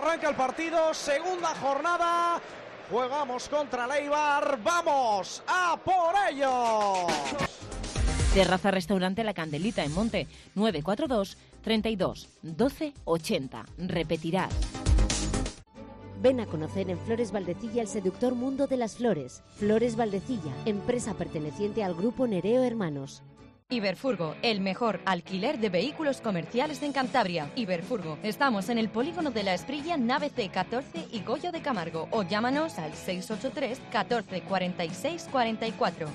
arranca el partido, segunda jornada. Jugamos contra el Eibar, ¡vamos a por ello! Terraza Restaurante La Candelita en Monte, 942 32 12 80. Repetirás. Ven a conocer en Flores Valdecilla el seductor mundo de las flores. Flores Valdecilla, empresa perteneciente al grupo Nereo Hermanos. Iberfurgo, el mejor alquiler de vehículos comerciales en Cantabria. Iberfurgo, estamos en el polígono de La Esprilla, nave C14 y Goyo de Camargo. O llámanos al 683 14 46 44.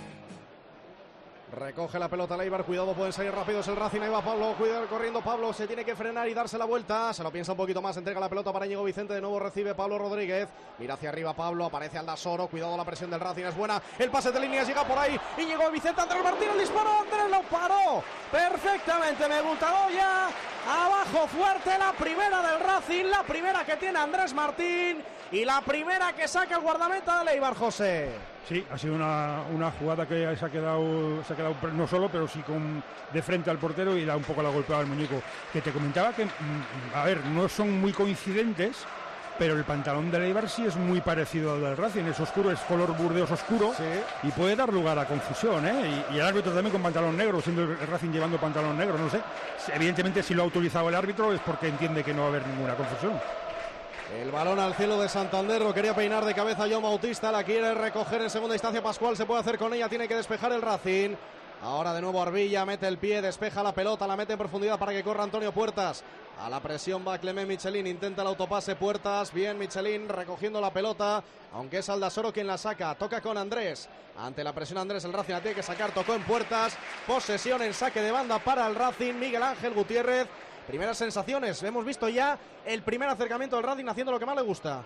Recoge la pelota el Eibar, cuidado, pueden salir rápidos el Racing, ahí va Pablo, cuidado corriendo Pablo, se tiene que frenar y darse la vuelta, se lo piensa un poquito más, entrega la pelota para Íñigo Vicente, de nuevo recibe Pablo Rodríguez, mira hacia arriba Pablo, aparece Aldasoro, cuidado la presión del Racing, es buena, el pase de líneas llega por ahí, Íñigo Vicente, Andrés Martín, el disparo, Andrés lo paró, perfectamente Megutagoya, abajo fuerte, la primera del Racing, la primera que tiene Andrés Martín, y la primera que saca el guardameta del Eibar, José. Sí, ha sido una jugada que se ha quedado no solo, pero sí de frente al portero y da un poco la golpeada al muñeco. Que te comentaba que, a ver, no son muy coincidentes, pero el pantalón del Eibar sí es muy parecido al del Racing, es oscuro, es color burdeos oscuro, sí. Y puede dar lugar a confusión, ¿eh? Y el árbitro también con pantalón negro, siendo el Racing llevando pantalón negro, no sé. Evidentemente si lo ha autorizado el árbitro es porque entiende que no va a haber ninguna confusión. El balón al cielo de Santander, lo quería peinar de cabeza John Bautista, la quiere recoger en segunda instancia Pascual, se puede hacer con ella, tiene que despejar el Racing. Ahora de nuevo Arbilla, mete el pie, despeja la pelota, la mete en profundidad para que corra Antonio Puertas. A la presión va Clement Michelin, intenta el autopase Puertas, bien Michelin recogiendo la pelota, aunque es Aldasoro quien la saca, toca con Andrés. Ante la presión Andrés, el Racing la tiene que sacar, tocó en Puertas, posesión en saque de banda para el Racing, Miguel Ángel Gutiérrez. Primeras sensaciones, hemos visto ya el primer acercamiento del Racing haciendo lo que más le gusta.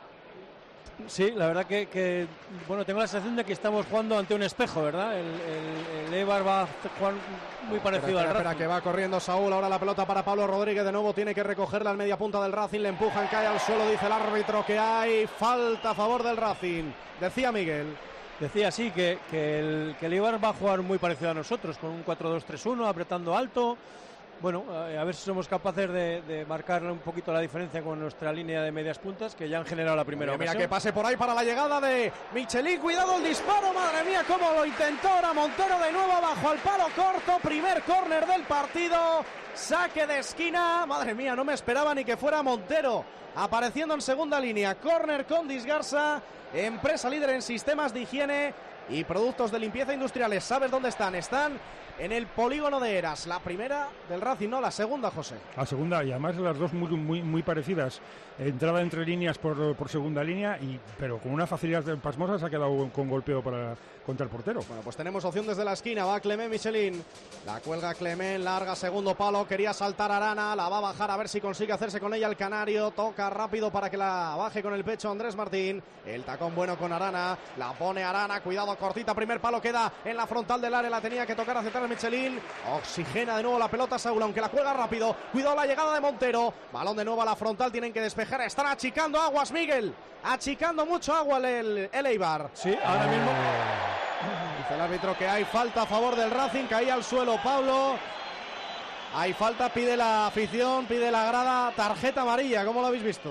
Sí, la verdad que bueno, tengo la sensación de que estamos jugando ante un espejo, ¿verdad? El Eibar va a jugar muy parecido al Racing. Espera, que va corriendo Saúl, ahora la pelota para Pablo Rodríguez, de nuevo tiene que recogerla al media punta del Racing, le empujan, cae al suelo, dice el árbitro que hay falta a favor del Racing, decía Miguel. Decía sí, que el Eibar va a jugar muy parecido a nosotros, con un 4-2-3-1, apretando alto. Bueno, a ver si somos capaces de marcar un poquito la diferencia con nuestra línea de medias puntas, que ya han generado la primera ocasión. Mira que pase por ahí para la llegada de Michelin, cuidado el disparo, madre mía, cómo lo intentó ahora Montero, de nuevo abajo al palo corto, primer córner del partido, saque de esquina, madre mía, no me esperaba ni que fuera Montero, apareciendo en segunda línea, córner con Disgarza, empresa líder en sistemas de higiene y productos de limpieza industriales. ¿Sabes dónde están? Están en el polígono de Eras. La primera del Racing, no, la segunda, José. La segunda, y además las dos muy parecidas. Entrada entre líneas por segunda línea, pero con una facilidad pasmosa se ha quedado con golpeo contra el portero. Bueno, pues tenemos opción desde la esquina, va Clement Michelin, la cuelga Clement, larga, segundo palo, quería saltar Arana, la va a bajar a ver si consigue hacerse con ella el canario, toca rápido para que la baje con el pecho Andrés Martín, el tacón bueno con Arana, la pone Arana, cuidado, cortita, primer palo queda en la frontal del área, la tenía que tocar hacia atrás Michelin, oxigena de nuevo la pelota Saúl, aunque la juega rápido, cuidado la llegada de Montero, balón de nuevo a la frontal, tienen que despejar, están achicando aguas, Miguel, achicando mucho agua el Eibar. Sí, ahora mismo dice el árbitro que hay falta a favor del Racing, caía al suelo Pablo, hay falta, pide la afición, pide la grada, tarjeta amarilla, ¿cómo lo habéis visto?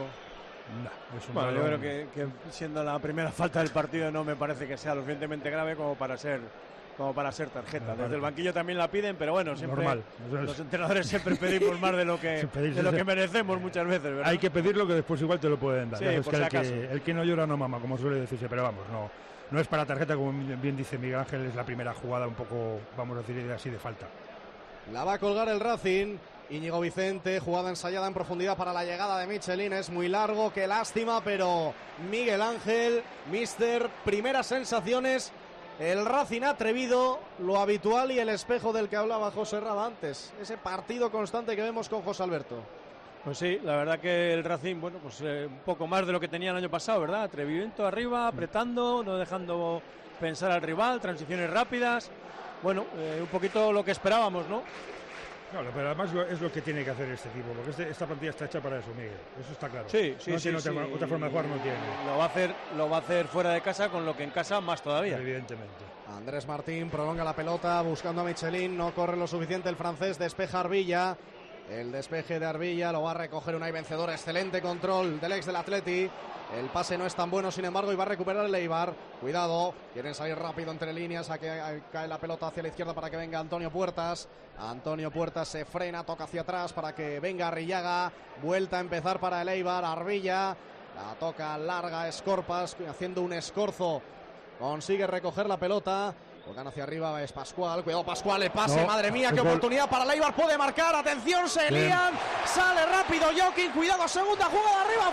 Bueno, yo creo que siendo la primera falta del partido no me parece que sea lo suficientemente grave como para ser tarjeta. Desde el banquillo también la piden, pero bueno, siempre normal. Los entrenadores siempre pedimos más de lo que merecemos muchas veces, ¿verdad? Hay que pedirlo, que después igual te lo pueden dar. Sí, es que el que no llora no mama, como suele decirse, pero vamos, no es para tarjeta, como bien dice Miguel Ángel, es la primera jugada un poco, vamos a decir así, de falta. La va a colgar el Racing. Íñigo Vicente, jugada ensayada en profundidad para la llegada de Michelin, es muy largo, qué lástima, pero Miguel Ángel, mister, primeras sensaciones, el Racing atrevido, lo habitual y el espejo del que hablaba José Raba antes, ese partido constante que vemos con José Alberto. Pues sí, la verdad que el Racing, bueno, pues un poco más de lo que tenía el año pasado, ¿verdad? Atrevimiento arriba, apretando, no dejando pensar al rival, transiciones rápidas, bueno, un poquito lo que esperábamos, ¿no? Claro, pero además es lo que tiene que hacer este equipo, porque esta plantilla está hecha para eso, Miguel. Eso está claro. Sí. Otra forma de jugar no tiene. Lo va a hacer fuera de casa, con lo que en casa más todavía. Evidentemente. Andrés Martín prolonga la pelota buscando a Michelin, no corre lo suficiente el francés, despeja Arbilla. El despeje de Arbilla, lo va a recoger Unai Vencedor. Excelente control del ex del Atleti. El pase no es tan bueno, sin embargo, y va a recuperar el Eibar. Cuidado, quieren salir rápido entre líneas. A que cae la pelota hacia la izquierda para que venga Antonio Puertas. Antonio Puertas se frena, toca hacia atrás para que venga Arrillaga. Vuelta a empezar para el Eibar. Arbilla la toca larga, Escorpas haciendo un escorzo. Consigue recoger la pelota. Tocan hacia arriba, es Pascual. Cuidado, Pascual, el pase, no, madre mía, qué oportunidad para el Eibar. Puede marcar, atención, se lían. Sale rápido Jokin, cuidado, segunda jugada, arriba,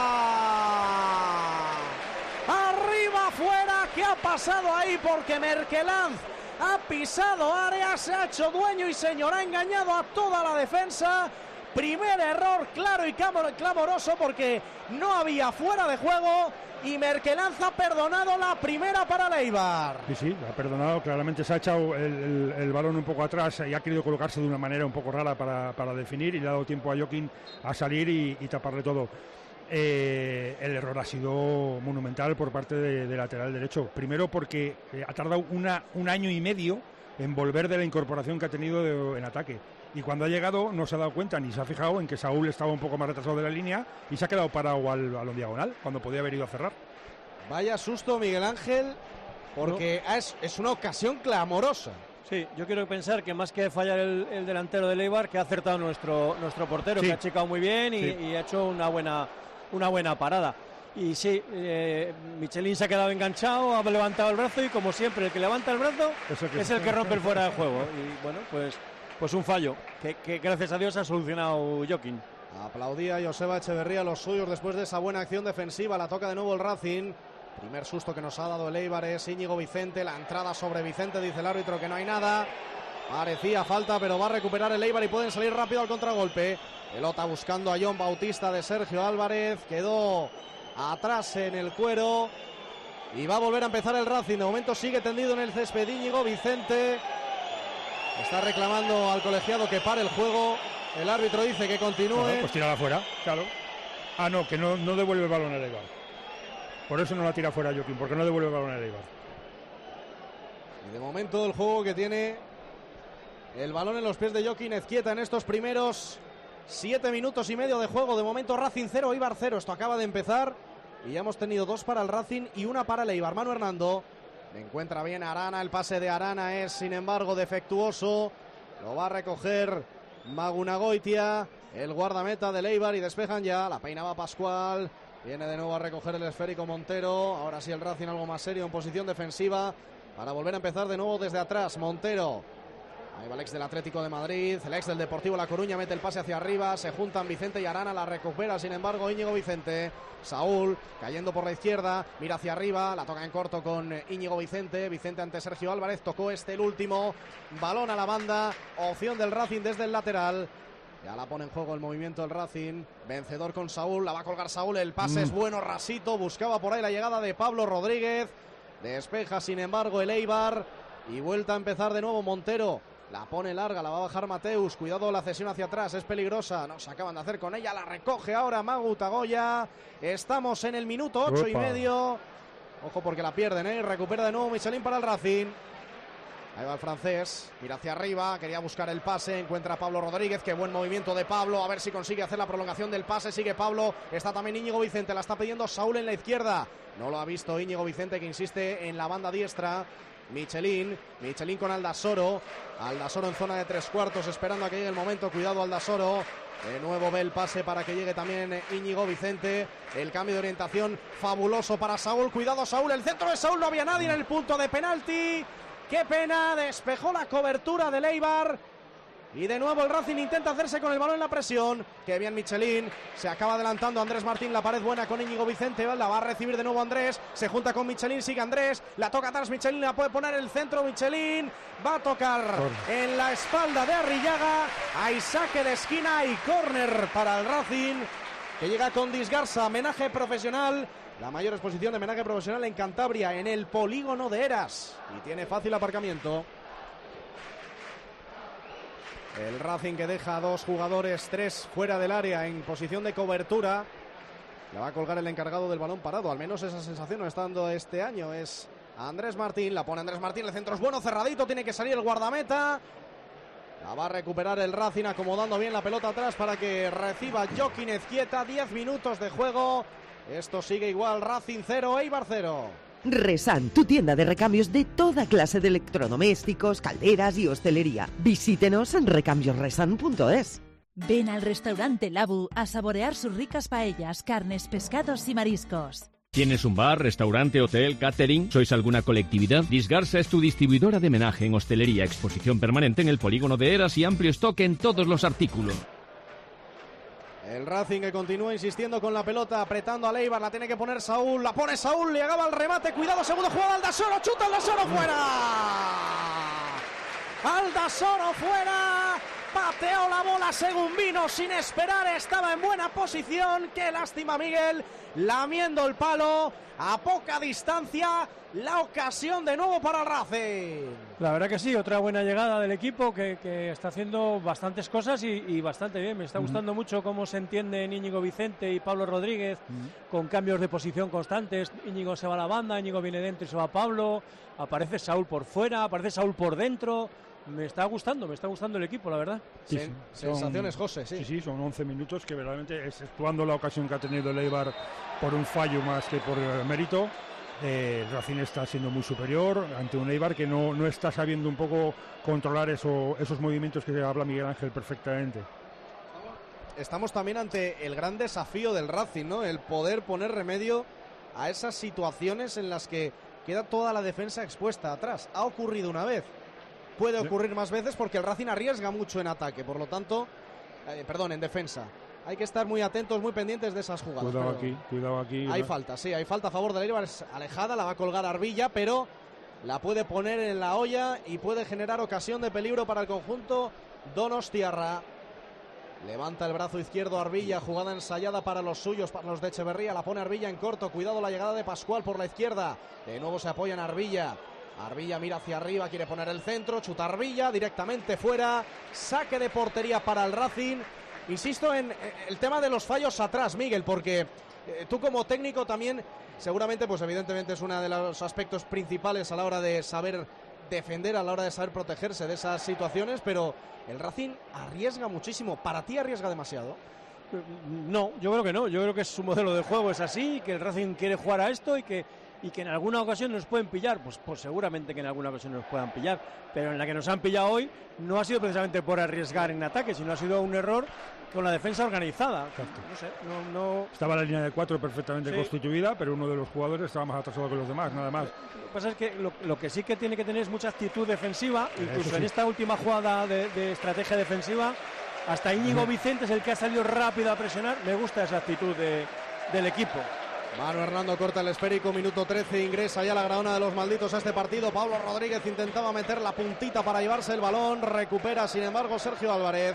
fuera. Arriba, fuera, ¿qué ha pasado ahí? Porque Merkelanz ha pisado área, se ha hecho dueño y señor, ha engañado a toda la defensa. Primer error claro y clamoroso porque no había fuera de juego y Merkelanz ha perdonado la primera para el Eibar. Sí, ha perdonado, claramente se ha echado el balón un poco atrás y ha querido colocarse de una manera un poco rara para definir y le ha dado tiempo a Jokin a salir y taparle todo. El error ha sido monumental por parte de lateral derecho. Primero porque ha tardado un año y medio en volver de la incorporación que ha tenido en ataque. Y cuando ha llegado no se ha dado cuenta ni se ha fijado en que Saúl estaba un poco más retrasado de la línea y se ha quedado parado al diagonal cuando podía haber ido a cerrar. Vaya susto, Miguel Ángel, porque no. Es una ocasión clamorosa. Sí, yo quiero pensar que más que fallar el delantero del Eibar, que ha acertado nuestro portero, sí, que ha achicado muy bien y ha hecho una buena parada. Y sí, Michelin se ha quedado enganchado, ha levantado el brazo y como siempre el que levanta el brazo es el que rompe el fuera de juego. Y bueno, pues un fallo que gracias a Dios ha solucionado Jokin. Aplaudía Joseba Echeverría a los suyos después de esa buena acción defensiva. La toca de nuevo el Racing. Primer susto que nos ha dado el Eibar es Íñigo Vicente. La entrada sobre Vicente, dice el árbitro que no hay nada. Parecía falta, pero va a recuperar el Eibar y pueden salir rápido al contragolpe. Pelota buscando a John Bautista de Sergio Álvarez. Quedó atrás en el cuero. Y va a volver a empezar el Racing. De momento sigue tendido en el césped Íñigo Vicente. Está reclamando al colegiado que pare el juego. El árbitro dice que continúe. Bueno, pues tírala fuera, claro. Ah, no, que no devuelve el balón al Eibar. Por eso no la tira fuera Jokin, porque no devuelve el balón al Eibar. Y de momento el juego que tiene el balón en los pies de Jokin Ezquieta en estos primeros 7 minutos y medio de juego. De momento Racing 0, Eibar 0. Esto acaba de empezar y ya hemos tenido 2 para el Racing y 1 para el Eibar. Manu Hernando. Encuentra bien Arana, el pase de Arana es sin embargo defectuoso. Lo va a recoger Magunagoitia, el guardameta del Eibar, y despejan ya. La peinaba Pascual, viene de nuevo a recoger el esférico Montero. Ahora sí el Racing algo más serio en posición defensiva para volver a empezar de nuevo desde atrás. Montero, ahí va el ex del Atlético de Madrid, el ex del Deportivo La Coruña, mete el pase hacia arriba, se juntan Vicente y Arana, la recupera sin embargo Íñigo Vicente. Saúl cayendo por la izquierda, mira hacia arriba, la toca en corto con Íñigo Vicente. Vicente ante Sergio Álvarez, tocó el último, balón a la banda, opción del Racing desde el lateral. Ya la pone en juego el movimiento del Racing. Vencedor con Saúl, la va a colgar Saúl, el pase es bueno, rasito, buscaba por ahí la llegada de Pablo Rodríguez. Despeja sin embargo el Eibar y vuelta a empezar de nuevo Montero. La pone larga, la va a bajar Mateus. Cuidado la cesión hacia atrás, es peligrosa. No se acaban de hacer con ella, la recoge ahora Magu Tagoya. Estamos en el minuto 8 y medio. Ojo porque la pierden, recupera de nuevo Michelin para el Racing. Ahí va el francés, mira hacia arriba, quería buscar el pase, encuentra a Pablo Rodríguez, qué buen movimiento de Pablo, a ver si consigue hacer la prolongación del pase, sigue Pablo, está también Íñigo Vicente, la está pidiendo Saúl en la izquierda, no lo ha visto Íñigo Vicente que insiste en la banda diestra. Michelin con Aldasoro en zona de 3/4 esperando a que llegue el momento, cuidado Aldasoro. De nuevo ve el pase para que llegue también Íñigo Vicente. El cambio de orientación fabuloso para Saúl. Cuidado Saúl, el centro de Saúl, no había nadie en el punto de penalti. ¡Qué pena! Despejó la cobertura del Eibar. Y de nuevo el Racing intenta hacerse con el balón en la presión. ¡Qué bien Michelin! Se acaba adelantando Andrés Martín, la pared buena con Íñigo Vicente. La va a recibir de nuevo Andrés. Se junta con Michelin, sigue Andrés. La toca atrás Michelin, la puede poner el centro Michelin. Va a tocar en la espalda de Arrillaga. Hay saque de esquina y córner para el Racing, que llega con Disgarza, homenaje profesional. La mayor exposición de homenaje profesional en Cantabria, en el polígono de Eras. Y tiene fácil aparcamiento. El Racing que deja a 2 jugadores, 3 fuera del área en posición de cobertura. La va a colgar el encargado del balón parado. Al menos esa sensación no está dando este año. Es Andrés Martín. La pone Andrés Martín. El centro es bueno, cerradito. Tiene que salir el guardameta. La va a recuperar el Racing, acomodando bien la pelota atrás para que reciba Joaquín Ezquieta. 10 minutos de juego. Esto sigue igual, Racing 0, Eibar 0. Resan, tu tienda de recambios de toda clase de electrodomésticos, calderas y hostelería. Visítenos en recambiosresan.es. Ven al restaurante Labu a saborear sus ricas paellas, carnes, pescados y mariscos. ¿Tienes un bar, restaurante, hotel, catering? ¿Sois alguna colectividad? Disgarsa es tu distribuidora de homenaje en hostelería, exposición permanente en el polígono de Eras y amplio stock en todos los artículos. El Racing que continúa insistiendo con la pelota, apretando a Eibar, la tiene que poner Saúl, la pone Saúl, le acaba el remate, cuidado, segunda jugada, Aldasoro, chuta Aldasoro fuera. Aldasoro fuera, pateó la bola según vino, sin esperar, estaba en buena posición, qué lástima Miguel, lamiendo el palo, a poca distancia, la ocasión de nuevo para el Racing. La verdad que sí, otra buena llegada del equipo que está haciendo bastantes cosas y bastante bien. Me está gustando mucho cómo se entienden Íñigo Vicente y Pablo Rodríguez, con cambios de posición constantes. Íñigo se va a la banda, Íñigo viene dentro y se va a Pablo, aparece Saúl por fuera, aparece Saúl por dentro. Me está gustando el equipo, la verdad. Sí, sensaciones, José, sí. Sí, son 11 minutos que verdaderamente, exceptuando la ocasión que ha tenido el Eibar por un fallo más que por mérito, el Racing está siendo muy superior ante un Eibar que no está sabiendo un poco controlar esos movimientos que habla Miguel Ángel perfectamente. Estamos también ante el gran desafío del Racing, ¿no? El poder poner remedio a esas situaciones en las que queda toda la defensa expuesta atrás. Ha ocurrido una vez, puede ocurrir más veces porque el Racing arriesga mucho en ataque, por lo tanto, en defensa. Hay que estar muy atentos, muy pendientes de esas jugadas. Cuidado aquí. Hay falta, sí, hay falta a favor del Eibar, es alejada, la va a colgar Arbilla, pero la puede poner en la olla y puede generar ocasión de peligro para el conjunto donostiarra. Levanta el brazo izquierdo Arbilla, jugada ensayada para los suyos, para los de Echeverría, la pone Arbilla en corto, cuidado la llegada de Pascual por la izquierda, de nuevo se apoya en Arbilla. Arbilla mira hacia arriba, quiere poner el centro, chuta Arbilla, directamente fuera, saque de portería para el Racing. Insisto en el tema de los fallos atrás, Miguel, porque tú como técnico también, seguramente, pues evidentemente es uno de los aspectos principales a la hora de saber defender, a la hora de saber protegerse de esas situaciones, pero el Racing arriesga muchísimo. ¿Para ti arriesga demasiado? No, yo creo que no. Yo creo que su modelo de juego es así, que el Racing quiere jugar a esto y que en alguna ocasión nos pueden pillar, pues seguramente que en alguna ocasión nos puedan pillar, pero en la que nos han pillado hoy no ha sido precisamente por arriesgar en ataque, sino ha sido un error con la defensa organizada. No sé, no... Estaba la línea de 4 perfectamente constituida, pero uno de los jugadores estaba más atrasado que los demás, nada más. Lo que pasa es que lo que sí que tiene que tener es mucha actitud defensiva, incluso en esta última jugada de estrategia defensiva, hasta Íñigo Vicente es el que ha salido rápido a presionar. Me gusta esa actitud del equipo. Manu Hernando corta el esférico, minuto 13, ingresa ya la graona de los malditos a este partido. Pablo Rodríguez intentaba meter la puntita para llevarse el balón, recupera sin embargo Sergio Álvarez.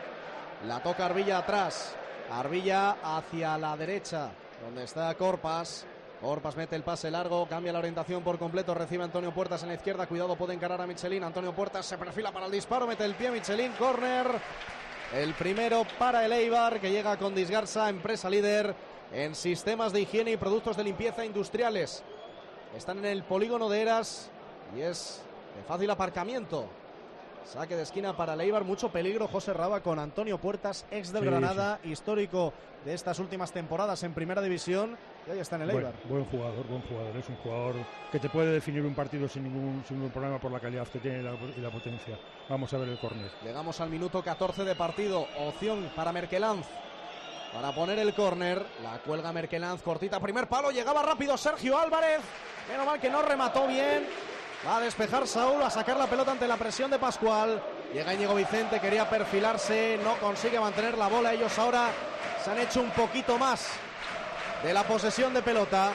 La toca Arbilla atrás, Arbilla hacia la derecha, donde está Corpas. Corpas mete el pase largo, cambia la orientación por completo, recibe Antonio Puertas en la izquierda, cuidado, puede encarar a Michelin. Antonio Puertas se perfila para el disparo, mete el pie Michelin, córner. El primero para el Eibar, que llega con Disgarsa, empresa líder en sistemas de higiene y productos de limpieza industriales. Están en el polígono de Eras y es de fácil aparcamiento. Saque de esquina para el Eibar, mucho peligro José Raba con Antonio Puertas, ex del Granada, histórico de estas últimas temporadas en Primera División, y ahí está en el Eibar. Buen jugador, es un jugador que te puede definir un partido sin ningún problema por la calidad que tiene y la potencia. Vamos a ver el córner. Llegamos al minuto 14 de partido, opción para Merkelanz para poner el córner, la cuelga Merkelanz, cortita, primer palo, llegaba rápido Sergio Álvarez, menos mal que no remató bien. Va a despejar Saúl, a sacar la pelota ante la presión de Pascual. Llega Íñigo Vicente, quería perfilarse, no consigue mantener la bola. Ellos ahora se han hecho un poquito más de la posesión de pelota.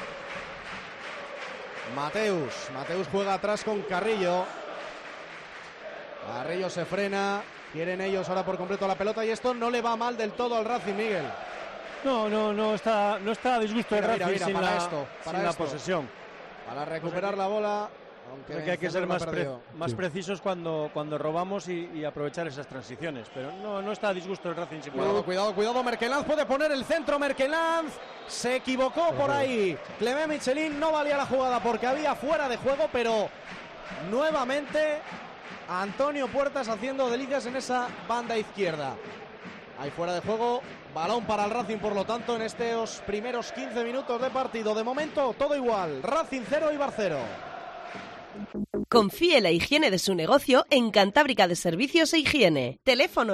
Mateus juega atrás con Carrillo. Carrillo se frena, quieren ellos ahora por completo la pelota y esto no le va mal del todo al Racing, Miguel. No está a disgusto el Racing sin la posesión. Para recuperar la bola. Creo que hay que ser más precisos cuando robamos y aprovechar esas transiciones, pero no está a disgusto el Racing. Cuidado, Merkelanz puede poner el centro, Merkelanz se equivocó por ahí, Clement Michelin, no valía la jugada porque había fuera de juego, pero nuevamente Antonio Puertas haciendo delicias en esa banda izquierda. Ahí fuera de juego, balón para el Racing, por lo tanto, en estos primeros 15 minutos de partido. De momento, todo igual. Racing 0, Eibar 0. Confíe la higiene de su negocio en Cantábrica de Servicios e Higiene. Teléfono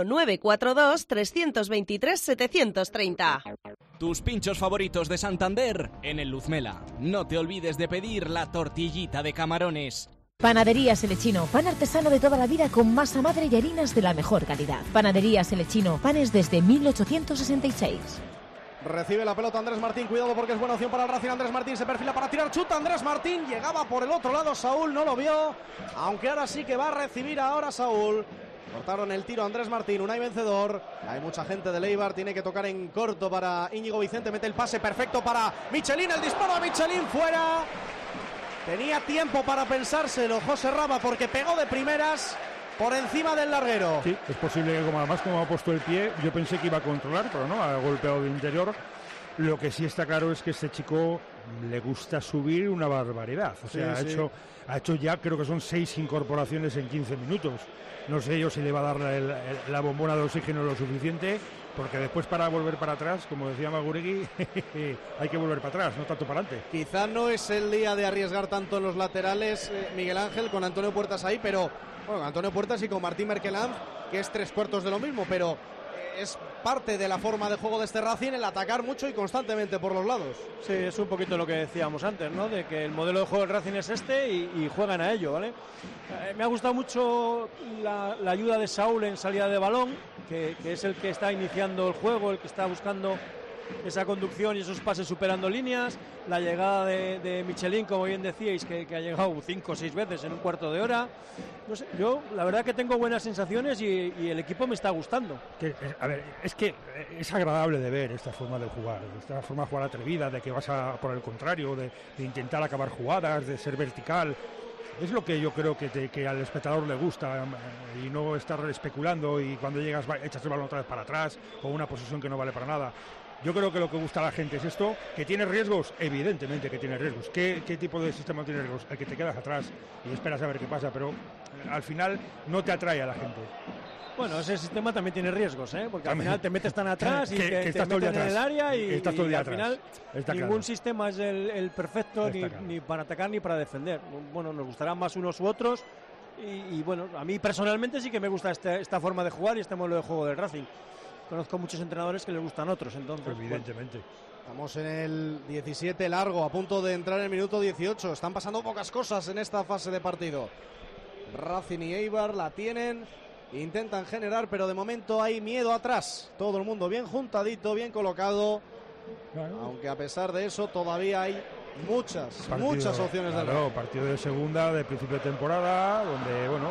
942-323-730. Tus pinchos favoritos de Santander en el Luzmela. No te olvides de pedir la tortillita de camarones. Panadería Selechino, pan artesano de toda la vida con masa madre y harinas de la mejor calidad. Panadería Selechino, panes desde 1866. Recibe la pelota Andrés Martín, cuidado porque es buena opción para el Racing. Andrés Martín se perfila para tirar, chuta Andrés Martín, llegaba por el otro lado Saúl, no lo vio, aunque ahora sí que va a recibir ahora Saúl. Cortaron el tiro Andrés Martín, Unai vencedor. Hay mucha gente de Eibar, tiene que tocar en corto para Íñigo Vicente, mete el pase perfecto para Michelin, el disparo a Michelin fuera. Tenía tiempo para pensárselo José Raba porque pegó de primeras por encima del larguero. Sí, es posible que como ha puesto el pie, yo pensé que iba a controlar, pero no, ha golpeado de interior. Lo que sí está claro es que este chico le gusta subir una barbaridad. O sea, sí. Ha hecho ya, creo que son 6 incorporaciones en 15 minutos. No sé yo si le va a dar la bombona de oxígeno lo suficiente, porque después para volver para atrás, como decía Maguregui, hay que volver para atrás, no tanto para adelante. Quizá no es el día de arriesgar tanto en los laterales, Miguel Ángel, con Antonio Puertas ahí, pero bueno, Antonio Puertas y con Martín Merkeland, que es 3/4 de lo mismo, pero es parte de la forma de juego de este Racing el atacar mucho y constantemente por los lados. Sí, es un poquito lo que decíamos antes, ¿no? De que el modelo de juego del Racing es este y juegan a ello, ¿vale? Me ha gustado mucho la ayuda de Saúl en salida de balón, que es el que está iniciando el juego, el que está buscando esa conducción y esos pases superando líneas. La llegada de Michelin, como bien decíais, que ha llegado 5 o 6 veces en un cuarto de hora. No sé, yo la verdad que tengo buenas sensaciones y el equipo me está gustando. A ver, es que es agradable de ver esta forma de jugar, esta forma de jugar atrevida, de que vas a por el contrario, de intentar acabar jugadas, de ser vertical. Es lo que yo creo que al espectador le gusta, y no estar especulando y cuando llegas echas el balón otra vez para atrás o una posición que no vale para nada. Yo creo que lo que gusta a la gente es esto, que tiene riesgos, evidentemente que tiene riesgos. ¿Qué tipo de sistema tiene riesgos? El que te quedas atrás y esperas a ver qué pasa, pero al final no te atrae a la gente. Bueno, ese sistema también tiene riesgos, ¿eh? Porque al final te metes tan atrás y que te meten en el área y al final ningún sistema es el perfecto ni para atacar ni para defender. Bueno, nos gustarán más unos u otros y bueno, a mí personalmente sí que me gusta esta forma de jugar y este modelo de juego del Racing. Conozco muchos entrenadores que les gustan otros, entonces. Evidentemente. Bueno, estamos en el 17 largo, a punto de entrar en el minuto 18. Están pasando pocas cosas en esta fase de partido. Racing y Eibar la tienen, intentan generar, pero de momento hay miedo atrás. Todo el mundo bien juntadito, bien colocado. Claro. Aunque a pesar de eso todavía hay muchas opciones de gol. Partido de segunda, de principio de temporada, donde, bueno,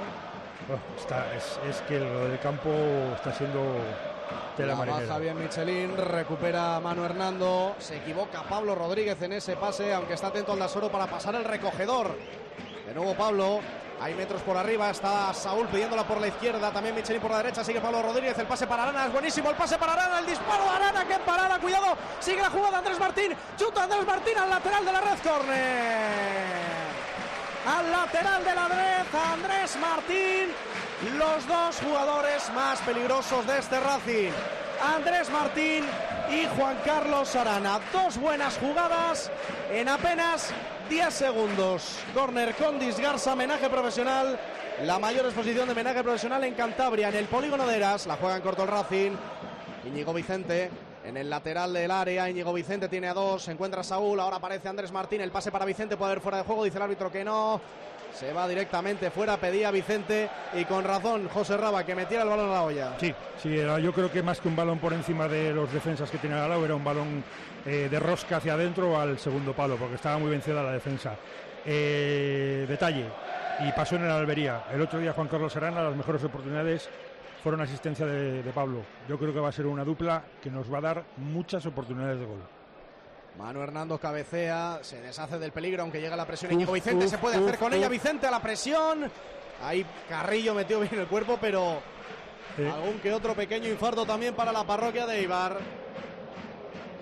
es que lo del campo está siendo... La baja bien Michelin, recupera Manu Hernando, se equivoca Pablo Rodríguez en ese pase, aunque está atento Aldasoro para pasar el recogedor. De nuevo Pablo, hay metros por arriba, está Saúl pidiéndola por la izquierda, también Michelin por la derecha, sigue Pablo Rodríguez, el pase para Arana, es buenísimo el pase para Arana, el disparo de Arana, qué parada, cuidado, sigue la jugada Andrés Martín, chuta Andrés Martín al lateral de la red, córner. Al lateral de la derecha, Andrés Martín, los dos jugadores más peligrosos de este Racing, Andrés Martín y Juan Carlos Arana. Dos buenas jugadas en apenas 10 segundos. Córner con Disgarza, homenaje profesional, la mayor exposición de homenaje profesional en Cantabria, en el polígono de Eras. La juega en corto el Racing. Íñigo Vicente en el lateral del área, Íñigo Vicente tiene a 2, se encuentra Saúl, ahora aparece Andrés Martín, el pase para Vicente, puede haber fuera de juego, dice el árbitro que no, se va directamente fuera, pedía Vicente y con razón José Raba que metiera el balón a la olla. Sí, yo creo que más que un balón por encima de los defensas que tiene al lado, era un balón de rosca hacia adentro al segundo palo, porque estaba muy vencida la defensa. Detalle, y pasó en el Almería, el otro día Juan Carlos Arana, las mejores oportunidades fueron asistencia de Pablo. Yo creo que va a ser una dupla que nos va a dar muchas oportunidades de gol. Manu Hernando cabecea, se deshace del peligro, aunque llega la presión. Íñigo Vicente se puede hacer con ella. Vicente a la presión. Ahí Carrillo metió bien el cuerpo, pero algún que otro pequeño infarto también para la parroquia de Eibar.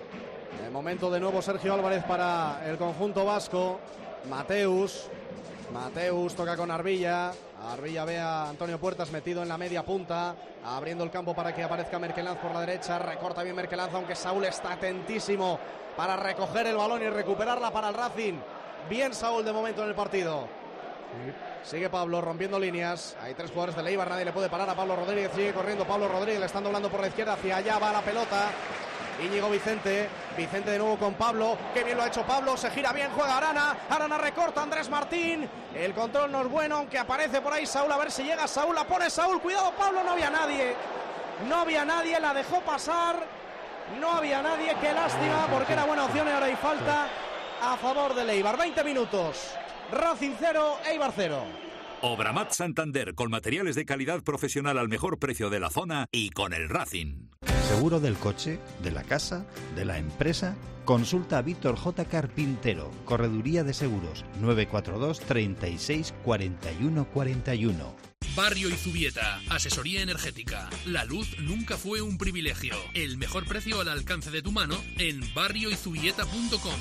De momento de nuevo Sergio Álvarez para el conjunto vasco. Mateus Mateus toca con Arbilla. Arbilla ve a Antonio Puertas metido en la media punta, abriendo el campo para que aparezca Merkelanz por la derecha. Recorta bien Merkelanz, aunque Saúl está atentísimo para recoger el balón y recuperarla para el Racing. Bien Saúl de momento en el partido. Sigue Pablo rompiendo líneas. Hay 3 jugadores del Eibar, nadie le puede parar a Pablo Rodríguez. Sigue corriendo Pablo Rodríguez, le están doblando por la izquierda. Hacia allá va la pelota. Íñigo Vicente de nuevo con Pablo, qué bien lo ha hecho Pablo, se gira bien, juega Arana recorta Andrés Martín, el control no es bueno, aunque aparece por ahí Saúl, a ver si llega Saúl, la pone Saúl, cuidado Pablo, no había nadie, la dejó pasar, no había nadie, qué lástima, porque era buena opción y ahora hay falta a favor del Eibar. 20 minutos, Racing 0, Eibar 0. Obramat Santander, con materiales de calidad profesional al mejor precio de la zona y con el Racing. Seguro del coche, de la casa, de la empresa. Consulta a Víctor J. Carpintero, Correduría de Seguros, 942 36 41 41. Barrio Izubieta, asesoría energética. La luz nunca fue un privilegio. El mejor precio al alcance de tu mano en barrioizubieta.com.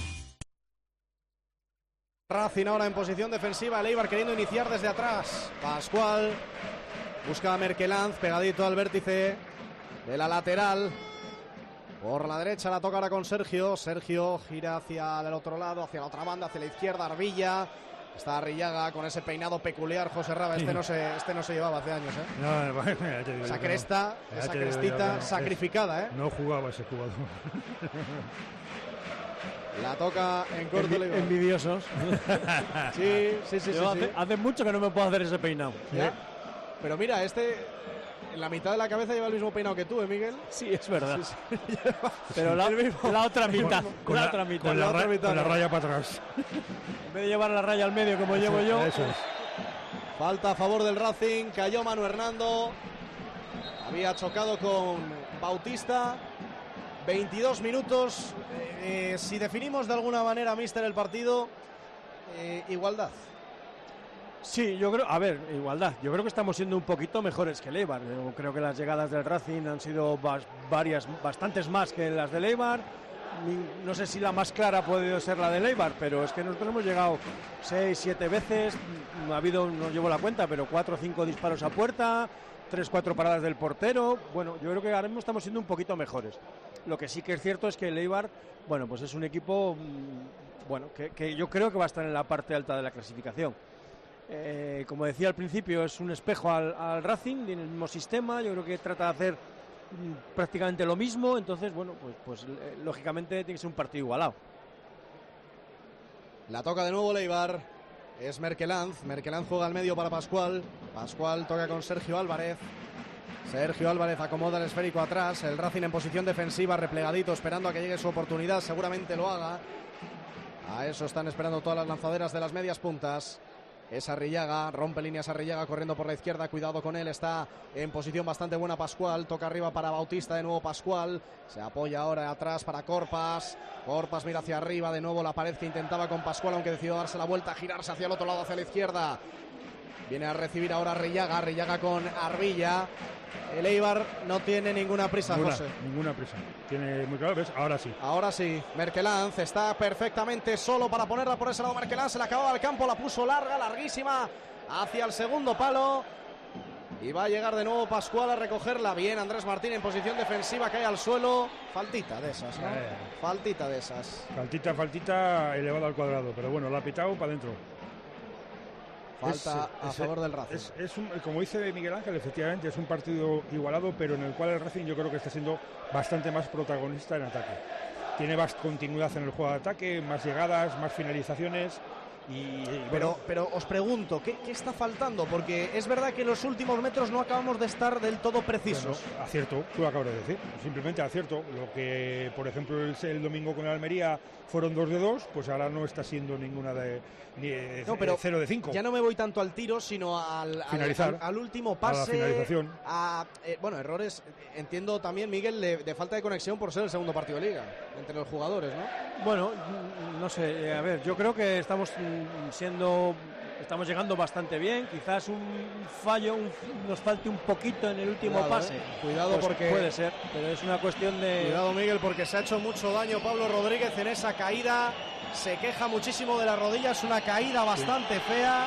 Racing ahora en posición defensiva, el Eibar queriendo iniciar desde atrás. Pascual busca a Merkelanz, pegadito al vértice de la lateral. Por la derecha la toca ahora con Sergio. Sergio gira hacia el otro lado, hacia la otra banda, hacia la izquierda. Arbilla. Está Arrillaga con ese peinado peculiar. José Raba, este no se llevaba hace años, ¿eh? No, bueno, ya te digo, esa cresta, esa crestita sacrificada, ¿eh? No jugaba ese jugador. La toca en corto. Envidiosos. Sí. Hace mucho que no me puedo hacer ese peinado. ¿Ya? Pero mira, en la mitad de la cabeza lleva el mismo peinado que tú, Miguel. Sí, es verdad. Sí. Pero la otra mitad. Con la raya para atrás. En vez de llevar la raya al medio como llevo yo. Eso es. Falta a favor del Racing. Cayó Manu Hernando. Había chocado con Bautista. 22 minutos. Si definimos de alguna manera, míster, el partido, igualdad. Sí, yo creo, igualdad. Yo creo que estamos siendo un poquito mejores que el Eibar. Yo creo que las llegadas del Racing han sido bastantes más que las del Eibar. No sé si la más clara ha podido ser la del Eibar, pero es que nosotros hemos llegado 6-7 veces. Ha habido, no llevo la cuenta, pero 4 o 5 disparos a puerta, 3-4 paradas del portero. Bueno, yo creo que ahora mismo estamos siendo un poquito mejores. Lo que sí que es cierto es que el Eibar, bueno, pues es un equipo, bueno, que yo creo que va a estar en la parte alta de la clasificación. Como decía al principio, es un espejo al Racing, tiene el mismo sistema, yo creo que trata de hacer prácticamente lo mismo, entonces, bueno, pues lógicamente tiene que ser un partido igualado. La toca de nuevo el Eibar, es Merkelanz juega al medio para Pascual toca con Sergio Álvarez acomoda el esférico atrás, el Racing en posición defensiva, replegadito, esperando a que llegue su oportunidad, seguramente lo haga. A eso están esperando todas las lanzaderas de las medias puntas. Es Arrillaga, rompe líneas Arrillaga corriendo por la izquierda, cuidado con él, está en posición bastante buena Pascual, toca arriba para Bautista, de nuevo Pascual, se apoya ahora atrás para Corpas mira hacia arriba, de nuevo la pared que intentaba con Pascual, aunque decidió darse la vuelta, girarse hacia el otro lado, hacia la izquierda. Viene a recibir ahora Arrillaga con Arbilla. El Eibar no tiene ninguna prisa, José. Ninguna prisa. Tiene muy claro, ¿ves? Ahora sí. Merkelanz está perfectamente solo para ponerla por ese lado. Merkelanz se la acababa al campo, la puso larguísima hacia el segundo palo. Y va a llegar de nuevo Pascual a recogerla. Bien, Andrés Martín en posición defensiva, cae al suelo. Faltita de esas, ¿no? Faltita de esas. Faltita elevada al cuadrado, pero bueno, la ha pitado para adentro. Falta a favor del Racing. Como dice Miguel Ángel, efectivamente es un partido igualado, pero en el cual el Racing yo creo que está siendo bastante más protagonista en ataque. Tiene más continuidad en el juego de ataque, más llegadas, más finalizaciones. Pero os pregunto, ¿qué está faltando? Porque es verdad que en los últimos metros no acabamos de estar del todo precisos. Bueno, acierto, tú lo acabas de decir, simplemente acierto. Lo que, por ejemplo, el domingo con el Almería fueron 2 de 2, pues ahora no está siendo ninguna de 0 de 5. Ya no me voy tanto al tiro, sino al último pase. A la finalización. Bueno, errores, entiendo también, Miguel, de falta de conexión por ser el segundo partido de Liga entre los jugadores, ¿no? Bueno, no sé, a ver, yo creo que estamos siendo estamos llegando bastante bien. Quizás un fallo, nos falte un poquito en el último pase. Cuidado pues porque... Puede ser, pero es una cuestión de... Cuidado, Miguel, porque se ha hecho mucho daño Pablo Rodríguez en esa caída. Se queja muchísimo de la rodilla, es una caída bastante fea.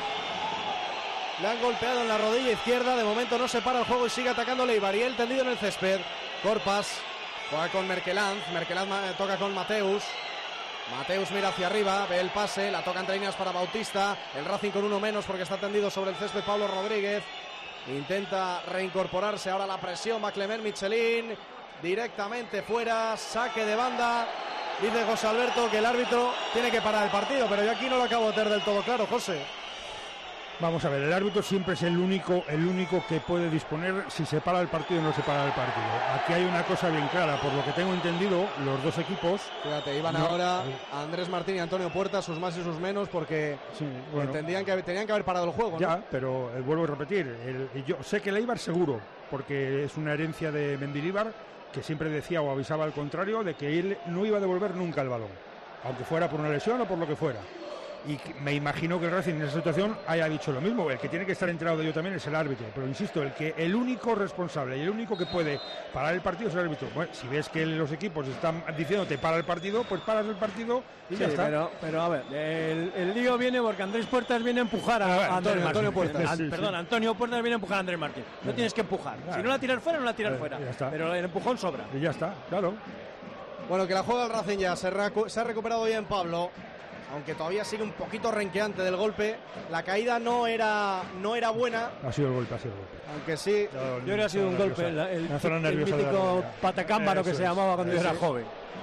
Le han golpeado en la rodilla izquierda. De momento no se para el juego y sigue atacando Leibar. Y él tendido en el césped. Corpas juega con Merkeland. Merkeland toca con Mateus. Mateus mira hacia arriba, ve el pase, la toca entre líneas para Bautista. El Racing con uno menos porque está tendido sobre el césped Pablo Rodríguez. Intenta reincorporarse ahora la presión. Va Clement Michelin directamente fuera. Saque de banda. Dice José Alberto que el árbitro tiene que parar el partido, pero yo aquí no lo acabo de tener del todo claro, José. Vamos a ver, el árbitro siempre es el único que puede disponer si se para el partido o no se para el partido. Aquí hay una cosa bien clara, por lo que tengo entendido, los dos equipos... Fíjate, iban ahora Andrés Martín y Antonio Puerta, sus más y sus menos, porque tenían que haber parado el juego, ¿no? Ya, pero vuelvo a repetir, yo sé que el Eibar seguro, porque es una herencia de Mendilibar, que siempre decía o avisaba al contrario de que él no iba a devolver nunca el balón, aunque fuera por una lesión o por lo que fuera. Y me imagino que el Racing en esa situación haya dicho lo mismo. El que tiene que estar enterado de ello también es el árbitro. Pero insisto, el único responsable y el único que puede parar el partido es el árbitro. Bueno, si ves que los equipos están diciéndote para el partido, pues paras el partido y ya está. Pero a ver, el lío viene porque Andrés Puertas viene a empujar a Antonio Puertas. Antonio Puertas viene a empujar a Andrés Martín. No tienes que empujar. Si no la tiras fuera, no la tiras fuera. Pero el empujón sobra. Y ya está, claro. Bueno, que la juega el Racing ya. Se ha recuperado bien Pablo. Aunque todavía sigue un poquito renqueante del golpe. La caída no era buena. Ha sido el golpe. Aunque sí. Yo creo que ha sido un golpe. El mítico patacámbaro que se llamaba cuando yo era joven.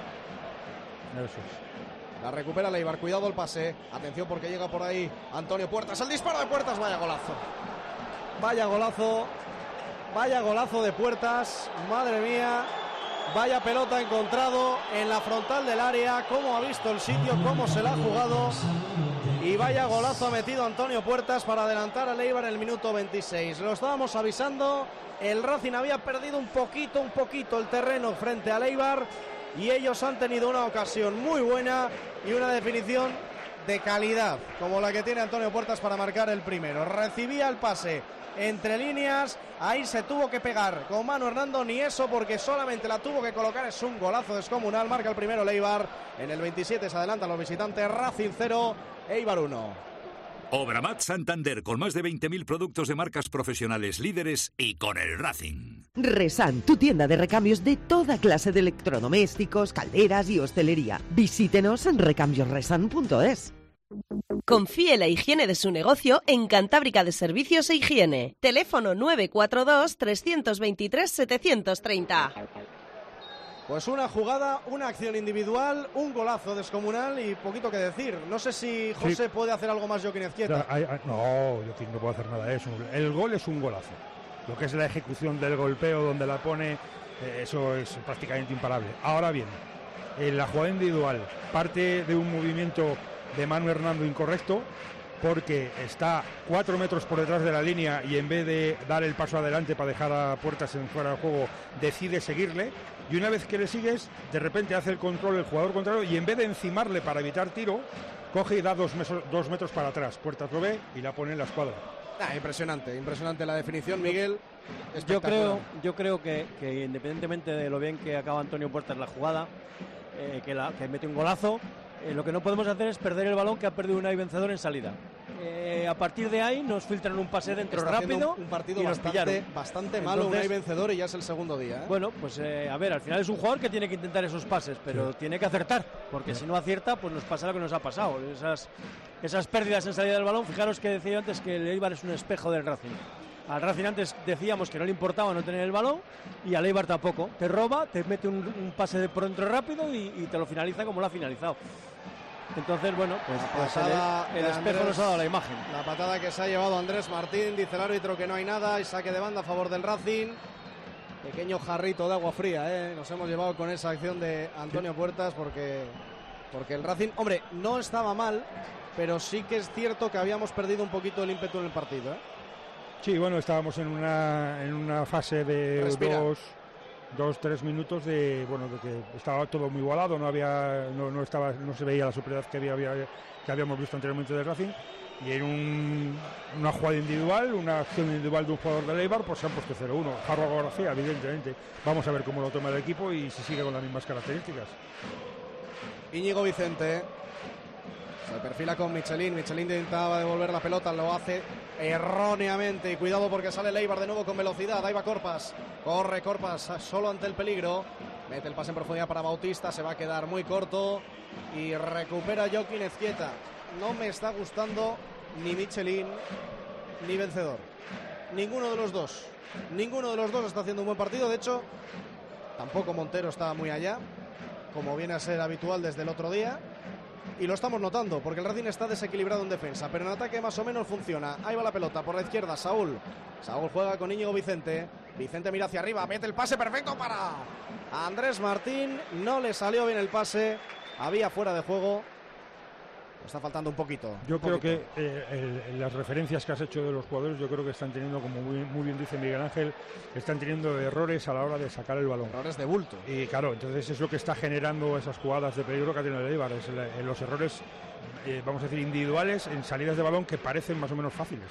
Eso es. La recupera Leibar. Cuidado el pase. Atención porque llega por ahí Antonio Puertas. El disparo de Puertas. Vaya golazo. Vaya golazo de Puertas. Madre mía. Vaya pelota encontrado en la frontal del área, cómo ha visto el sitio, cómo se la ha jugado. Y vaya golazo ha metido Antonio Puertas para adelantar a Leibar en el minuto 26. Lo estábamos avisando, el Racing había perdido un poquito el terreno frente a Leibar. Y ellos han tenido una ocasión muy buena y una definición de calidad, como la que tiene Antonio Puertas para marcar el primero. Recibía el pase entre líneas, ahí se tuvo que pegar con mano Hernando, ni eso porque solamente la tuvo que colocar. Es un golazo descomunal, marca el primero Leibar. En el 27 se adelantan los visitantes. Racing 0, Eibar 1. Obramat Santander, con más de 20.000 productos de marcas profesionales líderes y con el Racing. Resan, tu tienda de recambios de toda clase de electrodomésticos, calderas y hostelería. Visítenos en recambiosresan.es. Confíe la higiene de su negocio en Cantábrica de Servicios e Higiene. Teléfono 942 323 730. Pues una jugada, una acción individual, un golazo descomunal y poquito que decir. No sé si José puede hacer algo más Joaquín Ezquieta. No, Joaquín no puede hacer nada de eso. El gol es un golazo. Lo que es la ejecución del golpeo donde la pone, eso es prácticamente imparable. Ahora bien, en la jugada individual parte de un movimiento de Manu Hernando incorrecto, porque está 4 metros por detrás de la línea y en vez de dar el paso adelante para dejar a Puertas en fuera del juego, decide seguirle, y una vez que le sigues, de repente hace el control el jugador contrario y en vez de encimarle para evitar tiro, coge y da 2 metros para atrás. Puertas lo ve y la pone en la escuadra. Impresionante la definición, Miguel. Yo creo que independientemente de lo bien que acaba Antonio Puertas la jugada, que mete un golazo, lo que no podemos hacer es perder el balón que ha perdido Unai Vencedor en salida. A partir de ahí nos filtran un pase dentro rápido. Un partido bastante malo. Unai Vencedor y ya es el segundo día. Bueno, pues a ver, al final es un jugador que tiene que intentar esos pases, pero tiene que acertar, porque si no acierta, pues nos pasa lo que nos ha pasado. Esas pérdidas en salida del balón. Fijaros que decía antes que el Eibar es un espejo del Racing. Al Racing antes decíamos que no le importaba no tener el balón, y al Eibar tampoco. Te roba, te mete un pase de por dentro rápido y te lo finaliza como lo ha finalizado. Entonces, bueno, pues el espejo nos ha dado la imagen. La patada que se ha llevado Andrés Martín, dice el árbitro que no hay nada, y saque de banda a favor del Racing. Pequeño jarrito de agua fría, nos hemos llevado con esa acción de Antonio Puertas, porque el Racing, hombre, no estaba mal, pero sí que es cierto que habíamos perdido un poquito el ímpetu en el partido. Sí, bueno, estábamos en una fase de 2-3 minutos de que estaba todo muy igualado, no se veía la superioridad que habíamos visto anteriormente del Racing, y en una jugada individual, una acción individual de un jugador de Eibar, pues se han puesto 0-1. Jarro García, evidentemente. Vamos a ver cómo lo toma el equipo y si sigue con las mismas características. Íñigo Vicente se perfila con Michelin. Michelin intentaba devolver la pelota, lo hace erróneamente. Y cuidado porque sale el Eibar de nuevo con velocidad. Ahí va Corpas. Corre Corpas solo ante el peligro. Mete el pase en profundidad para Bautista. Se va a quedar muy corto. Y recupera Joaquín Ezquieta. No me está gustando ni Michelin ni Vencedor. Ninguno de los dos. Ninguno de los dos está haciendo un buen partido. De hecho, tampoco Montero está muy allá, como viene a ser habitual desde el otro día. Y lo estamos notando, porque el Racing está desequilibrado en defensa, pero en ataque más o menos funciona. Ahí va la pelota por la izquierda, Saúl juega con Íñigo Vicente. Vicente mira hacia arriba, mete el pase perfecto para Andrés Martín. No le salió bien el pase, había fuera de juego. Está faltando un poquito. Yo creo que las referencias que has hecho de los jugadores, yo creo que están teniendo, como muy bien dice Miguel Ángel, están teniendo errores a la hora de sacar el balón. Errores de bulto. Y claro, entonces es lo que está generando esas jugadas de peligro que ha tenido el Eibar. Los errores, vamos a decir, individuales en salidas de balón que parecen más o menos fáciles.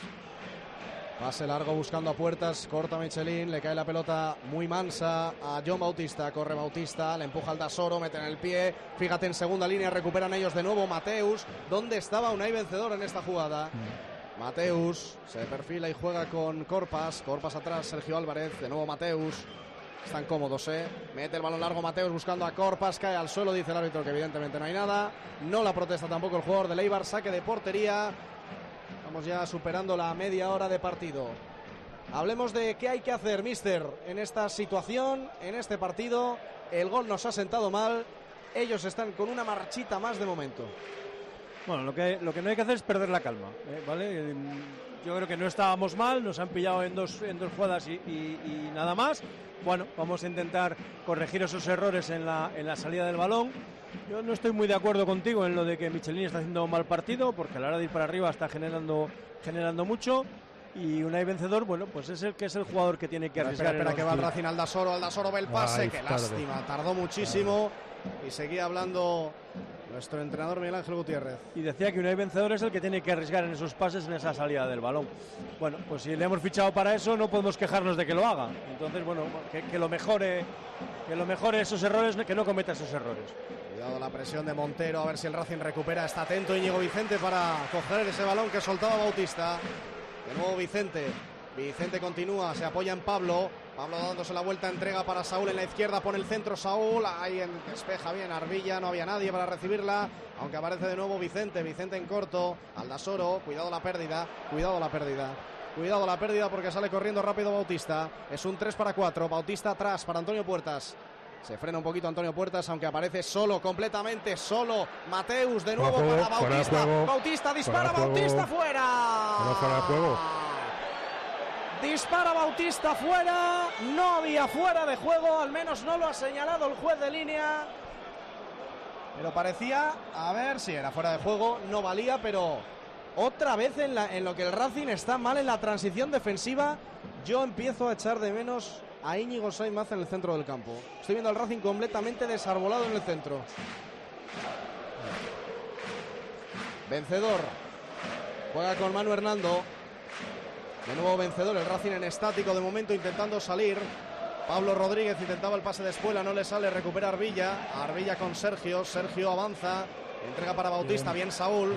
Pase largo buscando a puertas, corta Michelin, le cae la pelota muy mansa a John Bautista, corre Bautista, le empuja al Dasoro, mete en el pie, fíjate en segunda línea, recuperan ellos de nuevo, Mateus, ¿dónde estaba Unai Vencedor en esta jugada? Mateus se perfila y juega con Corpas atrás, Sergio Álvarez, de nuevo Mateus, están cómodos, mete el balón largo Mateus buscando a Corpas, cae al suelo, dice el árbitro que evidentemente no hay nada, no la protesta tampoco el jugador de Eibar, saque de portería. Estamos ya superando la media hora de partido. Hablemos de qué hay que hacer, míster, en esta situación, en este partido. El gol nos ha sentado mal. Ellos están con una marchita más de momento. Bueno, lo que no hay que hacer es perder la calma, ¿vale? Yo creo que no estábamos mal, nos han pillado en dos jugadas y nada más. Bueno, vamos a intentar corregir esos errores en la salida del balón. Yo no estoy muy de acuerdo contigo en lo de que Michelin está haciendo un mal partido, porque a la hora de ir para arriba está generando mucho. Y Unai Vencedor, bueno, pues es el jugador que tiene que arriesgar. Espera que va el Racing al Dasoro ve el pase, qué lástima, tardó muchísimo. Y seguía hablando nuestro entrenador Miguel Ángel Gutiérrez. Y decía que Unai Vencedor es el que tiene que arriesgar en esos pases, en esa salida del balón. Bueno, pues si le hemos fichado para eso, no podemos quejarnos de que lo haga. Entonces, bueno, que lo mejore esos errores, que no cometa esos errores. Cuidado la presión de Montero, a ver si el Racing recupera. Está atento Íñigo Vicente para coger ese balón que soltaba Bautista. De nuevo Vicente continúa, se apoya en Pablo dándose la vuelta, entrega para Saúl en la izquierda, pone el centro Saúl, ahí despeja bien Arbilla, no había nadie para recibirla, aunque aparece de nuevo Vicente en corto, Aldasoro, cuidado la pérdida porque sale corriendo rápido Bautista, es un 3-4, Bautista atrás para Antonio Puertas. Se frena un poquito Antonio Puertas, aunque aparece solo, completamente solo. Mateus de nuevo para Bautista. Bautista dispara, Bautista fuera. Fuera de juego. Dispara Bautista fuera. No había fuera de juego, al menos no lo ha señalado el juez de línea. Pero parecía, a ver si era fuera de juego, no valía, pero otra vez en lo que el Racing está mal en la transición defensiva. Yo empiezo a echar de menos a Íñigo Sainz en el centro del campo. Estoy viendo al Racing completamente desarbolado en el centro. Vencedor juega con Manu Hernando. De nuevo Vencedor, el Racing en estático de momento intentando salir. Pablo Rodríguez intentaba el pase de Espuela, no le sale, recupera Arbilla con Sergio avanza, entrega para Bautista, bien Saúl,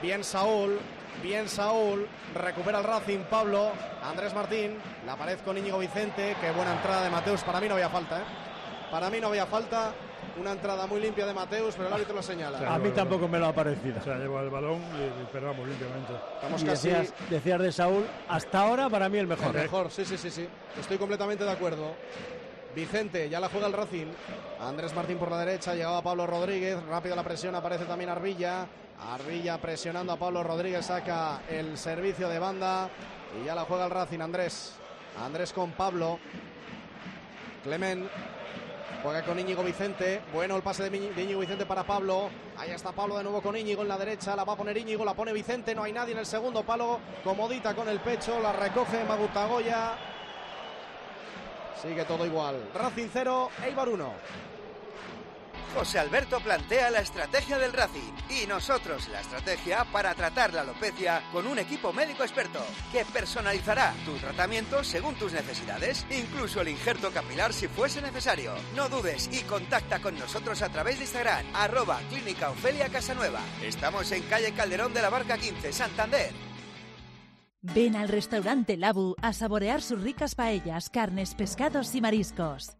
recupera el Racing, Pablo, Andrés Martín, la pared con Íñigo Vicente, qué buena entrada de Mateus, para mí no había falta, una entrada muy limpia de Mateus, pero el árbitro lo señala. A mí tampoco me lo ha parecido. O sea, lleva el balón y perdamos limpiamente. Estamos casi... Decías de Saúl, hasta ahora para mí el mejor. El mejor, sí, estoy completamente de acuerdo. Vicente, ya la juega el Racing. Andrés Martín por la derecha, llegaba Pablo Rodríguez, rápido la presión, aparece también Arbilla presionando a Pablo Rodríguez, saca el servicio de banda y ya la juega el Racing. Andrés con Pablo, Clement juega con Íñigo Vicente, bueno el pase de Íñigo Vicente para Pablo, ahí está Pablo de nuevo con Íñigo en la derecha, la va a poner Íñigo, la pone Vicente, no hay nadie en el segundo palo, comodita con el pecho, la recoge Magutagoya. Sigue todo igual. Racing 0, Eibar 1. José Alberto plantea la estrategia del Racing y nosotros la estrategia para tratar la alopecia con un equipo médico experto que personalizará tu tratamiento según tus necesidades, incluso el injerto capilar si fuese necesario. No dudes y contacta con nosotros a través de Instagram, @Clínica Ofelia Casanueva. Estamos en calle Calderón de la Barca 15, Santander. Ven al restaurante Labu a saborear sus ricas paellas, carnes, pescados y mariscos.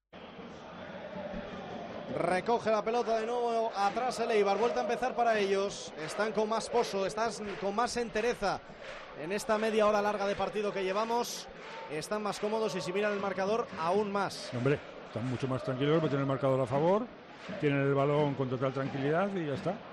Recoge la pelota de nuevo atrás el Eibar, vuelta a empezar para ellos. Están con más pozo, están con más entereza en esta media hora larga de partido que llevamos. Están más cómodos y si miran el marcador aún más. Hombre, están mucho más tranquilos, tienen el marcador a favor, tienen el balón con total tranquilidad y ya está.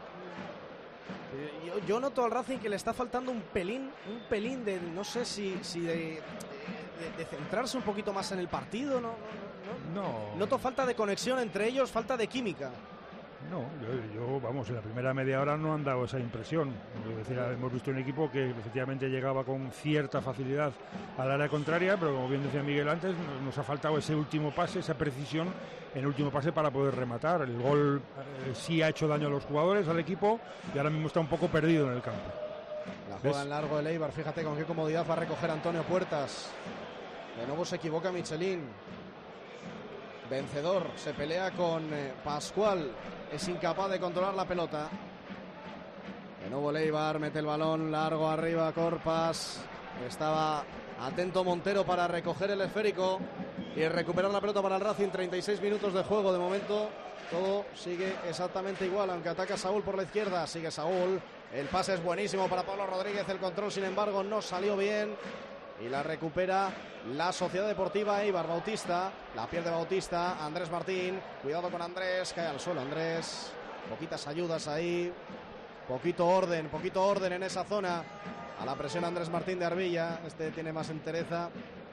Yo noto al Racing que le está faltando un pelín de, no sé si de centrarse un poquito más en el partido, ¿no? Noto falta de conexión entre ellos, falta de química. No, yo vamos, en la primera media hora no han dado esa impresión. Es decir, hemos visto un equipo que efectivamente llegaba con cierta facilidad al área contraria, pero como bien decía Miguel antes, nos ha faltado ese último pase, esa precisión en el último pase para poder rematar. El gol sí ha hecho daño a los jugadores, al equipo, y ahora mismo está un poco perdido en el campo. La juega en largo el Eibar, fíjate con qué comodidad va a recoger Antonio Puertas. De nuevo se equivoca Michelin. Vencedor, se pelea con Pascual, es incapaz de controlar la pelota. De nuevo Eibar, mete el balón largo arriba, Corpas. Estaba atento Montero para recoger el esférico y recuperar la pelota para el Racing. 36 minutos de juego, de momento todo sigue exactamente igual, aunque ataca Saúl por la izquierda, sigue Saúl. El pase es buenísimo para Pablo Rodríguez, el control sin embargo no salió bien. Y la recupera la Sociedad Deportiva Eibar. Bautista, la pierde Bautista, Andrés Martín, cuidado con Andrés, cae al suelo Andrés, poquitas ayudas ahí, poquito orden en esa zona, a la presión Andrés Martín de Arbilla, este tiene más entereza,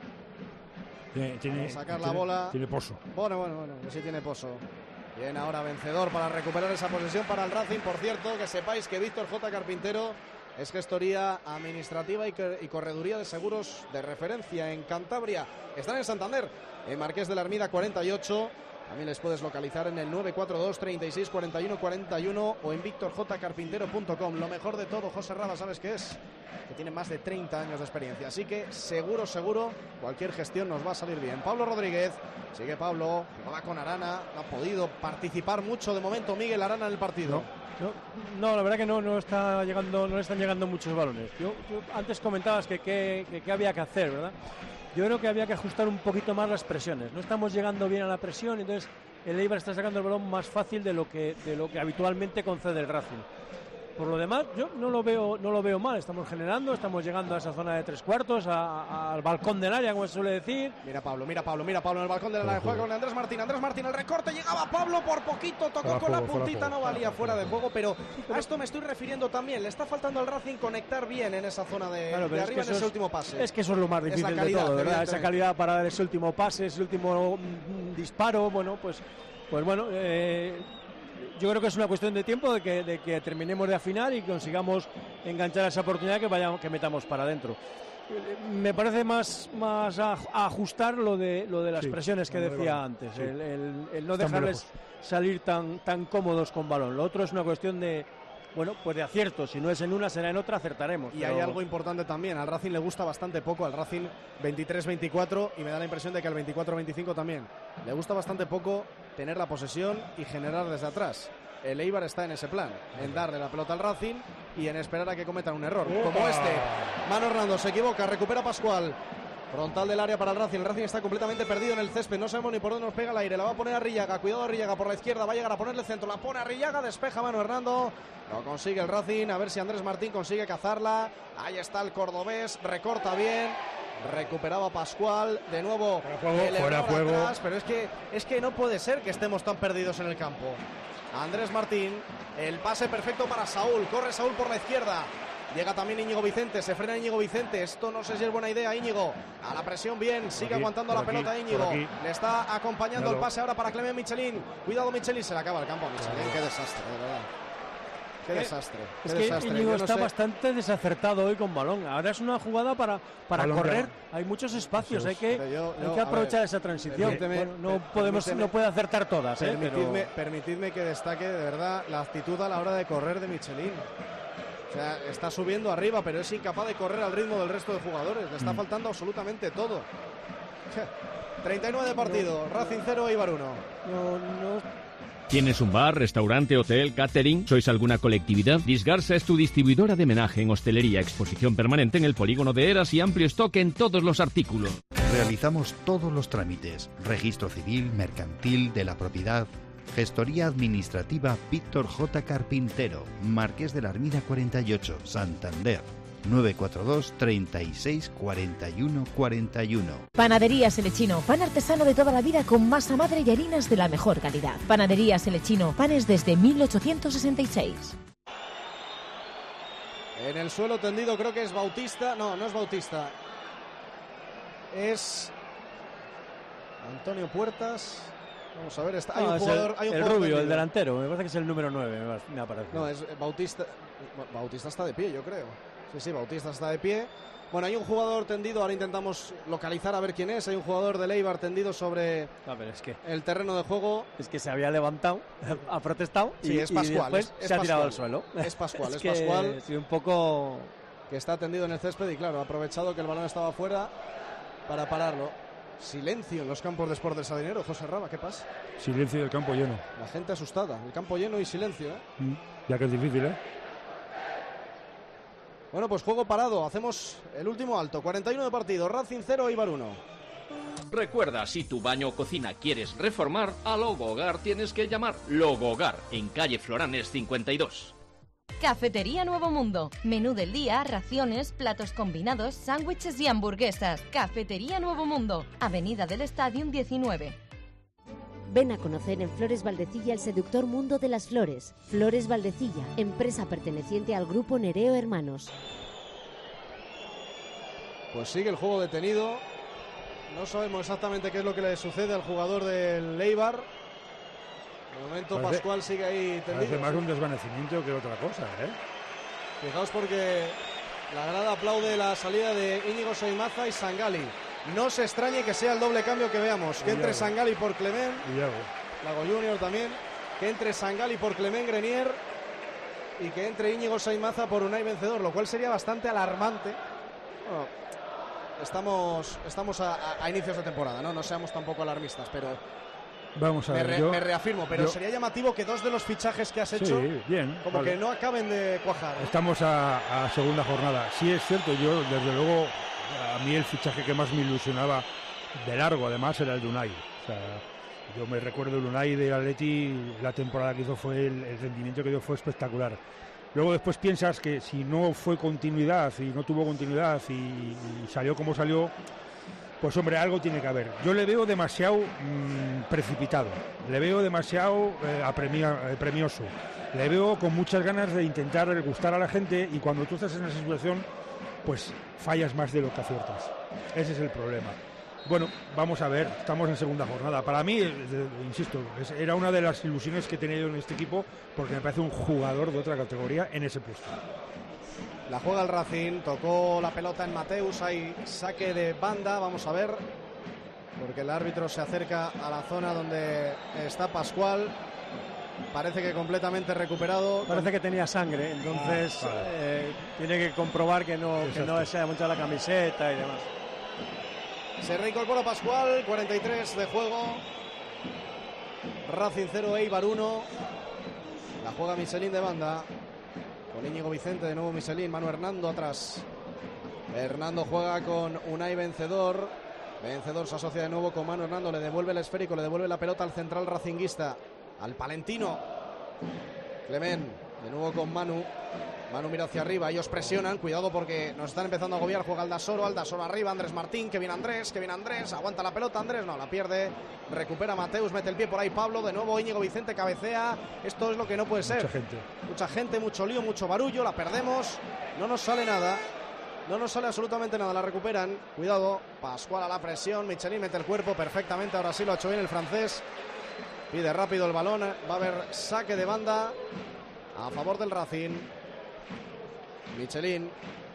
sacar la bola, tiene pozo. Bueno, sí tiene pozo. Bien, ahora Vencedor para recuperar esa posesión para el Racing. Por cierto, que sepáis que Víctor J. Carpintero es gestoría administrativa y correduría de seguros de referencia en Cantabria. Están en Santander, en Marqués de la Ermida 48. También les puedes localizar en el 942 36 41 41 o en victorjcarpintero.com. Lo mejor de todo, José Rada, ¿sabes qué es? Que tiene más de 30 años de experiencia. Así que seguro, cualquier gestión nos va a salir bien. Pablo Rodríguez, sigue Pablo, va con Arana, no ha podido participar mucho de momento Miguel Arana en el partido. No, la verdad que no le están llegando muchos balones. Yo antes comentabas que había que hacer, ¿verdad? Yo creo que había que ajustar un poquito más las presiones. No estamos llegando bien a la presión, entonces el Eibar está sacando el balón más fácil de lo que habitualmente concede el Racing. Por lo demás, yo no lo veo mal. Estamos generando, estamos llegando a esa zona de tres cuartos, al balcón del área, como se suele decir. Mira Pablo en el balcón del área, juega con Andrés Martín, el recorte, llegaba Pablo por poquito, tocó con la puntita, no valía, fuera de juego, pero a esto me estoy refiriendo también. Le está faltando al Racing conectar bien en esa zona de arriba, en ese último pase. Es que eso es lo más difícil de todo, ¿verdad? Esa calidad para dar ese último pase, ese último disparo, pues bueno, yo creo que es una cuestión de tiempo de que terminemos de afinar y consigamos enganchar esa oportunidad que metamos para adentro. Me parece más a ajustar lo de las presiones que decía antes, sí. el no dejarles salir tan cómodos con balón. Lo otro es una cuestión de acierto. Si no es en una, será en otra, acertaremos. Y hay algo importante también, al Racing le gusta bastante poco, al Racing 23-24, y me da la impresión de que al 24-25 también le gusta bastante poco tener la posesión y generar desde atrás. El Eibar está en ese plan, en darle la pelota al Racing y en esperar a que cometan un error, como este. Mano Hernando se equivoca, recupera Pascual. Frontal del área para el Racing está completamente perdido en el césped, no sabemos ni por dónde nos pega el aire, la va a poner Arrillaga, cuidado Arrillaga por la izquierda, va a llegar a ponerle centro, la pone Arrillaga, despeja Mano Hernando, lo consigue el Racing, a ver si Andrés Martín consigue cazarla, ahí está el cordobés, recorta bien, recuperaba Pascual, de nuevo fuera juego. Atrás, pero es que no puede ser que estemos tan perdidos en el campo. Andrés Martín, el pase perfecto para Saúl, corre Saúl por la izquierda. Llega también Íñigo Vicente, se frena Íñigo Vicente, esto no sé si es buena idea. Íñigo, a la presión bien, sigue aguantando la pelota Íñigo, le está acompañando el pase ahora para Clement Michelin, cuidado Michelin, se le acaba el campo a Michelin, qué desastre, de verdad. Qué desastre. Es que Íñigo está bastante desacertado hoy con balón. Ahora es una jugada para correr. Hay muchos espacios, hay que aprovechar esa transición. No puede acertar todas. Permitidme que destaque de verdad la actitud a la hora de correr de Michelin. O sea, está subiendo arriba, pero es incapaz de correr al ritmo del resto de jugadores. Le está faltando absolutamente todo. 39 de partido, Racing 0, Eibar 1. ¿Tienes un bar, restaurante, hotel, catering? ¿Sois alguna colectividad? Disgarsa es tu distribuidora de menaje en hostelería, exposición permanente en el polígono de Eras y amplio stock en todos los artículos. Realizamos todos los trámites: registro civil, mercantil, de la propiedad. Gestoría administrativa Víctor J. Carpintero, Marqués de la Armida 48, Santander. 942 36 41 41. Panaderías El Echino, pan artesano de toda la vida con masa madre y harinas de la mejor calidad. Panaderías El Echino, panes desde 1866. En el suelo tendido creo que es Bautista. No es Bautista. Es Antonio Puertas. Vamos a ver, hay un jugador. El rubio, tendido. El delantero, me parece que es el número 9. Me aparece. No, es Bautista. Bautista está de pie, yo creo. Sí, Bautista está de pie. Bueno, hay un jugador tendido, ahora intentamos localizar a ver quién es. Hay un jugador del Eibar tendido sobre el terreno de juego. Es que se había levantado, ha protestado es Pascual, y después se ha tirado al suelo. Es Pascual, es Pascual. Sí, un poco... Que está tendido en el césped y claro, ha aprovechado que el balón estaba fuera para pararlo. Silencio en los campos de Sport del Sardinero. José Raba, ¿qué pasa? Silencio y el campo lleno. La gente asustada, el campo lleno y silencio, Ya que es difícil, Bueno, pues juego parado, hacemos el último alto, 41 de partido, Racing 0, Eibar 1. Recuerda, si tu baño o cocina quieres reformar, a Logo Hogar tienes que llamar Logo Hogar, en calle Floranes 52. Cafetería Nuevo Mundo. Menú del día, raciones, platos combinados, sándwiches y hamburguesas. Cafetería Nuevo Mundo, Avenida del Estadio 19. Ven a conocer en Flores Valdecilla el seductor mundo de las flores. Flores Valdecilla, empresa perteneciente al grupo Nereo Hermanos. Pues sigue el juego detenido. No sabemos exactamente qué es lo que le sucede al jugador del Eibar. De momento Pascual sigue ahí tendido. Parece más un desvanecimiento que otra cosa, Fijaos porque la grada aplaude la salida de Íñigo Saimaza y Sangali. No se extrañe que sea el doble cambio que veamos. Que entre Sangali por Clement. Lago Junior también. Que entre Sangali por Clement Grenier. Y que entre Íñigo Saimaza por Unai Vencedor. Lo cual sería bastante alarmante. Bueno, estamos a inicios de temporada, ¿no? No seamos tampoco alarmistas, pero... Vamos a ver, me reafirmo, pero sería llamativo que dos de los fichajes que has hecho que no acaben de cuajar, ¿no? Estamos a segunda jornada. Sí es cierto, yo desde luego, a mí el fichaje que más me ilusionaba de largo además era el de Unai. O sea, yo me recuerdo el Unai de Atleti, la temporada que hizo el rendimiento que dio fue espectacular. Luego después piensas que si no fue continuidad y no tuvo continuidad y salió como salió, pues hombre, algo tiene que haber. Yo le veo demasiado precipitado, le veo demasiado premioso, le veo con muchas ganas de intentar gustar a la gente y cuando tú estás en esa situación, pues fallas más de lo que aciertas. Ese es el problema. Bueno, vamos a ver, estamos en segunda jornada. Para mí, insisto, era una de las ilusiones que he tenido en este equipo porque me parece un jugador de otra categoría en ese puesto. La juega el Racing, tocó la pelota en Mateus, hay saque de banda, vamos a ver, porque el árbitro se acerca a la zona donde está Pascual, parece que completamente recuperado. Parece que tenía sangre, entonces tiene que comprobar que no se haya manchado la camiseta y demás. Se reincorpora Pascual, 43 de juego, Racing 0, Eibar 1, la juega Michelin de banda. Con Íñigo Vicente, de nuevo Michelin, Manu Hernando atrás. Hernando juega con Unai Vencedor. Vencedor se asocia de nuevo con Manu Hernando, le devuelve el esférico, le devuelve la pelota al central racinguista, al palentino. Clement, de nuevo con Manu. Manu mira hacia arriba, ellos presionan, cuidado porque nos están empezando a agobiar. Juega Aldasoro arriba, Andrés Martín, que viene Andrés, aguanta la pelota Andrés, no, la pierde, recupera Mateus, mete el pie por ahí Pablo, de nuevo Íñigo Vicente cabecea, esto es lo que no puede ser. Mucha gente, mucho lío, mucho barullo, la perdemos, no nos sale nada, no nos sale absolutamente nada, la recuperan, cuidado, Pascual a la presión, Michelin mete el cuerpo perfectamente, ahora sí lo ha hecho bien el francés, pide rápido el balón, va a haber saque de banda. a favor del Racing. Michelin.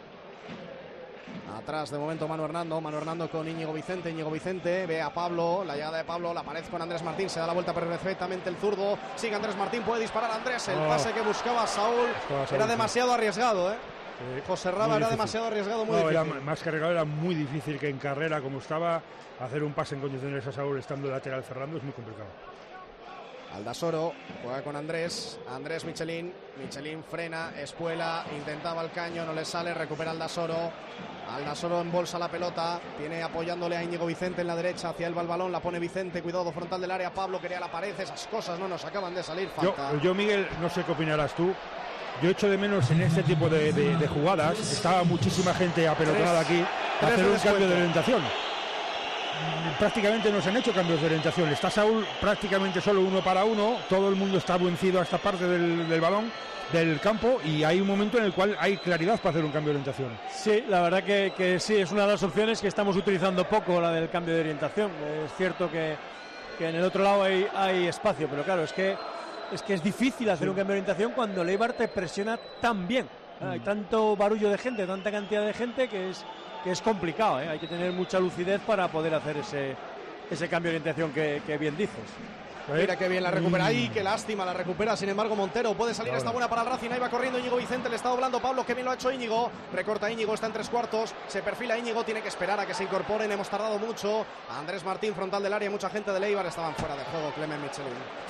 Atrás de momento Manu Hernando con Íñigo Vicente, ve a Pablo, la llegada de Pablo, la pared con Andrés Martín, se da la vuelta perfectamente el zurdo, sigue Andrés Martín, puede disparar Andrés, el pase que buscaba Saúl, era demasiado arriesgado, José Raba, era demasiado arriesgado, muy difícil. Era más cargado, era muy difícil que en carrera, como estaba, hacer un pase en condiciones a Saúl estando lateral Fernando es muy complicado. Aldasoro juega con Andrés Michelin frena, Espuela, intentaba el caño, no le sale, recupera Aldasoro embolsa la pelota, tiene apoyándole a Íñigo Vicente en la derecha, hacia él va el balón, la pone Vicente, cuidado frontal del área, Pablo quería la pared, esas cosas no nos acaban de salir, falta. Yo Miguel, no sé qué opinarás tú, yo echo de menos en este tipo de jugadas, estaba muchísima gente apelotonada aquí, a hacer un cambio de orientación. Prácticamente no se han hecho cambios de orientación. Está Saúl prácticamente solo 1 para 1. Todo el mundo está vencido a esta parte del balón, del campo, y hay un momento en el cual hay claridad para hacer un cambio de orientación. Sí, la verdad que sí, es una de las opciones que estamos utilizando poco, la del cambio de orientación. Es cierto que en el otro lado hay espacio, pero claro, es que es difícil hacer un cambio de orientación cuando el Eibar te presiona tan bien. Hay tanto barullo de gente, tanta cantidad de gente que es complicado, hay que tener mucha lucidez para poder hacer ese cambio de orientación que bien dices. Mira qué bien la recupera ahí, qué lástima, la recupera sin embargo Montero, puede salir esta buena para el Racing, ahí va corriendo Íñigo Vicente, le está doblando Pablo, qué bien lo ha hecho Íñigo, recorta Íñigo, está en 3/4, se perfila Íñigo, tiene que esperar a que se incorporen, hemos tardado mucho, Andrés Martín frontal del área, mucha gente de Eibar, estaban fuera de juego, Clemen Michelin.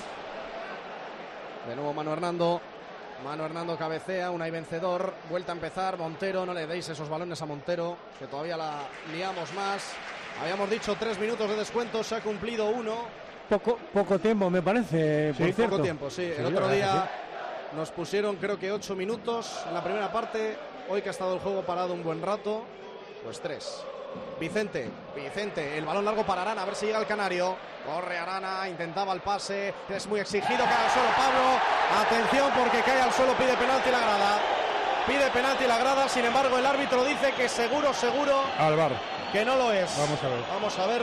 De nuevo Manu Hernando cabecea, Unai vencedor, vuelta a empezar, Montero, no le deis esos balones a Montero, que todavía la liamos más. Habíamos dicho 3 minutos de descuento, se ha cumplido 1. Poco tiempo me parece, sí, poco tiempo, sí. El otro día nos pusieron creo que 8 minutos en la primera parte, hoy que ha estado el juego parado un buen rato, pues 3. Vicente, el balón largo para Arana, a ver si llega el canario. Corre Arana, intentaba el pase, es muy exigido, cae al suelo Pablo. Atención porque cae al suelo, pide penalti la grada. Sin embargo el árbitro dice que seguro al VAR, que no lo es. Vamos a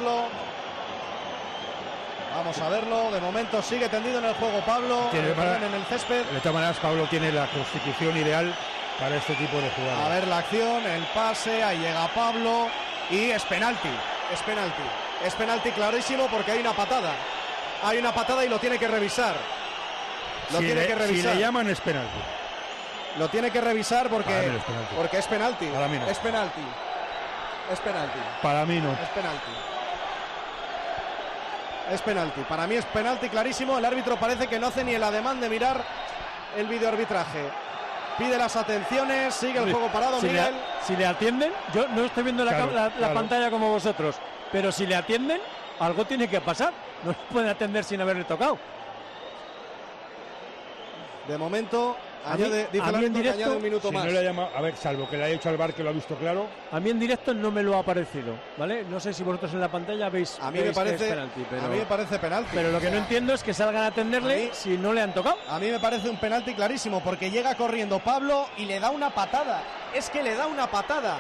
verlo. De momento sigue tendido en el juego Pablo, en el césped. De todas maneras Pablo tiene la constitución ideal para este tipo de jugadas. A ver la acción, el pase, ahí llega Pablo y es penalti. Es penalti clarísimo porque hay una patada y lo tiene que revisar. Si le llaman es penalti. Lo tiene que revisar porque es penalti. Para mí no. Es penalti. Para mí no. Es penalti. Para mí es penalti clarísimo. El árbitro parece que no hace ni el ademán de mirar el videoarbitraje. Pide las atenciones, sigue el juego parado, Miguel. Si le atienden, yo no estoy viendo la pantalla como vosotros, pero si le atienden, algo tiene que pasar. No se pueden atender sin haberle tocado. De momento, añade un minuto más. No le llama, a ver, salvo que le haya hecho al VAR, que lo ha visto claro. A mí en directo no me lo ha parecido, ¿vale? No sé si vosotros en la pantalla veis. A mí me parece penalti. A mí me parece penalti. Pero lo que no entiendo es que salgan a atenderle si no le han tocado. A mí me parece un penalti clarísimo porque llega corriendo Pablo y le da una patada. Es que le da una patada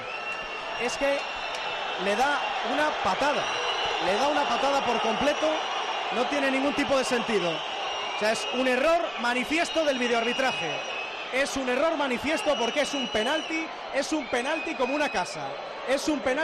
por completo. No tiene ningún tipo de sentido. O sea, es un error manifiesto del videoarbitraje. Es un error manifiesto porque es un penalti como una casa. Es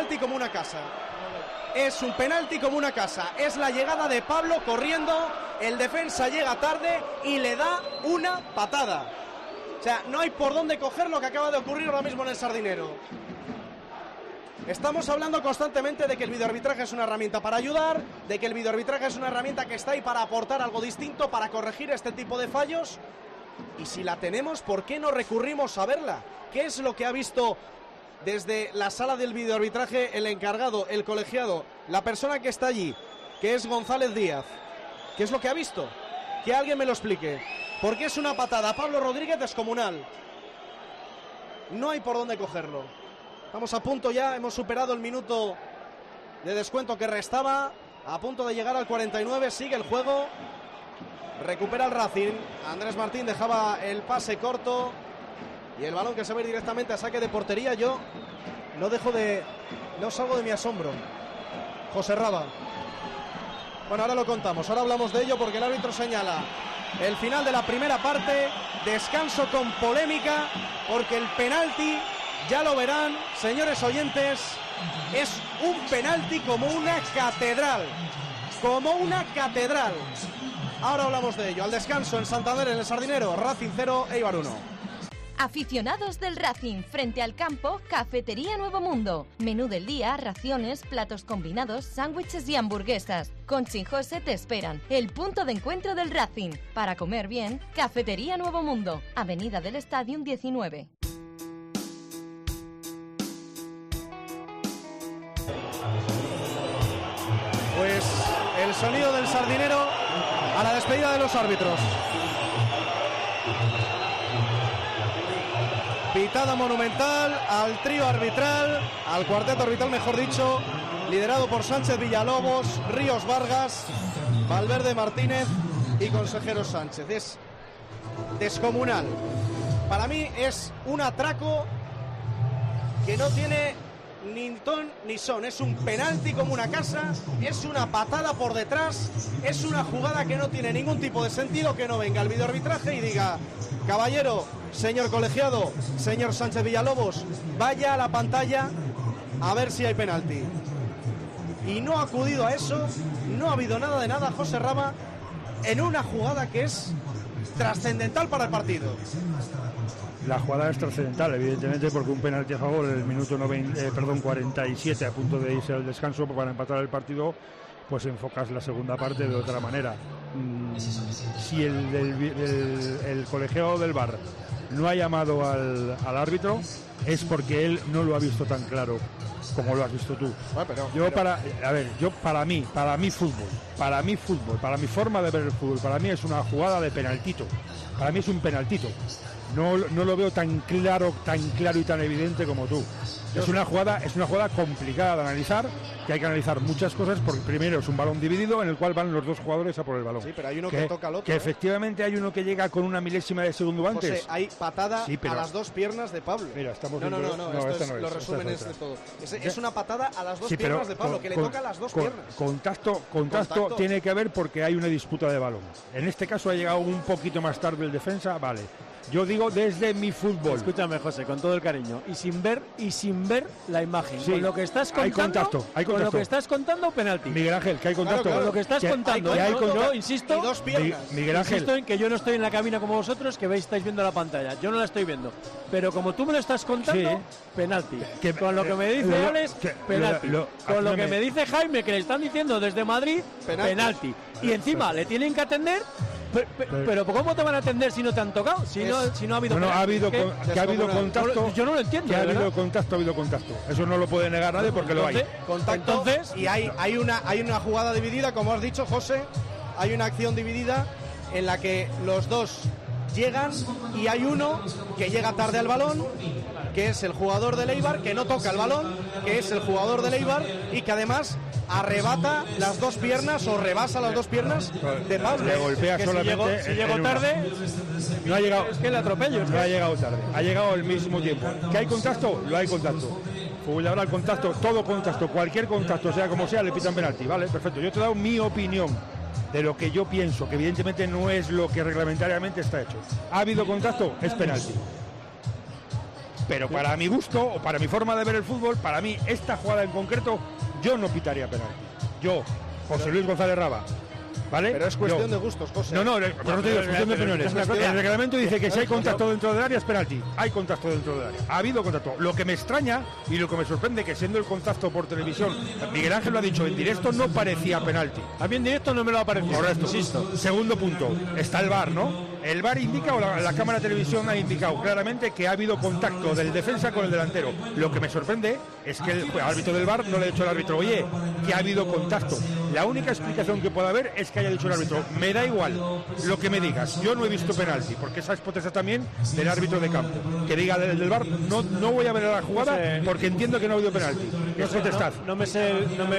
la llegada de Pablo corriendo, el defensa llega tarde y le da una patada. O sea, no hay por dónde coger lo que acaba de ocurrir ahora mismo en el Sardinero. Estamos hablando constantemente de que el videoarbitraje es una herramienta para ayudar, de que el videoarbitraje es una herramienta que está ahí para aportar algo distinto, para corregir este tipo de fallos. Y si la tenemos, ¿por qué no recurrimos a verla? ¿Qué es lo que ha visto desde la sala del videoarbitraje el encargado, el colegiado, la persona que está allí, que es González Díaz? ¿Qué es lo que ha visto? Que alguien me lo explique. ¿Por qué es una patada? Pablo Rodríguez descomunal. No hay por dónde cogerlo. Estamos a punto ya, hemos superado el minuto de descuento que restaba, a punto de llegar al 49, sigue el juego, recupera el Racing, Andrés Martín dejaba el pase corto y el balón que se va a ir directamente a saque de portería. Yo no salgo de mi asombro. José Raba. Bueno, ahora lo contamos, ahora hablamos de ello porque el árbitro señala el final de la primera parte, descanso con polémica, porque el penalti, ya lo verán, señores oyentes, es un penalti como una catedral. Como una catedral. Ahora hablamos de ello. Al descanso en Santander, en el Sardinero, Racing 0, Eibar 1. Aficionados del Racing, frente al campo, Cafetería Nuevo Mundo. Menú del día, raciones, platos combinados, sándwiches y hamburguesas. Conchi y José te esperan. El punto de encuentro del Racing. Para comer bien, Cafetería Nuevo Mundo. Avenida del Estadio 19. Pues el sonido del Sardinero a la despedida de los árbitros. Pitada monumental al trío arbitral, al cuarteto arbitral, mejor dicho, liderado por Sánchez Villalobos, Ríos Vargas, Valverde Martínez y Consejero Sánchez. Es descomunal. Para mí es un atraco que no tiene ni ton ni son. Es un penalti como una casa, es una patada por detrás, es una jugada que no tiene ningún tipo de sentido. Que no venga el videoarbitraje y diga: caballero, señor colegiado, señor Sánchez Villalobos, vaya a la pantalla a ver si hay penalti. Y no ha acudido a eso, no ha habido nada de nada, José Rama, en una jugada que es trascendental para el partido. La jugada es trascendental, evidentemente, porque un penalti a favor en el minuto 47, a punto de irse al descanso para empatar el partido, pues enfocas la segunda parte de otra manera. Si el colegiado del VAR no ha llamado al árbitro, es porque él no lo ha visto tan claro como lo has visto tú. Para mi fútbol, para mi forma de ver el fútbol, para mí es una jugada de penaltito. Para mí es un penaltito. No lo veo tan claro y tan evidente como tú. Es una jugada complicada de analizar, que hay que analizar muchas cosas, porque primero es un balón dividido en el cual van los dos jugadores a por el balón. Sí, pero hay uno que toca al otro. Que efectivamente hay uno que llega con una milésima de segundo antes. José, hay patada a las dos piernas de Pablo. Mira, estamos no, los resúmenes de todo. Es una patada a las dos piernas de Pablo, que le toca a las dos piernas. Contacto tiene que haber porque hay una disputa de balón. En este caso ha llegado un poquito más tarde el defensa, vale. Yo digo desde mi fútbol. Escúchame, José, con todo el cariño. Y sin ver la imagen. Sí, con lo que estás contando. Hay contacto. Con lo que estás contando, penalti. Miguel Ángel, que hay contacto. Claro. Con lo que estás contando. Yo insisto. Y dos piernas. Miguel Ángel. Insisto en que yo no estoy en la cabina como vosotros, que estáis viendo la pantalla. Yo no la estoy viendo. Pero como tú me lo estás contando, penalti. Con lo que me dice Alex, penalti. Con lo que me dice Jaime, que le están diciendo desde Madrid, penalti. Y encima le tienen que atender. Pero ¿cómo te van a atender si no te han tocado? Si no ha habido ha habido contacto. Yo no lo entiendo. Ha habido contacto. Eso no lo puede negar nadie porque lo hay. Contacto. Entonces, y hay una jugada dividida, como has dicho, José. Hay una acción dividida en la que los dos llegan y hay uno que llega tarde al balón, que es el jugador del Eibar, que no toca el balón, que es el jugador del Eibar y que además arrebata las dos piernas o rebasa las dos piernas de Pablo. Le golpea solamente. Si llegó tarde, no ha llegado. Es que el atropello. No ha llegado tarde. Ha llegado al mismo tiempo. ¿Que hay contacto? Lo hay contacto. Pues ahora el contacto, todo contacto, cualquier contacto, sea como sea, le pitan penalti. Vale, perfecto. Yo te he dado mi opinión de lo que yo pienso, que evidentemente no es lo que reglamentariamente está hecho. ¿Ha habido contacto? Es penalti. Pero para mi gusto, o para mi forma de ver el fútbol, para mí, esta jugada en concreto, yo no pitaría penalti. Yo, José Luis González Raba. ¿Vale? Pero es cuestión de gustos, José. No te digo, es cuestión de opiniones. El reglamento dice que si hay contacto dentro del área es penalti. Hay contacto dentro del área. Ha habido contacto. Lo que me extraña y lo que me sorprende, que siendo el contacto por televisión, Miguel Ángel lo ha dicho, en directo no parecía penalti. A mí en directo no me lo ha parecido. Correcto. Insisto. Segundo punto, está el VAR, ¿no? El VAR indica, o la cámara de televisión ha indicado claramente que ha habido contacto del defensa con el delantero. Lo que me sorprende es que el árbitro del VAR no le ha dicho al árbitro, oye, que ha habido contacto. La única explicación que puede haber es que haya dicho el árbitro, me da igual lo que me digas, yo no he visto penalti, porque esa es potestad también del árbitro de campo. Que diga el del VAR, no voy a ver la jugada porque entiendo que no ha habido penalti. Es potestad. No me sé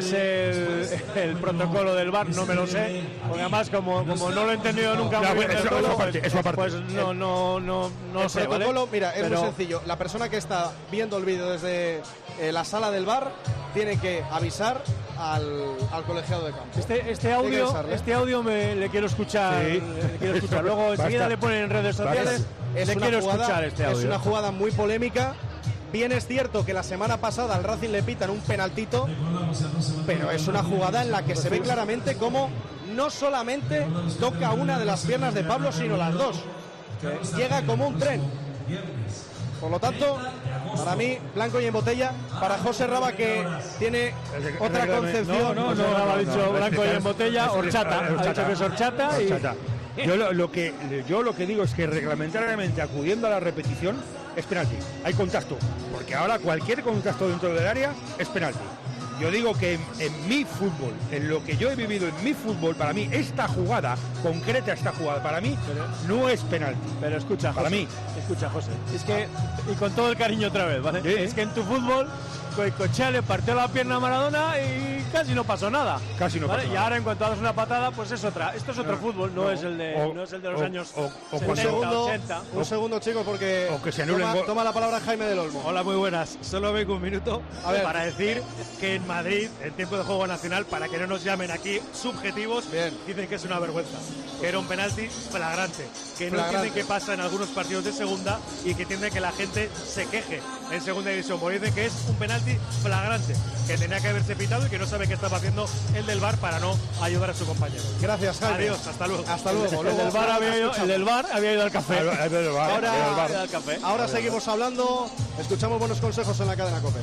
el protocolo del VAR, no me lo sé, porque además como no lo he entendido nunca. Eso aparte. Pues no el sé, protocolo, ¿vale? mira, es muy sencillo. La persona que está viendo el vídeo desde la sala del VAR tiene que avisar al colegiado mariscado de campo. Este audio le quiero escuchar. Sí. Le quiero escuchar. Luego enseguida le ponen en redes sociales. Escuchar este audio. Es una jugada muy polémica. Bien es cierto que la semana pasada al Racing le pitan un penaltito, pero es una jugada en la que se ve claramente cómo no solamente toca una de las piernas de Pablo, sino las dos. Llega como un tren. Por lo tanto, para mí, blanco y en botella. Para José Raba, que tiene otra concepción. No, Raba ha dicho blanco y en botella. Horchata. Ha dicho que es horchata. Yo lo que digo es que reglamentariamente, acudiendo a la repetición, es penalti. Hay contacto, porque ahora cualquier contacto dentro del área es penalti. Yo digo que en mi fútbol, en lo que yo he vivido en mi fútbol, para mí esta jugada, para mí no es penalti. Pero escucha, para José, mí. Escucha, José, es que, y con todo el cariño otra vez, ¿vale? Sí. Es que en tu fútbol, Cochea le partió la pierna a Maradona y casi no pasó nada. Casi no pasó nada. Y ahora en cuanto das una patada, pues es otra. Esto es otro fútbol, no es el de los años 70, 80. Un segundo, chicos, porque que se anulen toma la palabra Jaime del Olmo. Hola, muy buenas. Solo vengo un minuto para decir que en Madrid, en tiempo de juego nacional, para que no nos llamen aquí subjetivos, dicen que es una vergüenza. Que era un penalti flagrante. Que no entienden qué pasa en algunos partidos de segunda y que entienden que la gente se queje en segunda división. Porque dicen que es un penalti flagrante, que tenía que haberse pitado y que no sabe qué estaba haciendo el del VAR para no ayudar a su compañero. Gracias, Jaime. Adiós, hasta luego. Hasta luego. El del VAR había ido al café. Ahora seguimos hablando. Escuchamos buenos consejos en la cadena COPE.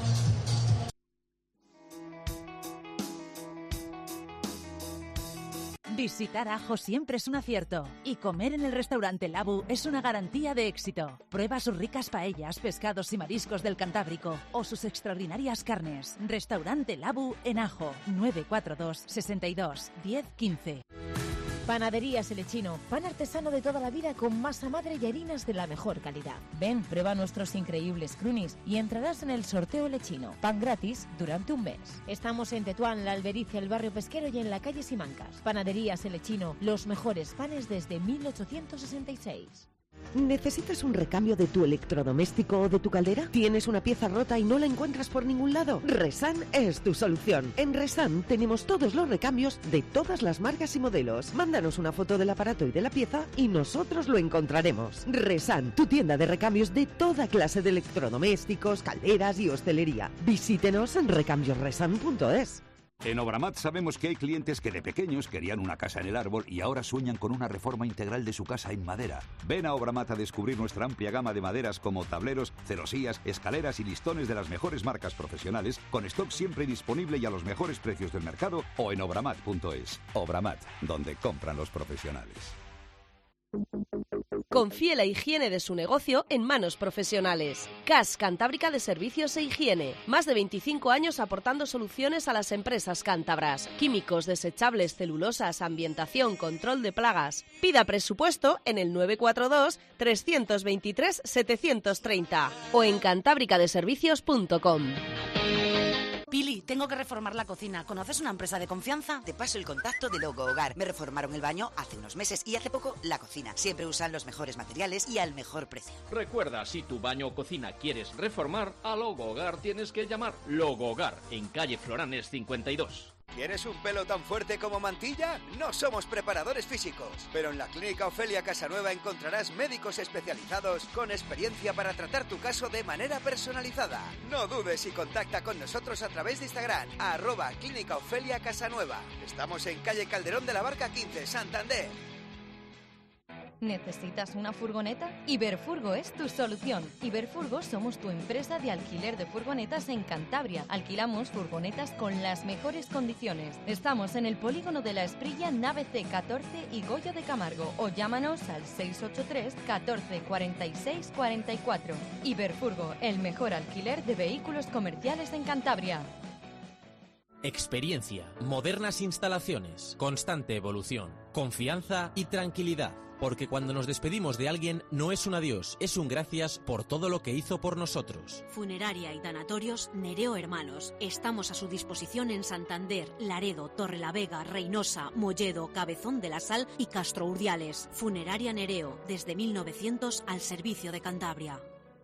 Visitar Ajo siempre es un acierto y comer en el restaurante Labu es una garantía de éxito. Prueba sus ricas paellas, pescados y mariscos del Cantábrico o sus extraordinarias carnes. Restaurante Labu en Ajo, 942 62 10 15. Panaderías El Lechino, pan artesano de toda la vida con masa madre y harinas de la mejor calidad. Ven, prueba nuestros increíbles crunis y entrarás en el sorteo Lechino. Pan gratis durante un mes. Estamos en Tetuán, La Albericia, el barrio pesquero y en la calle Simancas. Panaderías El Lechino, los mejores panes desde 1866. ¿Necesitas un recambio de tu electrodoméstico o de tu caldera? ¿Tienes una pieza rota y no la encuentras por ningún lado? Resan es tu solución. En Resan tenemos todos los recambios de todas las marcas y modelos. Mándanos una foto del aparato y de la pieza y nosotros lo encontraremos. Resan, tu tienda de recambios de toda clase de electrodomésticos, calderas y hostelería. Visítenos en recambiosresan.es. En Obramat sabemos que hay clientes que de pequeños querían una casa en el árbol y ahora sueñan con una reforma integral de su casa en madera. Ven a Obramat a descubrir nuestra amplia gama de maderas como tableros, celosías, escaleras y listones de las mejores marcas profesionales, con stock siempre disponible y a los mejores precios del mercado o en obramat.es. Obramat, donde compran los profesionales. Confíe la higiene de su negocio en manos profesionales. CAS Cantábrica de Servicios e Higiene. Más de 25 años aportando soluciones a las empresas cántabras. Químicos, desechables, celulosas, ambientación, control de plagas. Pida presupuesto en el 942 323 730 o en cantábricadeservicios.com. Pili, tengo que reformar la cocina. ¿Conoces una empresa de confianza? Te paso el contacto de Logo Hogar. Me reformaron el baño hace unos meses y hace poco la cocina. Siempre usan los mejores materiales y al mejor precio. Recuerda, si tu baño o cocina quieres reformar, a Logo Hogar tienes que llamar. Logo Hogar, en calle Floranes 52. ¿Tienes un pelo tan fuerte como Mantilla? No somos preparadores físicos, pero en la Clínica Ofelia Casanueva encontrarás médicos especializados con experiencia para tratar tu caso de manera personalizada. No dudes y contacta con nosotros a través de Instagram, @Clínica Ofelia Casanueva. Estamos en calle Calderón de la Barca 15, Santander. ¿Necesitas una furgoneta? Iberfurgo es tu solución. Iberfurgo somos tu empresa de alquiler de furgonetas en Cantabria. Alquilamos furgonetas con las mejores condiciones. Estamos en el polígono de La Esprilla, nave C14 y Goyo de Camargo. O llámanos al 683 14 46 44. Iberfurgo, el mejor alquiler de vehículos comerciales en Cantabria. Experiencia, modernas instalaciones, constante evolución, confianza y tranquilidad. Porque cuando nos despedimos de alguien no es un adiós, es un gracias por todo lo que hizo por nosotros. Funeraria y tanatorios Nereo Hermanos. Estamos a su disposición en Santander, Laredo, Torrelavega, Reynosa, Molledo, Cabezón de la Sal y Castro Urdiales. Funeraria Nereo, desde 1900 al servicio de Cantabria.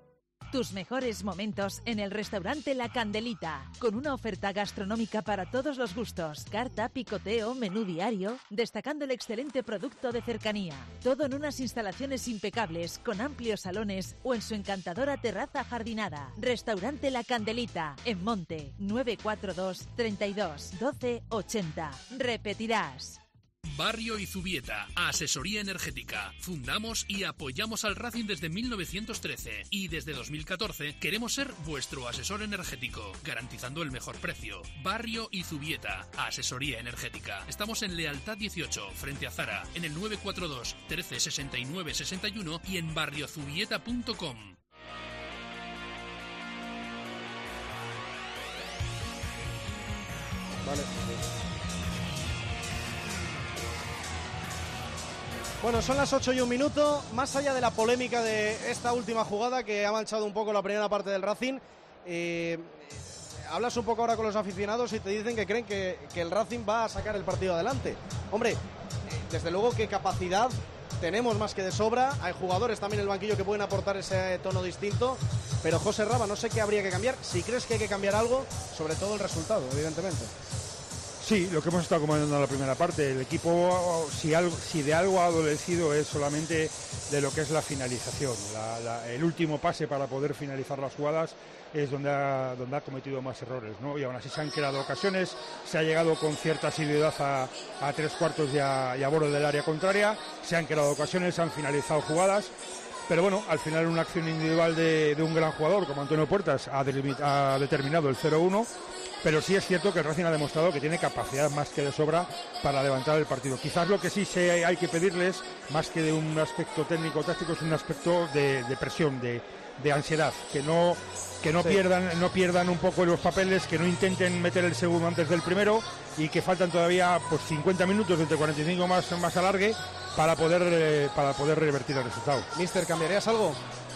Tus mejores momentos en el restaurante La Candelita, con una oferta gastronómica para todos los gustos, carta, picoteo, menú diario, destacando el excelente producto de cercanía. Todo en unas instalaciones impecables, con amplios salones o en su encantadora terraza jardinada. Restaurante La Candelita, en Monte, 942 32 12 80. Repetirás. Barrio y Zubieta, asesoría energética. Fundamos y apoyamos al Racing desde 1913 y desde 2014 queremos ser vuestro asesor energético, garantizando el mejor precio. Barrio y Zubieta, asesoría energética. Estamos en Lealtad 18, frente a Zara, en el 942 13 69 61 y en barriozubieta.com. Vale. Bueno, son las 8 y 1 minuto. Más allá de la polémica de esta última jugada que ha manchado un poco la primera parte del Racing, hablas un poco ahora con los aficionados y te dicen que creen que el Racing va a sacar el partido adelante. Hombre, desde luego que capacidad tenemos más que de sobra. Hay jugadores también en el banquillo que pueden aportar ese tono distinto. Pero José Raba, no sé qué habría que cambiar. Si crees que hay que cambiar algo, sobre todo el resultado, evidentemente. Sí, lo que hemos estado comentando en la primera parte, el equipo, si de algo ha adolecido es solamente de lo que es la finalización. El último pase para poder finalizar las jugadas es donde ha cometido más errores, ¿no? Y aún así se han creado ocasiones, se ha llegado con cierta asiduidad a tres cuartos y a borde del área contraria, se han creado ocasiones, se han finalizado jugadas. Pero bueno, al final una acción individual de un gran jugador como Antonio Puertas ha determinado el 0-1. Pero sí es cierto que el Racing ha demostrado que tiene capacidad más que de sobra para levantar el partido. Quizás lo que sí hay que pedirles, más que de un aspecto técnico-táctico, es un aspecto de presión, de ansiedad, que no pierdan un poco los papeles, que no intenten meter el segundo antes del primero y que faltan todavía pues 50 minutos, entre 45 más alargue, para poder revertir el resultado. Mister, ¿cambiarías algo?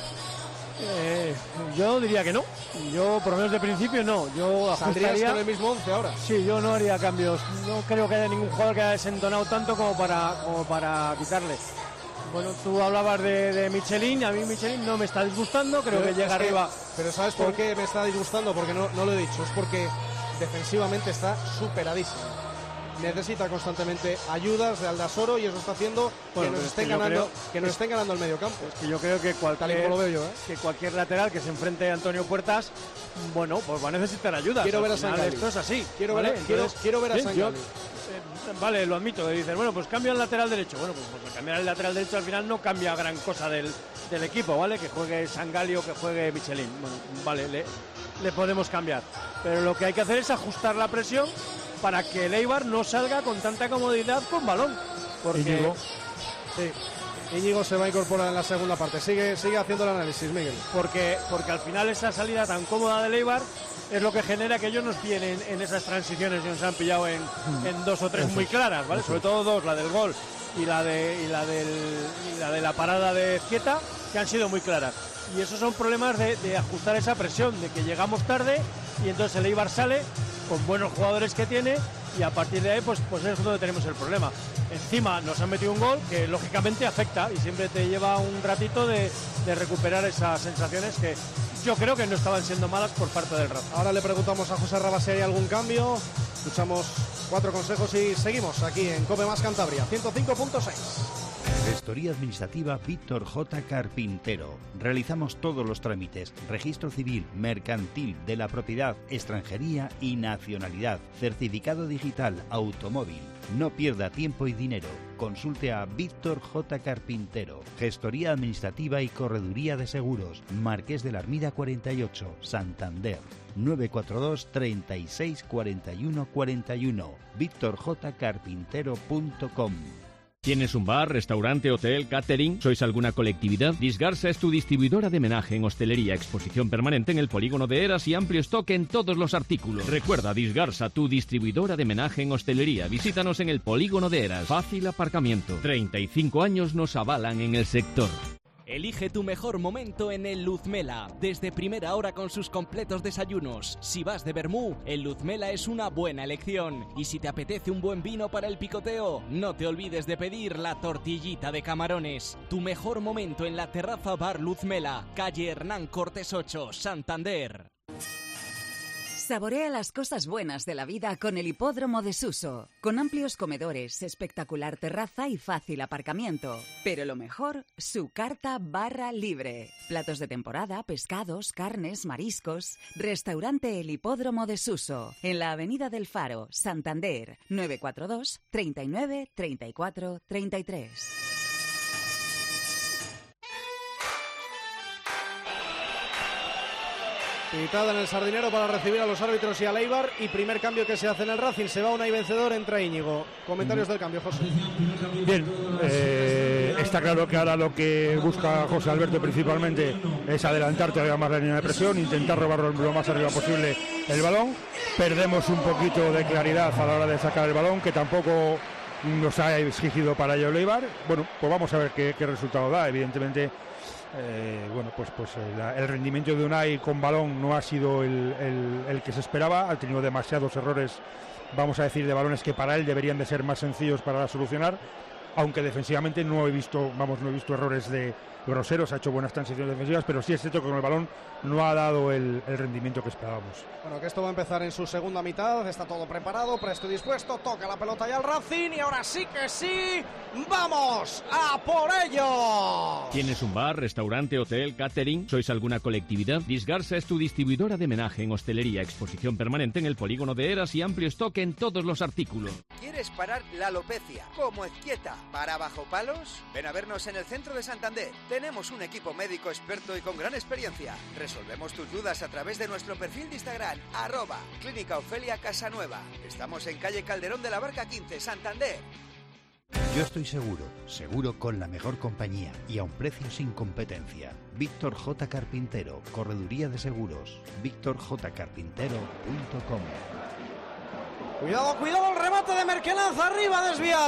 Yo diría que no. Yo, por lo menos de principio, no. Yo ajustaría con el mismo 11 ahora. Sí, yo no haría cambios. No creo que haya ningún jugador que haya desentonado tanto como para quitarle. Bueno, tú hablabas de Michelin. A mí Michelin no me está disgustando. Creo que llega arriba. Pero ¿sabes por qué me está disgustando? Porque no lo he dicho. Es porque defensivamente está superadísimo. Necesita constantemente ayudas de Aldasoro y eso está haciendo que nos estén ganando el medio campo. Es que yo creo que cualquier lateral que se enfrente a Antonio Puertas, bueno, pues va a necesitar ayuda. Quiero ver a Sangali. Esto es así. Quiero ver a Sangali. Vale, lo admito. Dices, bueno, pues cambia el lateral derecho. Bueno, pues cambiar el lateral derecho al final no cambia gran cosa del equipo, ¿vale? Que juegue Sangali o que juegue Michelin. Bueno, vale, le podemos cambiar. Pero lo que hay que hacer es ajustar la presión para que el Eibar no salga con tanta comodidad con balón. Porque Íñigo se va a incorporar en la segunda parte. Sigue haciendo el análisis, Miguel. Porque al final esa salida tan cómoda del Eibar es lo que genera que ellos nos pillen en esas transiciones y nos han pillado en dos o tres muy claras, ¿vale? Sobre todo dos, la del gol y la de la parada de Zieta, que han sido muy claras. Y esos son problemas de ajustar esa presión, de que llegamos tarde y entonces el Eibar sale con buenos jugadores que tiene y a partir de ahí pues es donde tenemos el problema. Encima nos han metido un gol que lógicamente afecta y siempre te lleva un ratito de recuperar esas sensaciones que yo creo que no estaban siendo malas por parte del Racing. Ahora le preguntamos a José Raba si hay algún cambio. Escuchamos 4 consejos y seguimos aquí en COPE Más Cantabria 105.6. Gestoría Administrativa Víctor J. Carpintero. Realizamos todos los trámites: registro civil, mercantil, de la propiedad, extranjería y nacionalidad, certificado digital, automóvil. No pierda tiempo y dinero. Consulte a Víctor J. Carpintero. Gestoría Administrativa y Correduría de Seguros. Marqués de la Armida 48, Santander. 942 36 41 41. VíctorJCarpintero.com. ¿Tienes un bar, restaurante, hotel, catering? ¿Sois alguna colectividad? Disgarsa es tu distribuidora de menaje en hostelería, exposición permanente en el polígono de Eras y amplio stock en todos los artículos. Recuerda, Disgarsa, tu distribuidora de menaje en hostelería. Visítanos en el polígono de Eras. Fácil aparcamiento. 35 años nos avalan en el sector. Elige tu mejor momento en el Luzmela, desde primera hora con sus completos desayunos. Si vas de vermú, el Luzmela es una buena elección. Y si te apetece un buen vino para el picoteo, no te olvides de pedir la tortillita de camarones. Tu mejor momento en la terraza Bar Luzmela, calle Hernán Cortés 8, Santander. Saborea las cosas buenas de la vida con el Hipódromo de Suso, con amplios comedores, espectacular terraza y fácil aparcamiento. Pero lo mejor, su carta barra libre. Platos de temporada, pescados, carnes, mariscos. Restaurante El Hipódromo de Suso, en la Avenida del Faro, Santander, 942 39 34 33. Pitada en el Sardinero para recibir a los árbitros y a Eibar, y primer cambio que se hace en el Racing. Se va Unai vencedor, entra Íñigo. Comentarios del cambio, José. Bien, está claro que ahora lo que busca José Alberto principalmente es adelantar todavía más la línea de presión, intentar robar lo más arriba posible el balón. Perdemos un poquito de claridad a la hora de sacar el balón, que tampoco nos ha exigido para ello el Eibar. Bueno, pues vamos a ver qué resultado da. Evidentemente, el rendimiento de Unai con balón no ha sido el que se esperaba. Ha tenido demasiados errores, vamos a decir, de balones que para él deberían de ser más sencillos para solucionar, aunque defensivamente no he visto errores de groseros. Ha hecho buenas transiciones defensivas, pero sí es cierto que con el balón no ha dado el rendimiento que esperábamos. Bueno, que esto va a empezar en su segunda mitad. Está todo preparado, presto y dispuesto. Toca la pelota ya al Racing y ahora sí que sí, ¡vamos a por ello! ¿Tienes un bar, restaurante, hotel, catering? ¿Sois alguna colectividad? Disgarsa es tu distribuidora de menaje en hostelería, exposición permanente en el polígono de Eras y amplio stock en todos los artículos. ¿Quieres parar la alopecia como Ezquieta para bajo palos? Ven a vernos en el centro de Santander. Tenemos un equipo médico experto y con gran experiencia. Resolvemos tus dudas a través de nuestro perfil de Instagram, @Clínica Ofelia Casanueva. Estamos en calle Calderón de la Barca 15, Santander. Yo estoy seguro con la mejor compañía y a un precio sin competencia. Víctor J. Carpintero, Correduría de Seguros, victorjcarpintero.com. Cuidado, el remate de Merkelanz, arriba,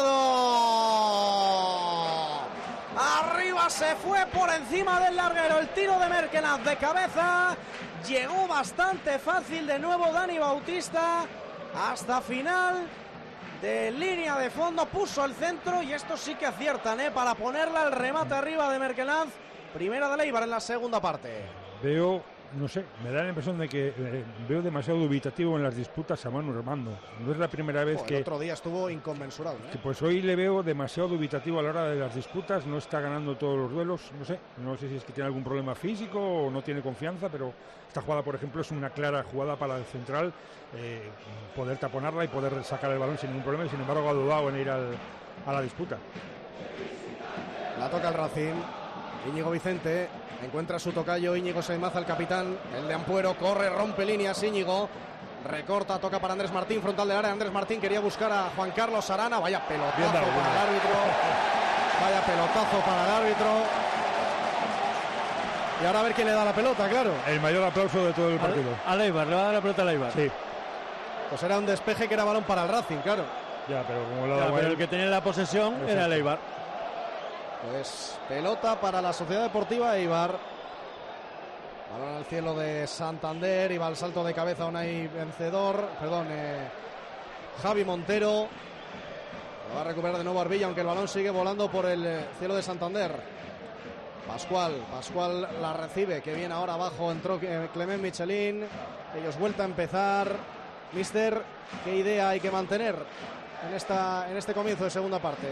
desviado. Arriba, se fue por encima del larguero, el tiro de Merkelanz de cabeza. Llegó bastante fácil de nuevo Dani Bautista hasta final de línea de fondo, puso el centro y esto sí que aciertan, para ponerla el remate arriba de Merkelanz. Primera de Eibar en la segunda parte. Me da la impresión de que veo demasiado dubitativo en las disputas a Manu Armando. No es la primera vez que... El otro día estuvo inconmensurable. Pues hoy le veo demasiado dubitativo a la hora de las disputas, no está ganando todos los duelos, no sé si es que tiene algún problema físico o no tiene confianza, pero esta jugada, por ejemplo, es una clara jugada para el central, poder taponarla y poder sacar el balón sin ningún problema, y sin embargo ha dudado en ir a la disputa. La toca el Racing, Íñigo Vicente. Encuentra su tocayo Íñigo Saimaza, el capitán, el de Ampuero, corre, rompe líneas Íñigo, recorta, toca para Andrés Martín, frontal del área. Andrés Martín quería buscar a Juan Carlos Arana, vaya pelotazo para el árbitro, y ahora a ver quién le da la pelota, claro. El mayor aplauso de todo el partido. A Eibar, le va a dar la pelota a Eibar. Sí. Pues era un despeje que era balón para el Racing, claro. Ya, pero como pero el que tenía la posesión era el Eibar. Pues pelota para la Sociedad Deportiva Eibar. Balón al cielo de Santander y va al salto de cabeza Unai vencedor. Javi Montero. Lo va a recuperar de nuevo Arbilla, aunque el balón sigue volando por el cielo de Santander. Pascual la recibe, que viene ahora abajo. Entró Clement Michelin. Ellos vuelta a empezar. Mister, ¿qué idea hay que mantener en este comienzo de segunda parte?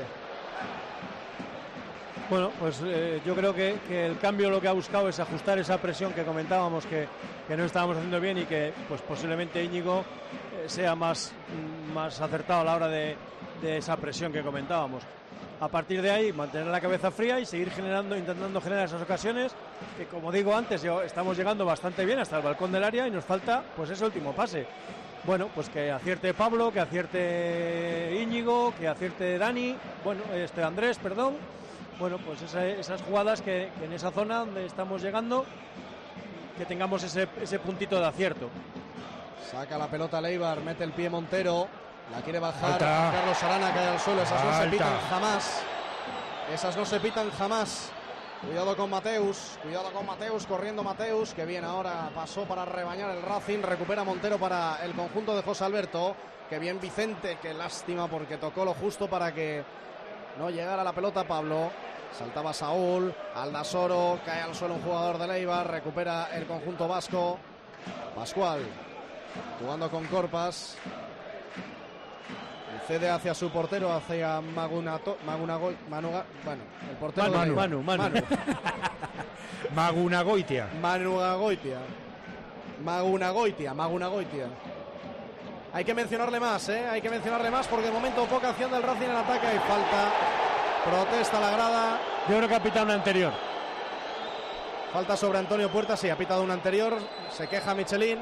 Bueno, pues yo creo que el cambio lo que ha buscado es ajustar esa presión que comentábamos que no estábamos haciendo bien, y que pues posiblemente Íñigo sea más acertado a la hora de esa presión que comentábamos. A partir de ahí, mantener la cabeza fría y seguir intentando generar esas ocasiones que, como digo antes, estamos llegando bastante bien hasta el balcón del área y nos falta pues ese último pase. Bueno, pues que acierte Pablo, que acierte Íñigo, que acierte Dani, Andrés, perdón. Bueno, pues esas jugadas que en esa zona donde estamos llegando, que tengamos ese puntito de acierto. Saca la pelota Eibar, mete el pie Montero, la quiere bajar Carlos Arana, cae al suelo. Esas no se pitan jamás. Cuidado con Mateus, corriendo Mateus, que bien ahora pasó para rebañar el Racing, recupera Montero para el conjunto de José Alberto, que bien Vicente, qué lástima porque tocó lo justo para que no llegara la pelota Pablo, saltaba Saúl, Aldasoro, cae al suelo un jugador de Eibar, recupera el conjunto vasco, Pascual, jugando con Corpas, cede hacia su portero, hacia el portero Manu. Magunagoitia. Hay que mencionarle más, porque de momento poca acción del Racing en ataque, hay falta, protesta la grada. Yo creo que ha pitado una anterior. Falta sobre Antonio Puerta, sí, ha pitado una anterior, se queja Michelin.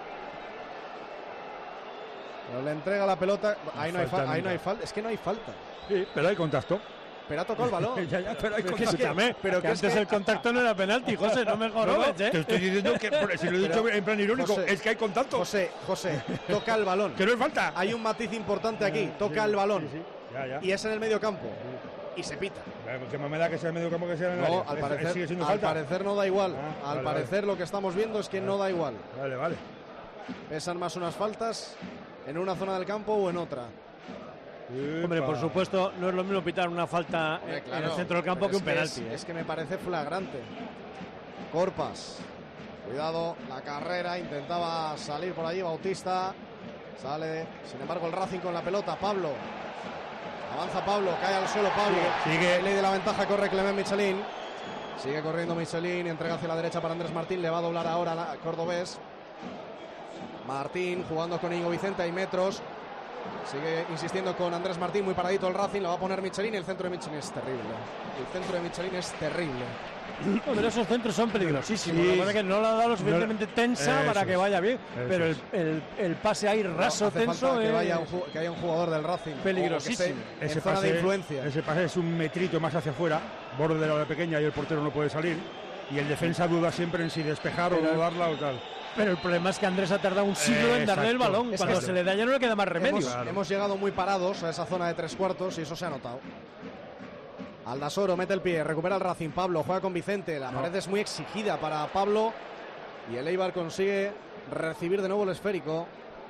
Pero le entrega la pelota. Ahí no hay falta. Es que no hay falta. Sí, pero hay contacto. Pero ha tocado el balón. Pero hay contacto. Pero que antes el contacto no era penalti, José, no me jorobes, Te estoy diciendo que, si lo he dicho en plan irónico, es que hay contacto. José, toca el balón. Que no es falta. Hay un matiz importante aquí. Toca el balón. Sí. Ya. Y es en el medio campo. Y se pita. Que me da que sea el medio campo que sea en el área. Al parecer no da igual. Al parecer lo que estamos viendo es que no da igual. Vale. Pesan más unas faltas en una zona del campo o en otra. Hombre, por supuesto, no es lo mismo pitar una falta en el centro del campo que un penalti. Es que me parece flagrante. Corpas. Cuidado, la carrera. Intentaba salir por allí Bautista. Sale, sin embargo, el Racing con la pelota. Pablo. Avanza Pablo, cae al suelo Pablo. Sigue. Ley de la ventaja, corre Clement Michelin. Sigue corriendo Michelin. Entrega hacia la derecha para Andrés Martín. Le va a doblar ahora la Cordobés. Martín jugando con Íñigo Vicente, hay metros, sigue insistiendo con Andrés Martín, muy paradito el Racing, la va a poner Michelin, el centro de Michelin es terrible. Pero esos centros son peligrosísimos, lo que pasa es que no la ha dado lo suficientemente tensa para que vaya bien, pero el pase ahí raso, tenso, que haya un jugador del Racing peligrosísimo. Ese zona pase, de influencia. Ese pase es un metrito más hacia afuera, borde de la hora pequeña y el portero no puede salir, y el defensa duda siempre en si despejar o no darla o tal. Pero el problema es que Andrés ha tardado un siglo en darle el balón. Cuando se le da ya no le queda más remedio. Hemos llegado muy parados a esa zona de 3/4 y eso se ha notado. Aldasoro mete el pie, recupera el Racing. Pablo juega con Vicente. La pared es muy exigida para Pablo. Y el Eibar consigue recibir de nuevo el esférico.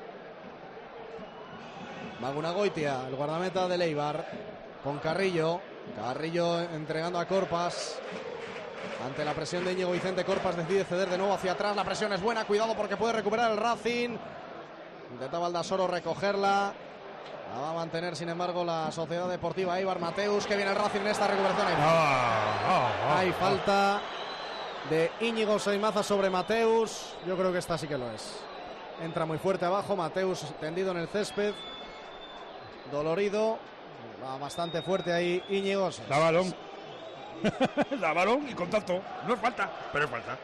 Magunagoitia, el guardameta del Eibar. Con Carrillo. Carrillo entregando a Corpas. Ante la presión de Íñigo Vicente, Corpas decide ceder de nuevo hacia atrás. La presión es buena, cuidado porque puede recuperar el Racing. Intentaba Aldasoro recogerla. La va a mantener, sin embargo, la Sociedad Deportiva Eibar. Mateus, que viene el Racing en esta recuperación. Hay falta de Íñigo Seimaza sobre Mateus. Yo creo que esta sí que lo es. Entra muy fuerte abajo, Mateus tendido en el césped. Dolorido. Va bastante fuerte ahí Íñigo. Da balón. Da balón y contacto. No es falta, pero es falta.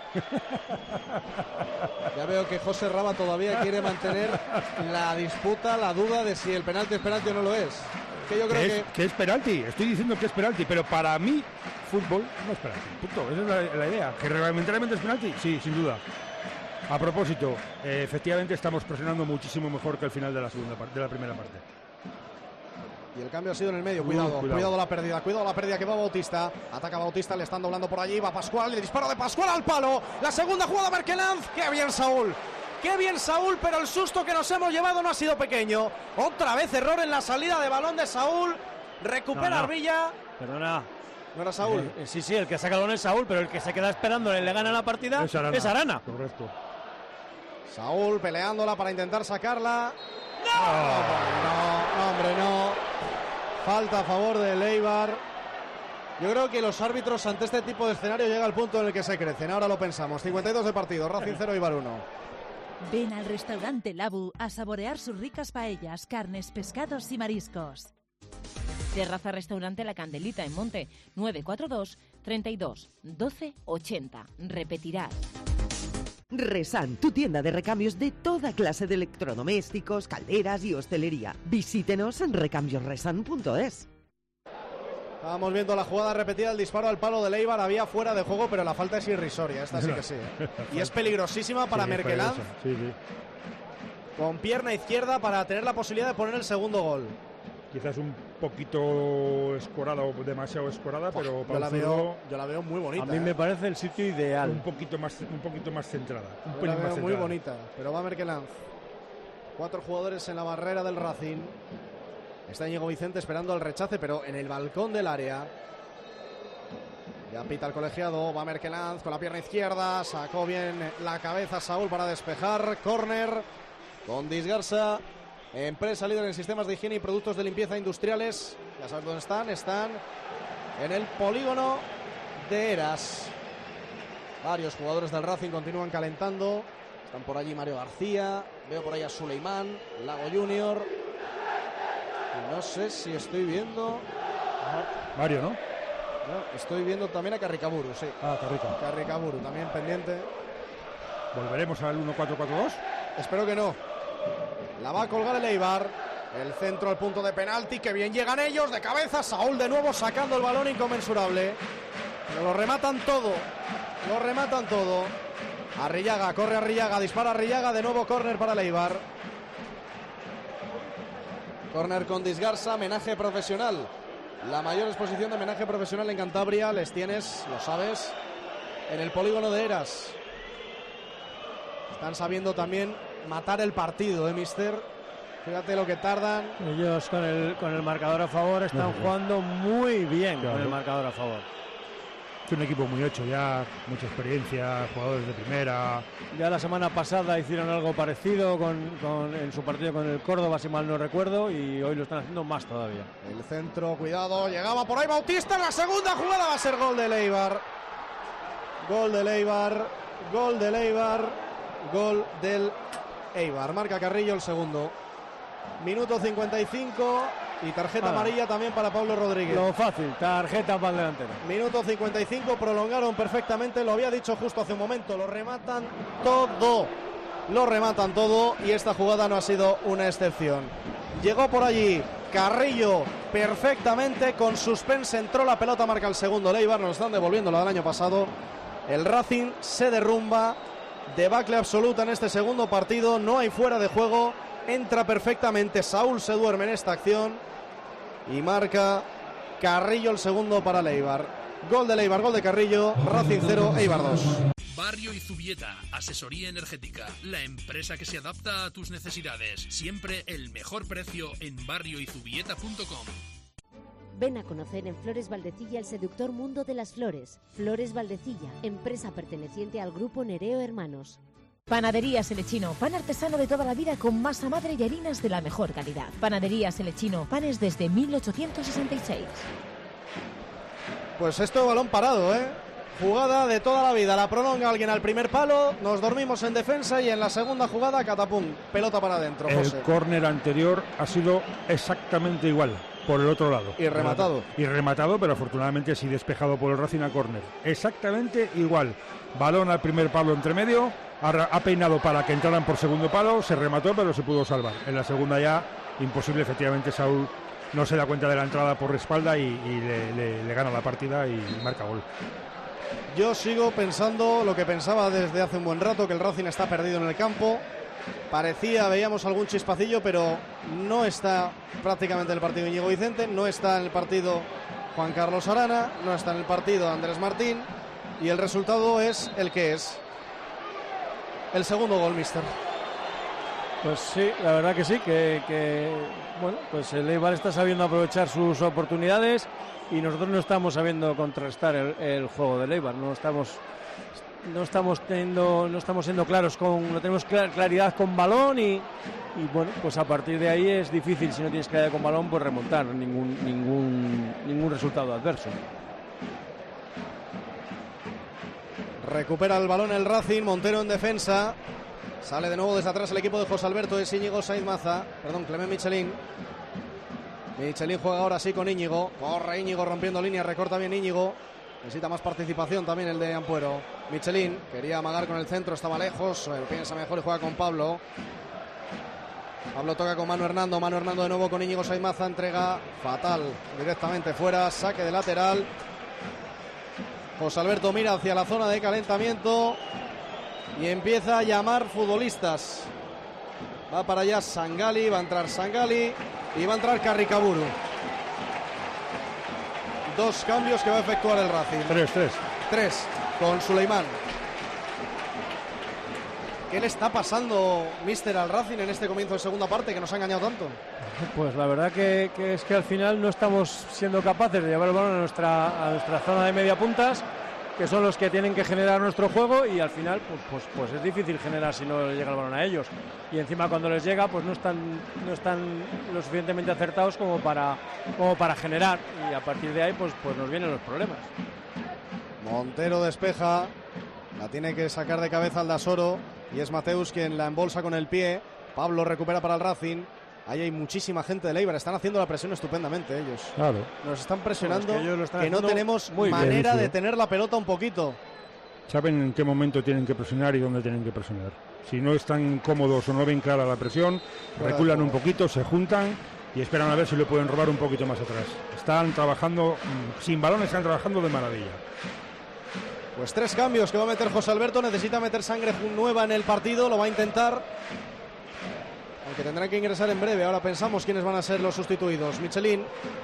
Ya veo que José Raba todavía quiere mantener la disputa, la duda de si el penalti es penalti o no lo es. Que yo creo que es penalti. Estoy diciendo que es penalti, pero para mí fútbol no es penalti. Punto. Esa es la idea. ¿Que reglamentariamente es penalti? Sí, sin duda. A propósito, efectivamente estamos presionando muchísimo mejor que el final de la primera parte. Y el cambio ha sido en el medio. Cuidado la pérdida que va Bautista. Ataca Bautista, le están doblando por allí. Va Pascual, el disparo de Pascual al palo. La segunda jugada Merkelanz. ¡Qué bien Saúl! Pero el susto que nos hemos llevado no ha sido pequeño. Otra vez error en la salida de balón de Saúl. Recupera Arbilla. Perdona. ¿No era Saúl? Sí, el que saca el balón es Saúl, pero el que se queda esperando y le gana la partida es Arana. Correcto. Saúl peleándola para intentar sacarla. No. Falta a favor del Eibar. Yo creo que los árbitros ante este tipo de escenario llega al punto en el que se crecen. Ahora lo pensamos. 52 de partido, Racing 0, Eibar 1. Ven al restaurante Labu a saborear sus ricas paellas, carnes, pescados y mariscos. Terraza Restaurante La Candelita en Monte, 942 32 12 80. Repetirás. Resan, tu tienda de recambios de toda clase de electrodomésticos, calderas y hostelería. Visítenos en recambiosresan.es. Estábamos viendo la jugada repetida, el disparo al palo de Eibar. Había fuera de juego, pero la falta es irrisoria. Esta sí que sí. Y es peligrosísima para Merkelanz. Sí. Con pierna izquierda para tener la posibilidad de poner el segundo gol. quizás un poquito escorada o demasiado escorada, pero yo la veo muy bonita. A mí me parece el sitio ideal. Un poquito más centrada. Yo la veo muy bonita, pero va Merkelanz. 4 jugadores en la barrera del Racing. Está Íñigo Vicente esperando el rechace, pero en el balcón del área. Ya pita el colegiado, va Merkelanz con la pierna izquierda, sacó bien la cabeza Saúl para despejar. Córner con Disgarza, empresa líder en sistemas de higiene y productos de limpieza industriales. Ya sabes dónde están en el polígono de Eras. Varios jugadores del Racing continúan calentando. Están por allí Mario García, veo por ahí a Suleimán, Lago Junior. Y no sé si estoy viendo... Mario, ¿no? No, estoy viendo también a Carricaburu, sí. Carricaburu, también pendiente. ¿Volveremos al 1-4-4-2? Espero que no. La va a colgar el Eibar. El centro al punto de penalti. Que bien llegan ellos de cabeza. Saúl de nuevo sacando el balón inconmensurable. Pero lo rematan todo. Arrillaga, corre Arrillaga, dispara Arrillaga. De nuevo córner para el Eibar. Córner con Disgarza, homenaje profesional. La mayor exposición de homenaje profesional en Cantabria les tienes, lo sabes, en el polígono de Eras. Están sabiendo también matar el partido, mister. Fíjate lo que tardan. Ellos con el marcador a favor están jugando muy bien, con el marcador a favor. Es un equipo muy hecho ya, mucha experiencia, jugadores de primera. Ya la semana pasada hicieron algo parecido en su partido con el Córdoba, si mal no recuerdo, y hoy lo están haciendo más todavía. El centro, cuidado, llegaba por ahí Bautista, en la segunda jugada va a ser gol del Eibar. Gol del Eibar. Marca Carrillo el segundo. Minuto 55 y tarjeta amarilla también para Pablo Rodríguez. Lo fácil, tarjeta para el delantero. Minuto 55, prolongaron perfectamente, lo había dicho justo hace un momento, lo rematan todo y esta jugada no ha sido una excepción. Llegó por allí Carrillo perfectamente, con suspense entró la pelota, marca el segundo el Eibar, nos están devolviendo la del año pasado. El Racing se derrumba, debacle absoluta en este segundo partido, no hay fuera de juego. Entra perfectamente, Saúl se duerme en esta acción y marca Carrillo el segundo para el Eibar. Gol del Eibar, gol de Carrillo, Racing 0, Eibar 2. Barrio Izubieta, asesoría energética, la empresa que se adapta a tus necesidades. Siempre el mejor precio en barrioizubieta.com. Ven a conocer en Flores Valdecilla el seductor mundo de las flores. Flores Valdecilla, empresa perteneciente al grupo Nereo Hermanos. Panaderías El Lechino, pan artesano de toda la vida con masa madre y harinas de la mejor calidad. Panaderías El Lechino, panes desde 1866. Pues esto es balón parado, Jugada de toda la vida, la prolonga alguien al primer palo, nos dormimos en defensa y en la segunda jugada, catapum, pelota para adentro. El córner anterior ha sido exactamente igual, por el otro lado. Y rematado. Pero afortunadamente sí despejado por el Racing a córner. Exactamente igual. Balón al primer palo entre medio, ha peinado para que entraran por segundo palo, se remató pero se pudo salvar. En la segunda ya, imposible, efectivamente Saúl no se da cuenta de la entrada por espalda y le gana la partida y marca gol. Yo sigo pensando lo que pensaba desde hace un buen rato, que el Racing está perdido en el campo. Veíamos algún chispacillo, pero no está prácticamente en el partido Íñigo Vicente, no está en el partido Juan Carlos Arana, no está en el partido Andrés Martín, y el resultado es el que es. El segundo gol, mister. Pues sí, la verdad que sí, bueno, pues el Eibar está sabiendo aprovechar sus oportunidades y nosotros no estamos sabiendo contrastar el juego del Eibar, no estamos siendo claros, no tenemos claridad con balón y bueno, pues a partir de ahí es difícil, si no tienes claridad con balón, pues remontar ningún resultado adverso. Recupera el balón el Racing, Montero en defensa. Sale de nuevo desde atrás el equipo de José Alberto, es Íñigo Sainz Maza, Clement Michelin. Michelin juega ahora sí con Íñigo. Corre Íñigo rompiendo líneas, recorta bien Íñigo. Necesita más participación también el de Ampuero. Michelin quería amagar con el centro, estaba lejos, piensa mejor y juega con Pablo. Pablo toca con Manu Hernando de nuevo con Íñigo Sainz Maza, entrega fatal, directamente fuera, saque de lateral. José Alberto mira hacia la zona de calentamiento y empieza a llamar futbolistas. Va para allá Sangali, va a entrar Sangali y va a entrar Carricaburu. 2 cambios que va a efectuar el Racing. 3 con Suleimán. ¿Qué le está pasando, míster, al Racing en este comienzo de segunda parte que nos ha engañado tanto? Pues la verdad que es que al final no estamos siendo capaces de llevar el balón a nuestra zona de media puntas, que son los que tienen que generar nuestro juego, y al final pues es difícil generar si no llega el balón a ellos. Y encima cuando les llega pues no están lo suficientemente acertados como para generar, y a partir de ahí pues nos vienen los problemas. Montero despeja, la tiene que sacar de cabeza Aldasoro y es Mateus quien la embolsa con el pie. Pablo recupera para el Racing. Ahí hay muchísima gente de Eibar, están haciendo la presión estupendamente ellos. Claro. Nos están presionando, es que no tenemos manera bien, de tener la pelota un poquito. Saben en qué momento tienen que presionar y dónde tienen que presionar. Si no están cómodos o no ven clara la presión, reculan un poquito, se juntan y esperan a ver si le pueden robar un poquito más atrás. Están trabajando, sin balón están trabajando de maravilla. Pues 3 cambios que va a meter José Alberto, necesita meter sangre nueva en el partido, lo va a intentar. Aunque tendrán que ingresar en breve. Ahora pensamos quiénes van a ser los sustituidos. Michelin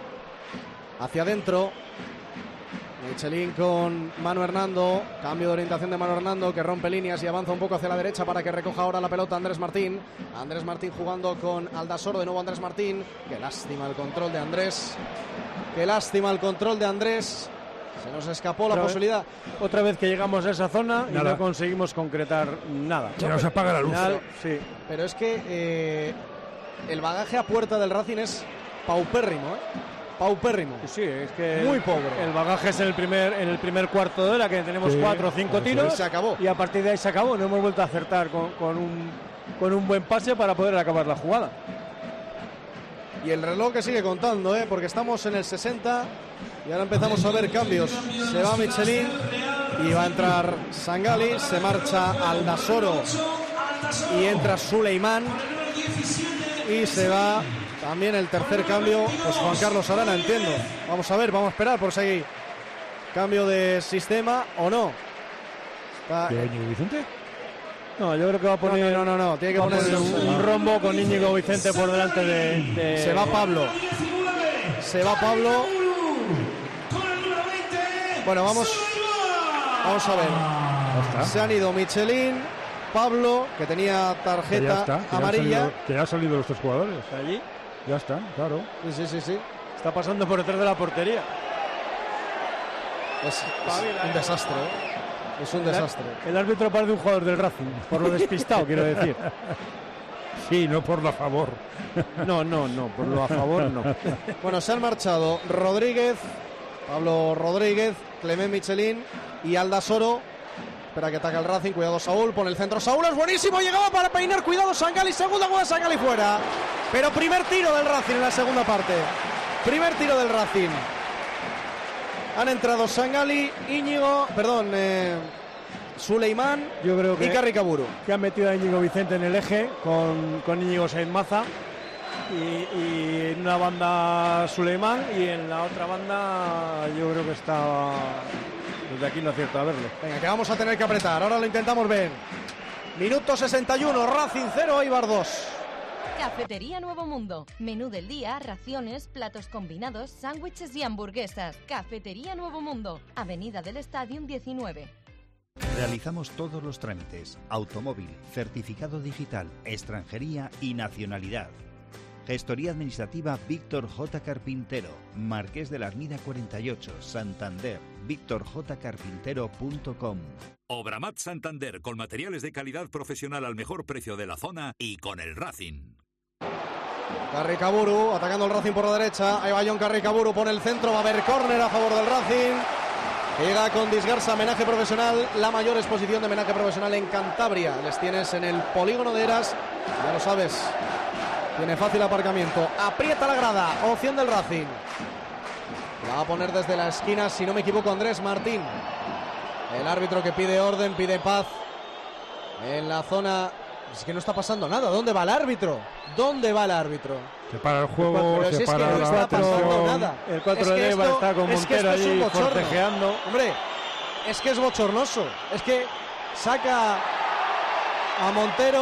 hacia adentro. Michelin con Manu Hernando. Cambio de orientación de Manu Hernando, que rompe líneas y avanza un poco hacia la derecha para que recoja ahora la pelota Andrés Martín. Andrés Martín jugando con Aldasoro. De nuevo Andrés Martín. Qué lástima el control de Andrés. Qué lástima el control de Andrés. Se nos escapó la posibilidad. Otra vez que llegamos a esa zona y no conseguimos concretar nada. Se nos apaga la luz. Sí. Pero es que el bagaje a puerta del Racing es paupérrimo, paupérrimo. Sí, es que muy pobre. El bagaje es en el primer cuarto de hora, que tenemos 4 o 5 tiros. Se acabó. Y a partir de ahí se acabó. No hemos vuelto a acertar con un buen pase para poder acabar la jugada. Y el reloj que sigue contando, porque estamos en el 60 y ahora empezamos a ver cambios. Se va Michelin y va a entrar Sangali, se marcha Aldasoro y entra Suleimán y se va también el tercer cambio, pues Juan Carlos Arana, entiendo. Vamos a ver, vamos a esperar por si hay cambio de sistema o no. ¿Qué, Íñigo Vicente? No, yo creo que va a poner no, tiene que poner un rombo con Íñigo Vicente por delante de... Se va Pablo. Bueno, vamos a ver. Se han ido Michelin, Pablo, que tenía tarjeta amarilla. Que ya han salido los 3 jugadores. Allí. Ya están, claro. Sí. Está pasando por detrás de la portería. Es un desastre, Es un desastre. El árbitro parece un jugador del Racing, por lo despistado, quiero decir. Sí, no por lo a favor. No, por lo a favor no. Bueno, se han marchado Rodríguez, Pablo Rodríguez, Clement Michelin y Aldasoro. Espera que ataca el Racing, cuidado Saúl, pone el centro Saúl, es buenísimo, llegaba para peinar, cuidado Sangali, segunda jugada Sangali fuera. Pero primer tiro del Racing en la segunda parte. Primer tiro del Racing. Han entrado Sangali, Suleimán, yo creo que, y Carricaburu. Que han metido a Íñigo Vicente en el eje con Íñigo Sainmaza y en una banda Suleimán y en la otra banda yo creo que está... Desde aquí no acierto a verlo. Venga, que vamos a tener que apretar. Ahora lo intentamos ver. Minuto 61, Racing 0, Eibar 2. Cafetería Nuevo Mundo. Menú del día, raciones, platos combinados, sándwiches y hamburguesas. Cafetería Nuevo Mundo. Avenida del Estadio 19. Realizamos todos los trámites: automóvil, certificado digital, extranjería y nacionalidad. Gestoría administrativa Víctor J. Carpintero, Marqués de la Armida 48, Santander. VíctorJCarpintero.com. Obramat Santander, con materiales de calidad profesional al mejor precio de la zona y con el Racing. Carricaburu atacando el Racing por la derecha. Ahí va John Carricaburu, pone el centro, va a haber córner a favor del Racing. Llega con Disgarza, homenaje profesional, la mayor exposición de homenaje profesional en Cantabria. Les tienes en el polígono de Eras, ya lo sabes. Tiene fácil aparcamiento. Aprieta la grada, opción del Racing. La va a poner desde la esquina, si no me equivoco, Andrés Martín. El árbitro que pide orden, pide paz en la zona. Es que no está pasando nada. ¿Dónde va el árbitro? Se para el juego, se para la no está pasando nada. El 4 de Eibar está con Montero allí forcejeando. Hombre, es que es bochornoso. Es que saca a Montero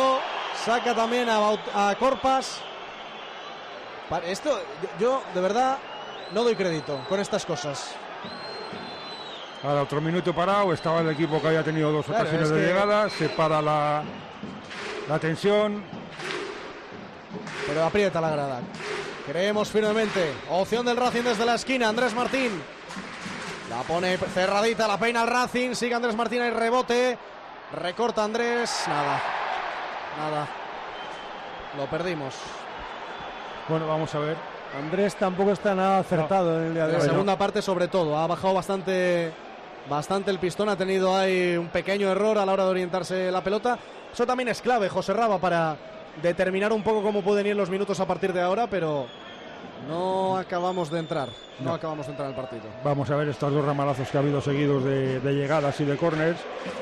Saca también a Corpas. Esto, yo de verdad no doy crédito con estas cosas. Ahora otro minuto parado, estaba el equipo que había tenido 2 ocasiones de llegada, se para la tensión. Pero aprieta la grada. Creemos firmemente. Opción del Racing desde la esquina, Andrés Martín. La pone cerradita, la peina el Racing, sigue Andrés Martín, hay rebote. Recorta Andrés, nada. Lo perdimos. Bueno, vamos a ver. Andrés tampoco está nada acertado en el día de hoy. En la segunda parte sobre todo, ha bajado bastante el pistón, ha tenido ahí un pequeño error a la hora de orientarse la pelota. Eso también es clave, José Raba, para determinar un poco cómo pueden ir los minutos a partir de ahora, pero no acabamos de entrar en el partido. Vamos a ver estos 2 ramalazos que ha habido seguidos de llegadas y de córners.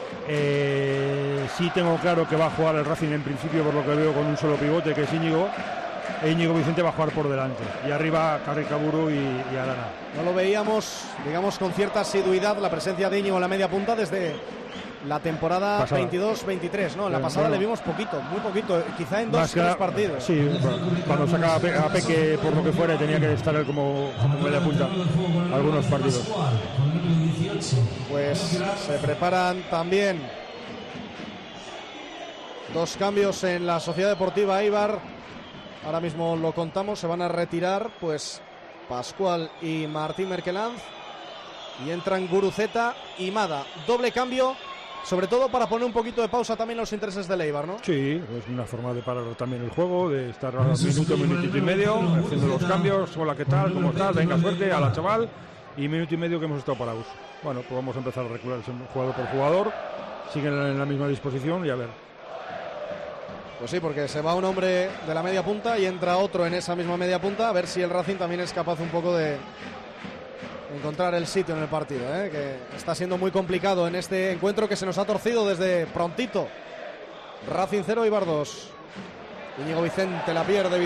Sí tengo claro que va a jugar el Racing en principio, por lo que veo, con un solo pivote, que es Íñigo. Íñigo Vicente va a jugar por delante y arriba Carricaburu y Arana. No lo veíamos, digamos, con cierta asiduidad la presencia de Íñigo en la media punta desde la temporada 22-23, ¿no? En la pasada le vimos poquito, muy poquito, quizá en 2-3 partidos. Sí, cuando saca a Peque por lo que fuera tenía que estar él como media punta algunos partidos. Pues se preparan también 2 cambios en la Sociedad Deportiva Eibar. Ahora mismo lo contamos, se van a retirar pues Pascual y Martín Merkelanz y entran Guruceta y Mada. Doble cambio, sobre todo para poner un poquito de pausa también los intereses del Eibar, ¿no? Sí, es una forma de parar también el juego, de estar a minutito y medio haciendo los cambios. Hola, ¿qué tal? ¿Cómo estás? Venga, suerte a la chaval. Y minuto y medio que hemos estado parados. Bueno, pues vamos a empezar a recular jugador por jugador. Siguen en la misma disposición y a ver. Pues sí, porque se va un hombre de la media punta y entra otro en esa misma media punta, a ver si el Racing también es capaz un poco de encontrar el sitio en el partido, que está siendo muy complicado en este encuentro que se nos ha torcido desde prontito. Racing 0, Eibar 2. Íñigo Vicente, la pierde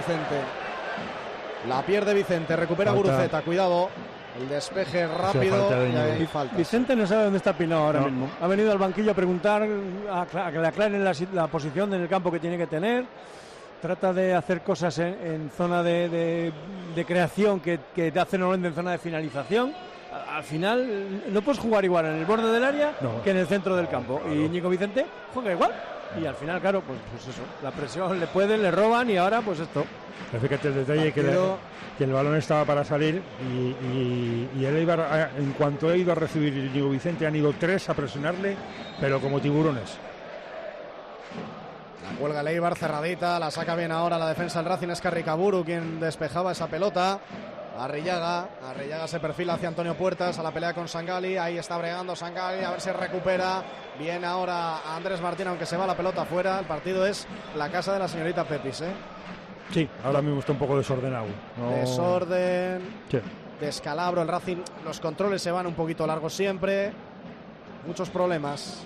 Vicente, recupera Guruceta, cuidado. El despeje rápido y hay falta. Vicente no sabe dónde está Pinao ahora mismo. Ha venido al banquillo a preguntar, a que le aclaren la posición en el campo que tiene que tener. Trata de hacer cosas en zona de creación que te hace normalmente en zona de finalización. Al final no puedes jugar igual en el borde del área que en el centro del campo. Claro. Y Íñigo Vicente juega igual. Y al final, claro, pues eso, la presión le roban y ahora pues esto. Fíjate el detalle que el balón estaba para salir y el Eibar, en cuanto ha ido a recibir Íñigo Vicente, han ido 3 a presionarle, pero como tiburones. La cuelga el Eibar cerradita, la saca bien ahora la defensa del Racing, es Carricaburu quien despejaba esa pelota. Arrillaga se perfila hacia Antonio Puertas, a la pelea con Sangali, ahí está bregando Sangali, a ver si recupera bien ahora Andrés Martín, aunque se va la pelota afuera. El partido es la casa de la señorita Pepis, Sí, ahora mismo está un poco desordenado. Desorden, sí. Descalabro, el Racing, los controles se van un poquito largos siempre, muchos problemas.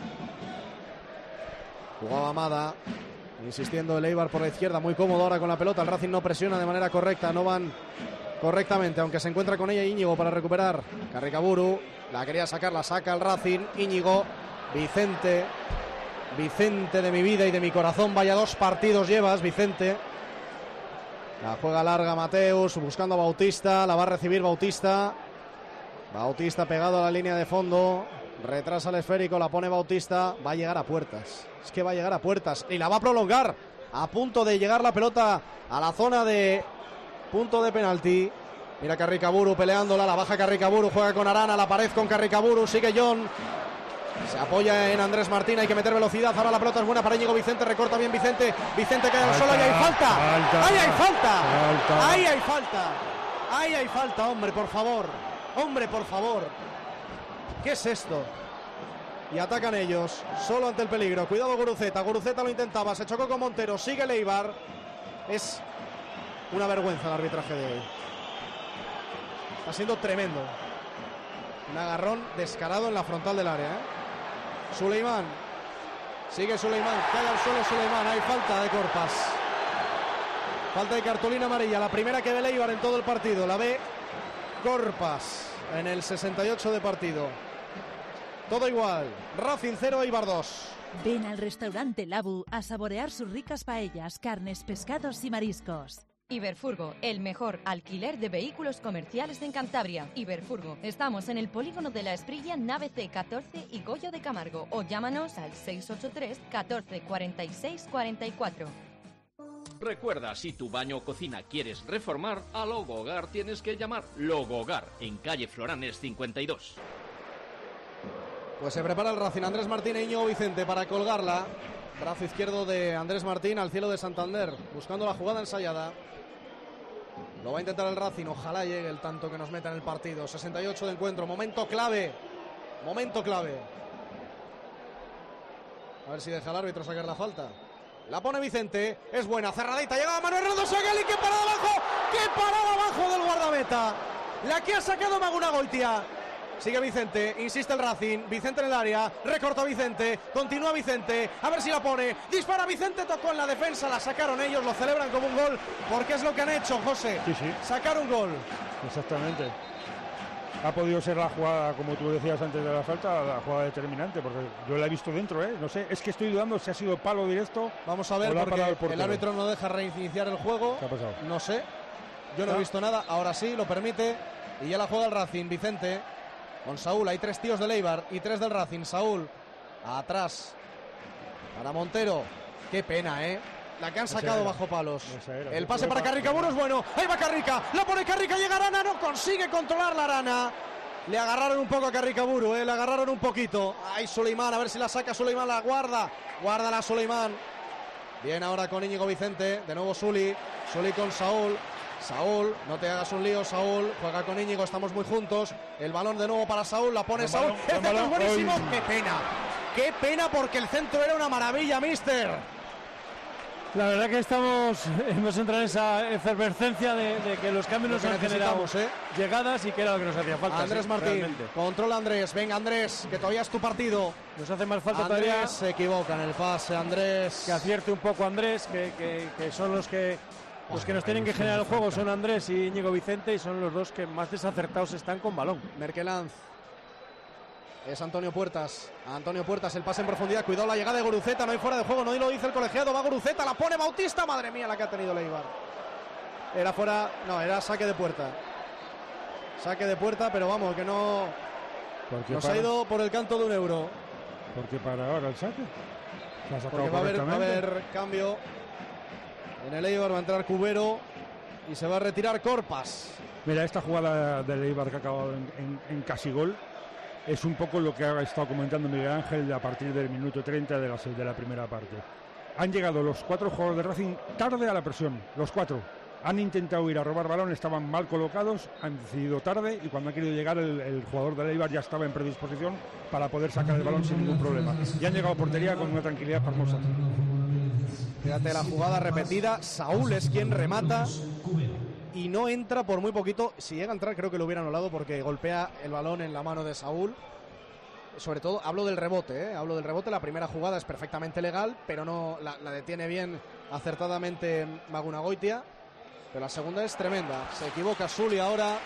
Jugaba Amada, insistiendo el Eibar por la izquierda, muy cómodo ahora con la pelota. El Racing no presiona de manera correcta, no van correctamente, aunque se encuentra con ella Íñigo para recuperar. Carricaburu, la quería sacar, la saca el Racing. Íñigo, Vicente de mi vida y de mi corazón, vaya 2 partidos llevas, Vicente. La juega larga Mateus, buscando a Bautista, la va a recibir Bautista pegado a la línea de fondo, retrasa el esférico, la pone Bautista, va a llegar a puertas, es que va a llegar a puertas y la va a prolongar, a punto de llegar la pelota a la zona de punto de penalti. Mira Carricaburu peleándola, la baja Carricaburu, juega con Arana, la pared con Carricaburu, sigue John, se apoya en Andrés Martín, hay que meter velocidad, ahora la pelota es buena para Íñigo Vicente, recorta bien Vicente queda solo y hay falta, ahí hay falta, hombre, por favor, ¿qué es esto? Y atacan ellos, solo ante el peligro, cuidado Guruceta lo intentaba, se chocó con Montero, sigue el Eibar, es una vergüenza el arbitraje de hoy, está siendo tremendo, un agarrón descarado en la frontal del área, Suleimán, sigue Suleimán, cae al suelo Suleimán, hay falta de Corpas, falta de cartulina amarilla, la primera que ve el Eibar en todo el partido, la ve Corpas en el 68 de partido. Todo igual, Racing 0, Eibar 2. Ven al restaurante Labu a saborear sus ricas paellas, carnes, pescados y mariscos. Iberfurgo, el mejor alquiler de vehículos comerciales en Cantabria. Iberfurgo, estamos en el polígono de La Esprilla, nave C14 y Goyo de Camargo. O llámanos al 683 14 46 44. Recuerda, si tu baño o cocina quieres reformar, a Logogar tienes que llamar. Logogar, en calle Floranes 52. Pues se prepara el Racing. Andrés Martín e Íñigo Vicente para colgarla. Brazo izquierdo de Andrés Martín al cielo de Santander, buscando la jugada ensayada. Lo va a intentar el Racing, ojalá llegue el tanto que nos meta en el partido. 68 de encuentro, momento clave. Momento clave. A ver si deja el árbitro sacar la falta. La pone Vicente, es buena, cerradita, llega Manuel Redondo Seguel y ¡qué parada abajo! ¡Qué parada abajo del guardameta! La que ha sacado Magunagoitia. Sigue Vicente, insiste el Racing, Vicente en el área, recorta Vicente, continúa Vicente, a ver si la pone, dispara Vicente, tocó en la defensa, la sacaron ellos, lo celebran como un gol, porque es lo que han hecho, José. Sí, sí. Sacar un gol. Exactamente. Ha podido ser la jugada, como tú decías antes de la falta, la jugada determinante, porque yo la he visto dentro, no sé, es que estoy dudando si ha sido palo directo. Vamos a ver, porque el árbitro no deja reiniciar el juego. ¿Qué ha pasado? No sé, yo no he visto nada, ahora sí, lo permite, y ya la juega el Racing, Vicente, con Saúl, hay 3 tíos del Eibar y 3 del Racing, Saúl, atrás, para Montero, qué pena, la que han sacado bajo palos. El pase para Carricaburu es bueno. Ahí va Carrica. La pone Carrica. Llega Arana. No consigue controlar la Arana. Le agarraron un poco a Carricaburu. Le agarraron un poquito. Ahí Suleimán. A ver si la saca Suleimán. La guarda. Guárdala Suleimán. Bien ahora con Íñigo Vicente. De nuevo Suli. Suli con Saúl. Saúl, no te hagas un lío, Saúl. Juega con Íñigo. Estamos muy juntos. El balón de nuevo para Saúl. La pone Saúl. El centro es buenísimo. Qué pena. Qué pena porque el centro era una maravilla, mister. La verdad que hemos entrado en esa efervescencia de que los cambios nos han generado llegadas y que era lo que nos hacía falta. Andrés Martín, realmente. Controla Andrés, venga Andrés, que todavía es tu partido. Nos hace más falta Andrés todavía. Se equivoca en el pase, Andrés. Que acierte un poco Andrés, que son los que nos tienen que generar el juego, son Andrés y Íñigo Vicente, y son los dos que más desacertados están con balón. Merkelanz. Es Antonio Puertas. Antonio Puertas, el pase en profundidad. Cuidado la llegada de Guruceta. No hay fuera de juego. No lo dice el colegiado. Va Guruceta. La pone Bautista. Madre mía la que ha tenido Leibar. Era fuera. No, era saque de puerta. Saque de puerta, pero vamos, que no. Nos ha ido por el canto de un euro. Porque para ahora el saque. Porque va a haber cambio. En el Eibar va a entrar Cubero. Y se va a retirar Corpas. Mira, esta jugada del Eibar que ha acabado en casi gol. Es un poco lo que ha estado comentando Miguel Ángel a partir del minuto 30 de la primera parte. Han llegado los 4 jugadores de Racing tarde a la presión, los 4. Han intentado ir a robar balón, estaban mal colocados, han decidido tarde y cuando ha querido llegar el jugador de Eibar ya estaba en predisposición para poder sacar el balón sin ningún problema. Y han llegado a portería con una tranquilidad pasmosa. Fíjate la jugada repetida, Saúl es quien remata y no entra por muy poquito. Si llega a entrar creo que lo hubiera anulado porque golpea el balón en la mano de Saúl. Sobre todo hablo del rebote, hablo del rebote. La primera jugada es perfectamente legal, pero no la detiene bien acertadamente Magunagoitia. Pero la segunda es tremenda. Se equivoca Suli ahora.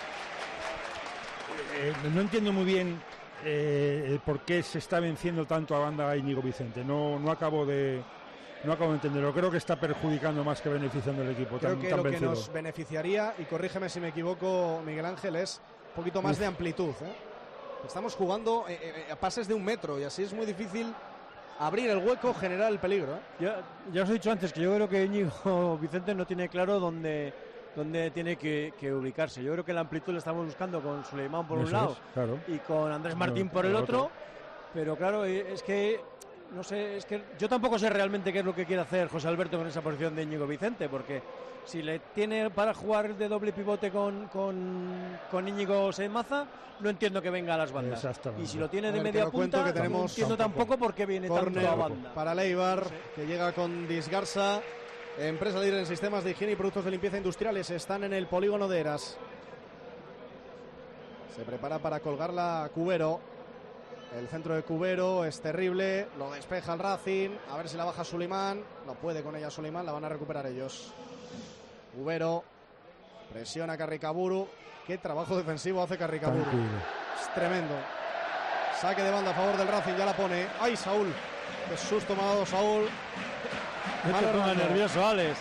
No entiendo muy bien por qué se está venciendo tanto a banda a Íñigo Vicente. No acabo de entenderlo. Creo que está perjudicando más que beneficiando al equipo. Creo que lo que nos beneficiaría, y corrígeme si me equivoco, Miguel Ángel, es un poquito más de amplitud. Estamos jugando a pases de 1 metro y así es muy difícil abrir el hueco, generar el peligro. Ya os he dicho antes que yo creo que Íñigo Vicente no tiene claro dónde tiene que ubicarse. Yo creo que la amplitud la estamos buscando con Suleimán por un lado y con Andrés Martín por el otro. Pero claro, es que no sé, es que yo tampoco sé realmente qué es lo que quiere hacer José Alberto con esa posición de Íñigo Vicente, porque si le tiene para jugar de doble pivote con Íñigo Seymaza, no entiendo que venga a las bandas. Y si lo tiene de media punta, no entiendo tampoco por qué viene tanto a banda. Para Leibar, que llega con Disgarza, empresa líder en sistemas de higiene y productos de limpieza industriales, están en el polígono de Eras. Se prepara para colgarla Cubero. El centro de Cubero es terrible, lo despeja el Racing, a ver si la baja Suleimán, no puede con ella Suleimán, la van a recuperar ellos. Cubero, presiona Carricaburu, qué trabajo defensivo hace Carricaburu, es tremendo. Saque de banda a favor del Racing, ya la pone, ¡ay Saúl! Qué susto me ha dado Saúl. No te pongas nervioso, Alex.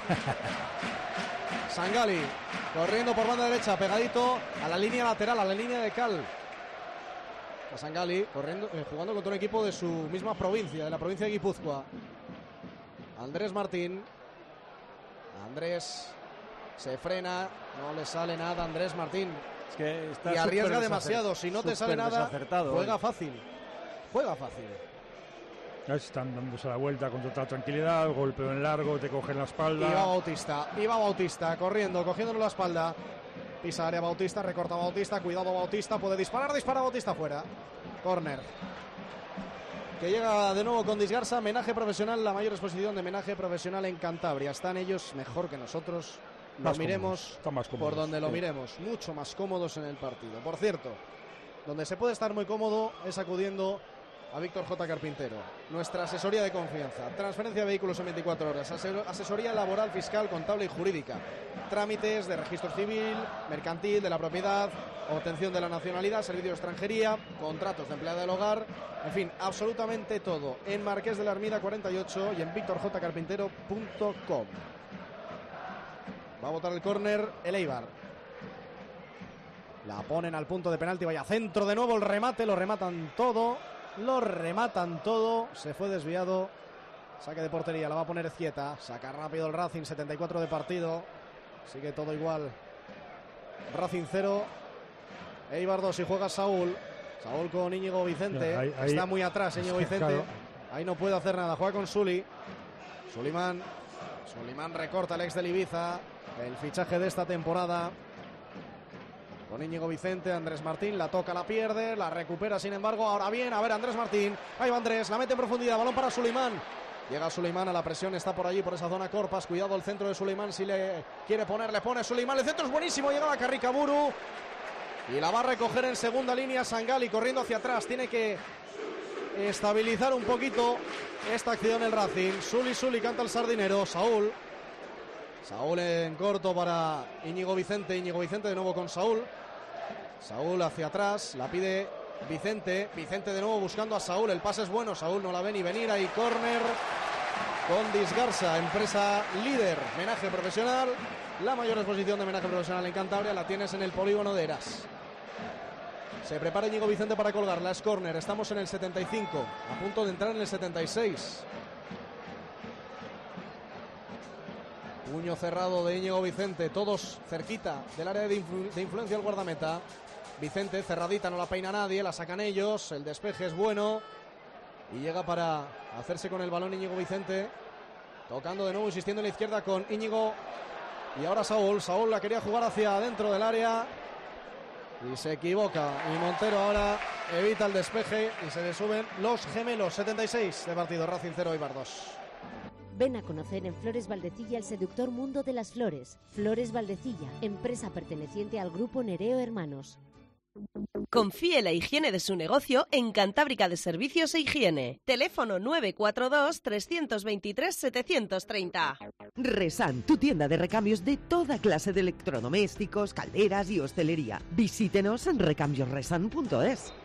Sangali corriendo por banda derecha, pegadito a la línea lateral, a la línea de cal. A Sangali corriendo, jugando contra un equipo de su misma provincia, de la provincia de Guipúzcoa. Andrés Martín. Andrés se frena, no le sale nada a Andrés Martín. Es que está y arriesga demasiado. Si no te sale nada, juega fácil. Juega fácil. Están dándose la vuelta con total tranquilidad, golpeo en largo, te cogen la espalda. Iba Bautista, corriendo, cogiéndole la espalda. Pisa área Bautista, recorta Bautista, cuidado Bautista, puede disparar, dispara Bautista fuera. Córner. Que llega de nuevo con Disgarza, menaje profesional, la mayor exposición de menaje profesional en Cantabria. Están ellos mejor que nosotros. Lo miremos por donde lo miremos, mucho más cómodos en el partido. Por cierto, donde se puede estar muy cómodo es acudiendo a Víctor J. Carpintero, nuestra asesoría de confianza, transferencia de vehículos en 24 horas, asesoría laboral, fiscal, contable y jurídica, trámites de registro civil, mercantil, de la propiedad, obtención de la nacionalidad, servicio de extranjería, contratos de empleada del hogar, en fin, absolutamente todo en Marqués de la Armida 48 y en victorjcarpintero.com. Va a botar el córner el Eibar. La ponen al punto de penalti, vaya centro de nuevo, el remate, lo rematan todo. Se fue desviado. Saque de portería, la va a poner Zieta. Saca rápido el Racing, 74 de partido. Sigue todo igual. Racing 0, Eibar 2 y juega Saúl. Saúl con Íñigo Vicente. Ahí, está muy atrás Íñigo Vicente. Claro. Ahí no puede hacer nada. Juega con Suli. Sulimán recorta el ex del Ibiza. El fichaje de esta temporada. Con Íñigo Vicente, Andrés Martín, la toca, la pierde, la recupera sin embargo, ahora bien, a ver Andrés Martín, ahí va Andrés, la mete en profundidad, balón para Sulimán, llega Sulimán a la presión, está por allí, por esa zona Corpas, cuidado el centro de Sulimán, si le quiere poner, le pone Sulimán, el centro es buenísimo, llega la Carricaburu y la va a recoger en segunda línea Sangali, corriendo hacia atrás, tiene que estabilizar un poquito esta acción el Racing. Suli canta el sardinero, Saúl en corto para Íñigo Vicente de nuevo con Saúl hacia atrás, la pide Vicente de nuevo buscando a Saúl, el pase es bueno, Saúl no la ve ni venir, ahí córner con Disgarza, empresa líder, menaje profesional, la mayor exposición de menaje profesional en Cantabria, la tienes en el polígono de Eras. Se prepara Íñigo Vicente para colgarla, es córner, estamos en el 75, a punto de entrar en el 76. Puño cerrado de Íñigo Vicente, todos cerquita del área de influencia del guardameta. Vicente, cerradita, no la peina nadie, la sacan ellos, el despeje es bueno y llega para hacerse con el balón Íñigo Vicente, tocando de nuevo, insistiendo en la izquierda con Íñigo y ahora Saúl la quería jugar hacia adentro del área y se equivoca y Montero ahora evita el despeje y se le suben los gemelos. 76 de partido, Racing 0, Eibar 2. Ven a conocer en Flores Valdecilla el seductor mundo de las flores. Flores Valdecilla, empresa perteneciente al grupo Nereo Hermanos. Confíe la higiene de su negocio en Cantábrica de Servicios e Higiene. Teléfono 942-323-730. Resan, tu tienda de recambios de toda clase de electrodomésticos, calderas y hostelería. Visítenos en recambiosresan.es.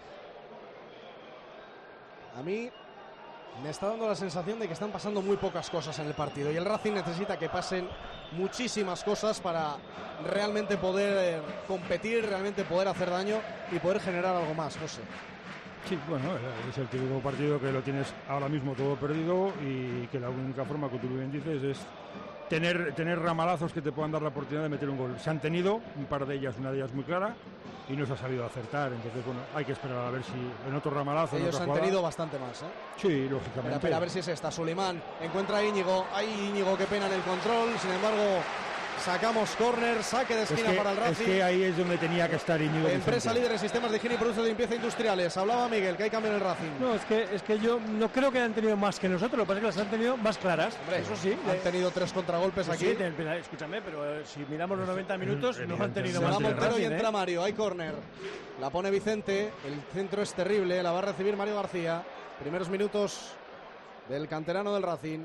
A mí me está dando la sensación de que están pasando muy pocas cosas en el partido y el Racing necesita que pasen muchísimas cosas para realmente poder competir, realmente poder hacer daño y poder generar algo más, José. Sí, bueno, es el típico partido que lo tienes ahora mismo todo perdido y que la única forma, que tú bien dices, es tener ramalazos que te puedan dar la oportunidad de meter un gol. Se han tenido un par de ellas, una de ellas muy clara, y no se ha sabido acertar. Entonces, bueno, hay que esperar a ver si en otro ramalazo... Ellos han tenido bastante más, ¿eh? Sí, lógicamente. Espera, a ver si es esta. Sulimán encuentra a Íñigo. Ahí Íñigo, qué pena en el control. Sin embargo, sacamos córner, saque de esquina para el Racing. Es que ahí es donde tenía que estar Íñigo. Empresa líder en sistemas de higiene y productos de limpieza industriales. Hablaba Miguel, que hay cambio en el Racing. No, es que yo no creo que hayan tenido más que nosotros. Lo que pasa es que las han tenido más claras. Hombre, eso sí. Han tenido 3 contragolpes aquí. Sí, escúchame, pero si miramos los 90 minutos, no han tenido más. Se va Montero y entra Mario. Hay córner. La pone Vicente. El centro es terrible. La va a recibir Mario García. Primeros minutos del canterano del Racing.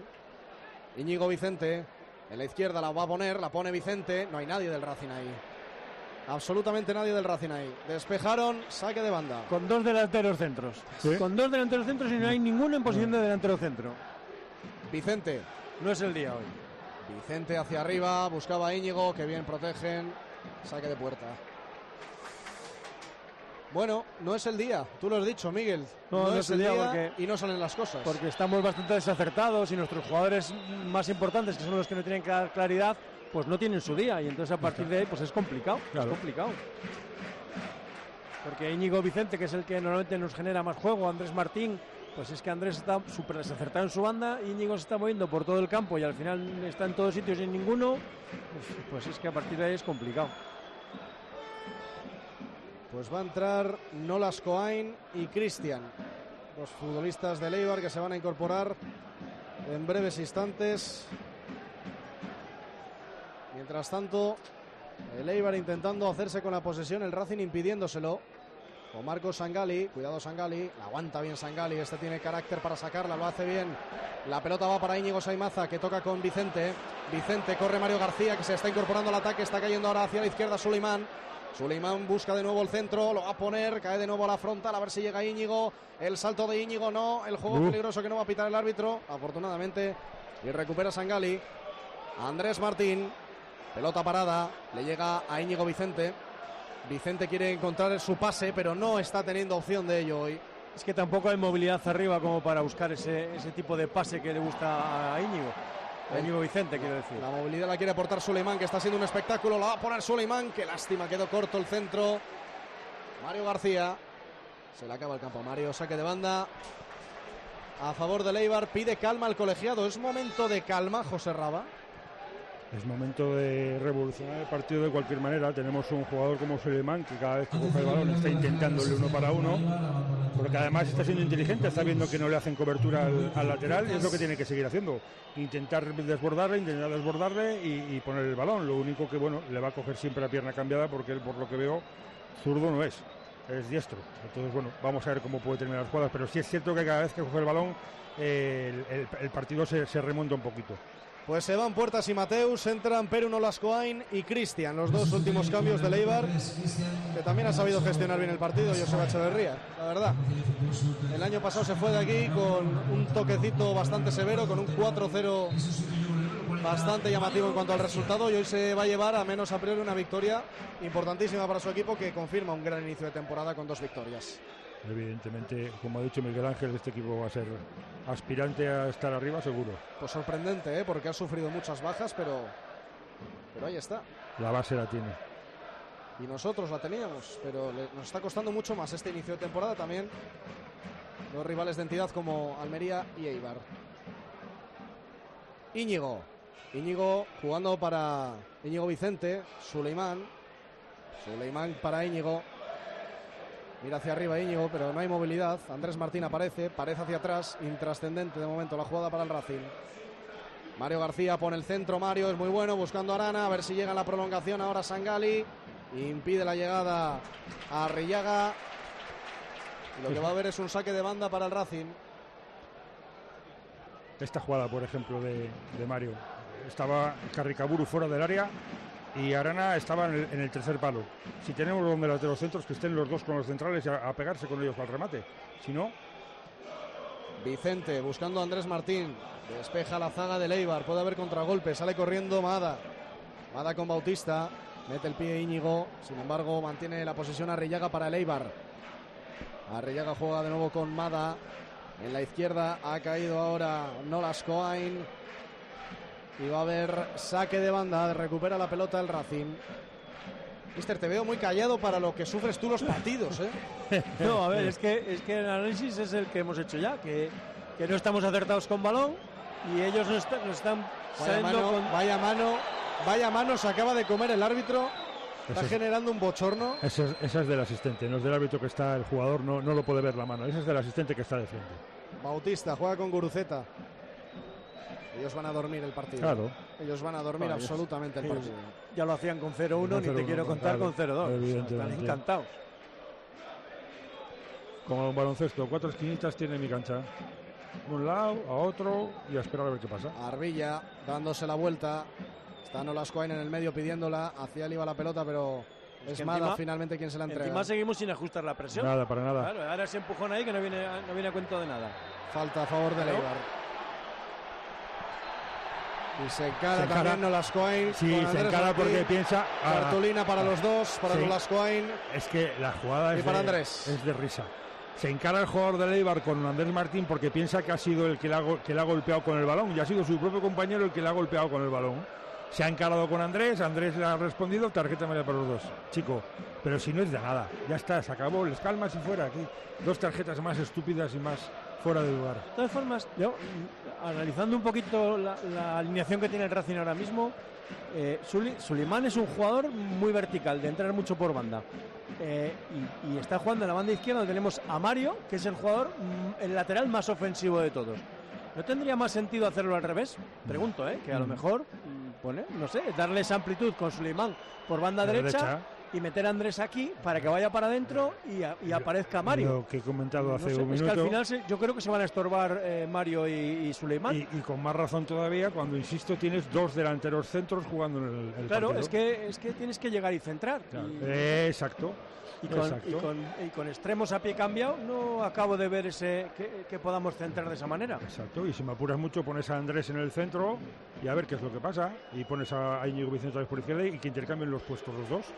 Íñigo Vicente. En la izquierda la va a poner, la pone Vicente. No hay nadie del Racing ahí. absolutamente nadie del Racing ahí. Despejaron, saque de banda. Con 2 delanteros centros. ¿Sí? Con 2 delanteros centros y no hay ninguno en posición de delantero centro. Vicente. No es el día hoy. Vicente hacia arriba, buscaba a Íñigo, que bien protegen. Saque de puerta. Bueno, no es el día, tú lo has dicho, Miguel. No es el día porque, y no salen las cosas. Porque estamos bastante desacertados y nuestros jugadores más importantes, que son los que no tienen claridad, pues no tienen su día. Y entonces a partir de ahí pues es complicado. Claro. Es complicado. Porque Íñigo Vicente, que es el que normalmente nos genera más juego, Andrés Martín, pues es que Andrés está súper desacertado en su banda, Íñigo se está moviendo por todo el campo y al final está en todos sitios y en ninguno, pues es que a partir de ahí es complicado. Pues va a entrar Nolas Coain y Cristian, los futbolistas del Eibar que se van a incorporar en breves instantes. Mientras tanto, el Eibar intentando hacerse con la posesión, el Racing impidiéndoselo. Con Marcos Sangali, cuidado Sangali, la aguanta bien Sangali, este tiene carácter para sacarla, lo hace bien. La pelota va para Íñigo Saimaza, que toca con Vicente. Vicente, corre Mario García, que se está incorporando al ataque, está cayendo ahora hacia la izquierda Suleimán. Suleimán busca de nuevo el centro, lo va a poner, cae de nuevo a la frontal, a ver si llega Íñigo. El salto de Íñigo no, el juego peligroso que no va a pitar el árbitro, afortunadamente. Y recupera Sangali. Andrés Martín, pelota parada, le llega a Íñigo Vicente. Vicente quiere encontrar su pase, pero no está teniendo opción de ello hoy. Es que tampoco hay movilidad arriba como para buscar ese tipo de pase que le gusta a Íñigo. A Íñigo Vicente, quiero decir. La movilidad la quiere aportar Suleimán, que está siendo un espectáculo. La va a poner Suleimán, qué lástima, quedó corto el centro. Mario García. Se le acaba el campo a Mario, saque de banda. A favor del Eibar, pide calma al colegiado. ¿Es momento de calma, José Raba? Es momento de revolucionar el partido de cualquier manera. Tenemos un jugador como Suleimán que cada vez que coge el balón está intentándole uno para uno, porque además está siendo inteligente, está viendo que no le hacen cobertura al lateral y es lo que tiene que seguir haciendo. Intentar desbordarle y poner el balón. Lo único que, bueno, le va a coger siempre la pierna cambiada porque él, por lo que veo, zurdo no es diestro. Entonces, bueno, vamos a ver cómo puede terminar las jugadas, pero sí es cierto que cada vez que coge el balón el partido se remonta un poquito. Pues se van Puertas y Mateus, entran Perú, Nolas Coain y Cristian, los dos últimos cambios de Eibar, que también ha sabido gestionar bien el partido, Joseba Echeverría, la verdad. El año pasado se fue de aquí con un toquecito bastante severo, con un 4-0 bastante llamativo en cuanto al resultado, y hoy se va a llevar, a menos a priori, una victoria importantísima para su equipo, que confirma un gran inicio de temporada con 2 victorias. Evidentemente, como ha dicho Miguel Ángel, este equipo va a ser aspirante a estar arriba, seguro. Pues sorprendente, porque ha sufrido muchas bajas, pero ahí está. La base la tiene. Y nosotros la teníamos, pero nos está costando mucho más este inicio de temporada también. Los rivales de entidad como Almería y Eibar. Íñigo jugando para Íñigo Vicente. Suleimán para Íñigo. Mira hacia arriba Íñigo, pero no hay movilidad. Andrés Martín aparece hacia atrás. Intrascendente de momento la jugada para el Racing. Mario García pone el centro. Mario es muy bueno, buscando a Arana, a ver si llega a la prolongación ahora Sangali. Impide la llegada a Arrillaga. Lo que va a haber es un saque de banda para el Racing. Esta jugada, por ejemplo, de Mario. Estaba Carricaburu fuera del área y Arana estaba en el tercer palo. Si tenemos donde los de los centros, que estén los dos con los centrales a pegarse con ellos al remate. Si no... Vicente buscando a Andrés Martín. Despeja la zaga de Eibar. Puede haber contragolpe. Sale corriendo Mada con Bautista. Mete el pie Íñigo. Sin embargo, mantiene la posesión Arrillaga para el Eibar. Arrillaga juega de nuevo con Mada. En la izquierda ha caído ahora Nolas Coain. Y va a haber saque de banda. Recupera la pelota el Racing. Mister, te veo muy callado para lo que sufres tú los partidos, ¿eh? No, a ver, es que el análisis es el que hemos hecho ya, que no estamos acertados con balón y ellos nos están saliendo con... Vaya mano se acaba de comer el árbitro. Está generando un bochorno. Esa es del asistente, no es del árbitro que está el jugador, no lo puede ver la mano. Esa es del asistente que está de frente. Bautista juega con Guruceta. Ellos van a dormir el partido. Claro. Ellos van a dormir absolutamente el partido. Ya lo hacían con 0-1, ni te quiero contar con 0-2. Están encantados. Como un baloncesto, 4 esquinitas tiene mi cancha. De un lado, a otro y a esperar a ver qué pasa. Arbilla dándose la vuelta. Está Nolas Coain en el medio pidiéndola. Hacia él iba la pelota, pero Es Mada finalmente quien se la entrega. Encima seguimos sin ajustar la presión. Nada, para nada. Claro, ahora ese empujón ahí que no viene a cuento de nada. Falta a favor de Eibar. Y se encara también Nolascoain. Sí, se encara porque piensa... Cartulina para los dos, para Nolascoain. Es que la jugada es de risa. Se encara el jugador del Eibar con Andrés Martín porque piensa que ha sido el que le ha golpeado con el balón. Y ha sido su propio compañero el que le ha golpeado con el balón. Se ha encarado con Andrés le ha respondido, tarjeta amarilla para los dos. Chico, pero si no es de nada, ya está, se acabó, les calmas y fuera aquí. 2 tarjetas más estúpidas y más fuera de lugar. De todas formas, yo, analizando un poquito la alineación que tiene el Racing ahora mismo, Suleiman es un jugador muy vertical, de entrar mucho por banda. Y está jugando en la banda izquierda, donde tenemos a Mario, que es el jugador, el lateral más ofensivo de todos. ¿No tendría más sentido hacerlo al revés? Pregunto, que a lo mejor, no sé, darle esa amplitud con Suleiman por banda derecha y meter a Andrés aquí para que vaya para adentro y aparezca Mario. Lo que he comentado hace un minuto. Es que al final yo creo que se van a estorbar Mario y Suleiman. Y con más razón todavía cuando, insisto, tienes 2 delanteros centros jugando en el claro, partido. es que tienes que llegar y centrar. Claro. Exacto. Y con extremos a pie cambiado no acabo de ver que podamos centrar de esa manera. Exacto, y si me apuras mucho pones a Andrés en el centro y a ver qué es lo que pasa, y pones a Íñigo Vicente por izquierda y que intercambien los puestos los dos.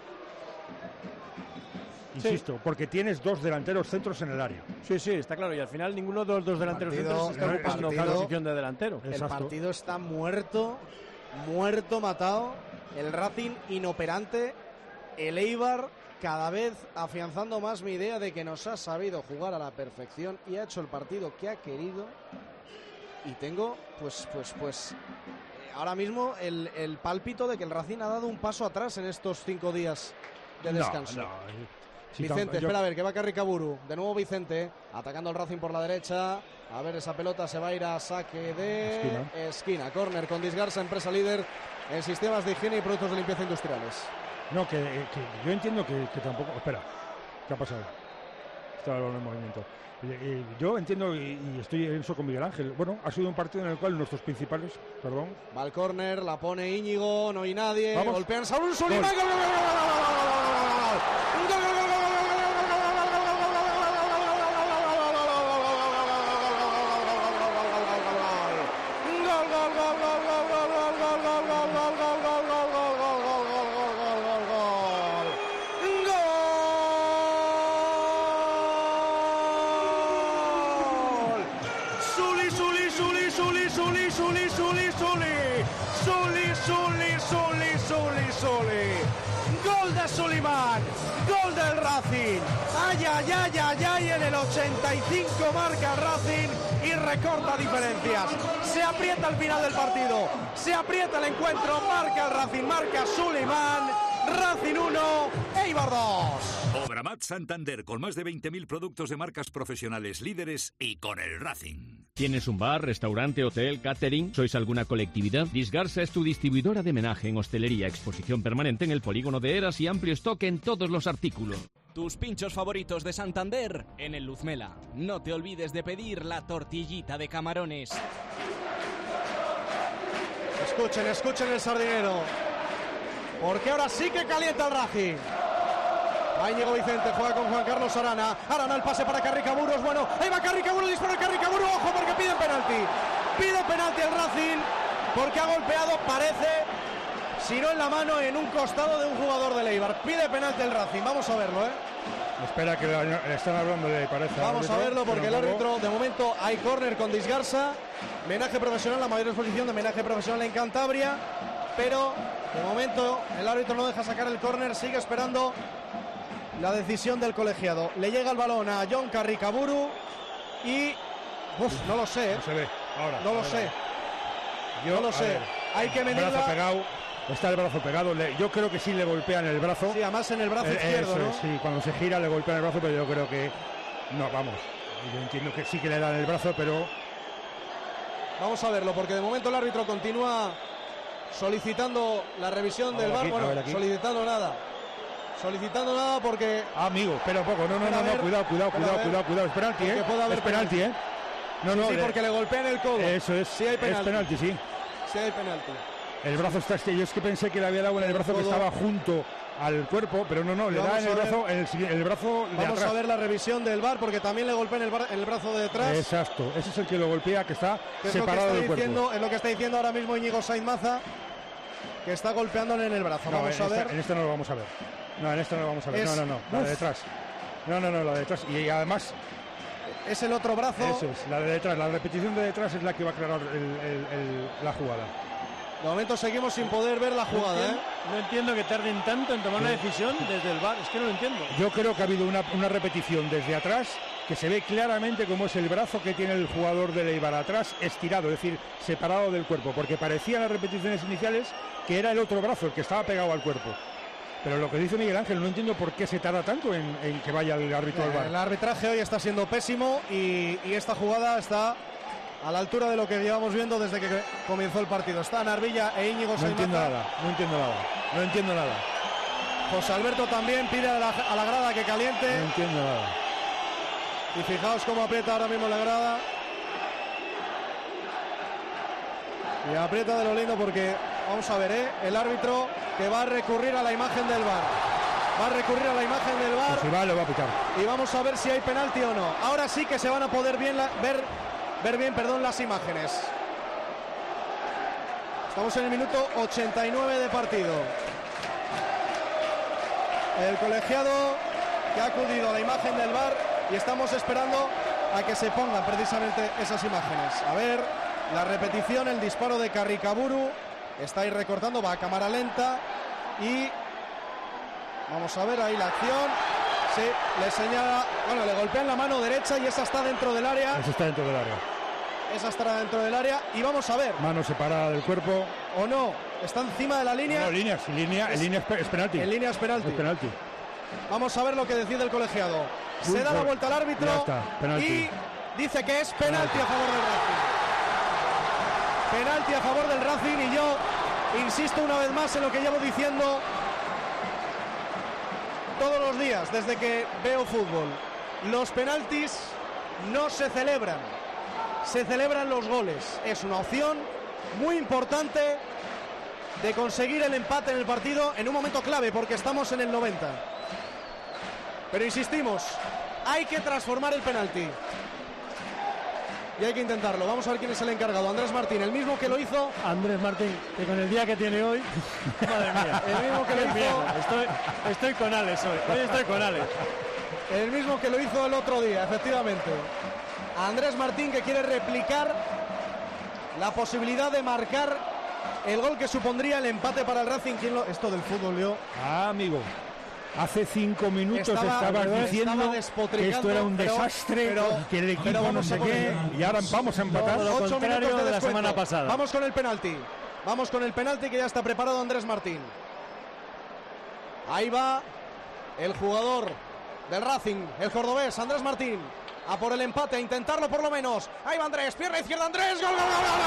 Insisto, porque tienes 2 delanteros centros en el área. Sí, está claro, y al final ninguno de los 2 delanteros centros está ocupando la posición de delantero. El partido está muerto, matado, el Racing inoperante, el Eibar cada vez afianzando más mi idea de que nos ha sabido jugar a la perfección y ha hecho el partido que ha querido. Y tengo, pues ahora mismo el pálpito de que el Racing ha dado un paso atrás en estos 5 días de descanso. Vicente, espera a ver, que va Carricaburu. De nuevo Vicente, atacando al Racing por la derecha. A ver, esa pelota se va a ir a saque de esquina. Córner con Disgarza, empresa líder en sistemas de higiene y productos de limpieza industriales. No, que yo entiendo que tampoco... Espera, ¿qué ha pasado? Está el balón en movimiento. Yo entiendo y estoy en eso con Miguel Ángel. Bueno, ha sido un partido en el cual nuestros principales... Perdón. Va al córner, la pone Íñigo, no hay nadie. Vamos. Golpean Saúl Suleiman. ¡Gol! Gol de Suleiman, gol del Racing. Ay, en el 85 marca el Racing y recorta diferencias. Se aprieta al final del partido, se aprieta el encuentro, marca el Racing, marca Suleiman. Racing 1, Eibar 2. Obramat Santander, con más de 20.000 productos de marcas profesionales líderes y con el Racing. ¿Tienes un bar, restaurante, hotel, catering? ¿Sois alguna colectividad? Disgarsa es tu distribuidora de menaje en hostelería, exposición permanente en el polígono de Eras y amplio stock en todos los artículos. Tus pinchos favoritos de Santander en el Luzmela. No te olvides de pedir la tortillita de camarones. Escuchen el sardinero. Porque ahora sí que calienta el Racing. Ahí Íñigo Vicente, juega con Juan Carlos Arana. Arana el pase para Carricaburu, es bueno. Ahí va Carricaburu, dispara el Carricaburu. Ojo porque piden penalti. Pide penalti el Racing porque ha golpeado, parece, si no en la mano, en un costado de un jugador del Eibar. Pide penalti el Racing, vamos a verlo, Espera que le están hablando de parece. Vamos a verlo porque el árbitro, de momento, hay córner con Disgarza. Menaje profesional, la mayor exposición de menaje profesional en Cantabria. Pero, de momento, el árbitro no deja sacar el córner, sigue esperando la decisión del colegiado. Le llega el balón a John Carricaburu y... no lo sé, No se ve, ahora. No lo sé. No lo sé. Hay que medirla. Está el brazo pegado. Yo creo que sí le golpean el brazo. Sí, además en el brazo izquierdo, ¿no? Sí, cuando se gira le golpean el brazo, pero yo creo que... No, vamos. Yo entiendo que sí que le dan el brazo, pero... Vamos a verlo, porque de momento el árbitro continúa solicitando la revisión del VAR. Bueno, solicitando nada porque... amigo, espera un poco. No, cuidado. Es penalti, puede haber penalti, No, sí, porque le golpean el codo. Eso es. Sí hay penalti. Es penalti, sí. Sí hay penalti. El brazo está... Yo es que pensé que le había dado en el brazo que estaba junto al cuerpo, pero no, le da en el brazo, el brazo de Vamos atrás. a ver la revisión del VAR, porque también le golpea en el brazo de detrás. Exacto, ese es el que lo golpea, que está separado del cuerpo. Es lo que está diciendo ahora mismo Íñigo Sainz Maza, que está golpeándole en el brazo. Vamos a ver. En este no lo vamos a ver. No, en este no lo vamos a ver. No, la de detrás. No, la de detrás. Y además... Es el otro brazo. Eso es, la de detrás. La repetición de detrás es la que va a aclarar la jugada. De momento seguimos sin poder ver la jugada. No entiendo que tarden tanto en tomar una decisión desde el VAR. Es que no lo entiendo. Yo creo que ha habido una repetición desde atrás que se ve claramente cómo es el brazo que tiene el jugador del Eibar atrás, estirado, es decir, separado del cuerpo, porque parecía en las repeticiones iniciales que era el otro brazo el que estaba pegado al cuerpo. Pero lo que dice Miguel Ángel, no entiendo por qué se tarda tanto en que vaya el árbitro al VAR. El arbitraje hoy está siendo pésimo y esta jugada está a la altura de lo que llevamos viendo desde que comenzó el partido. Están Arbilla e Íñigo Sainz. No entiendo nada. José Alberto también pide a la grada que caliente. No entiendo nada. Y fijaos cómo aprieta ahora mismo la grada. Y aprieta de lo lindo porque, vamos a ver, el árbitro que va a recurrir a la imagen del VAR. Va a recurrir a la imagen del VAR. Pues si va, lo va a pitar. Y vamos a ver si hay penalti o no. Ahora sí que se van a poder ver bien las imágenes. Estamos en el minuto 89 de partido. El colegiado que ha acudido a la imagen del VAR y estamos esperando a que se pongan precisamente esas imágenes. A ver, la repetición, el disparo de Carricaburu. Está ahí recortando, va a cámara lenta y vamos a ver ahí la acción. Sí, le señala, le golpean la mano derecha y esa está dentro del área. Esa está dentro del área. Esa estará dentro del área y vamos a ver. Mano separada del cuerpo. ¿O no? Está encima de la línea. No, línea es penalti. En línea es penalti. Es penalti. Vamos a ver lo que decide el colegiado. Se da la vuelta al árbitro y dice que es penalti a favor del Racing. Penalti a favor del Racing y yo insisto una vez más en lo que llevo diciendo todos los días desde que veo fútbol. Los penaltis no se celebran, se celebran los goles. Es una opción muy importante de conseguir el empate en el partido en un momento clave porque estamos en el 90. Pero insistimos, hay que transformar el penalti. Y hay que intentarlo. Vamos a ver quién es el encargado. Andrés Martín, el mismo que lo hizo. Andrés Martín, que con el día que tiene hoy. Madre mía. El mismo que lo hizo. Estoy con Alex hoy. Hoy estoy con Alex. El mismo que lo hizo el otro día, efectivamente. Andrés Martín, que quiere replicar la posibilidad de marcar el gol que supondría el empate para el Racing. Esto del fútbol, yo. Amigo. Hace 5 minutos estabas diciendo que esto era un desastre, que el equipo no sé qué, y ahora vamos a empatar. 8 minutos de la semana pasada. Vamos con el penalti. Vamos con el penalti que ya está preparado Andrés Martín. Ahí va el jugador del Racing, el cordobés, Andrés Martín. A por el empate, a intentarlo por lo menos. Ahí va Andrés, pierna izquierda Andrés. ¡Gol, gol, gol, gol, gol,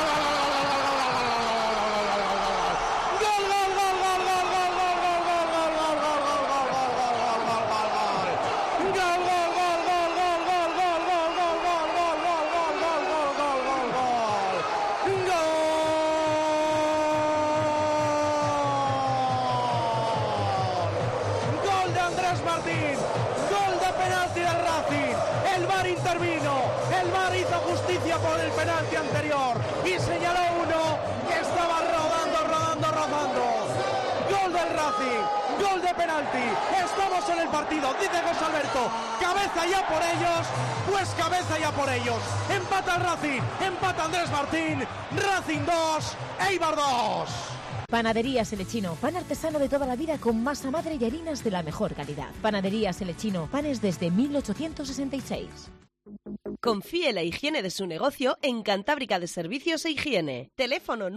por el penalti anterior y señaló uno que estaba rozando. Gol del Racing, gol de penalti. Estamos en el partido, dice José Alberto. Cabeza ya por ellos, pues cabeza ya por ellos. Empata el Racing, empata Andrés Martín. Racing 2, Eibar 2. Panaderías El Lechino, pan artesano de toda la vida con masa madre y harinas de la mejor calidad. Panaderías El Lechino, panes desde 1866. Confíe la higiene de su negocio en Cantábrica de Servicios e Higiene. Teléfono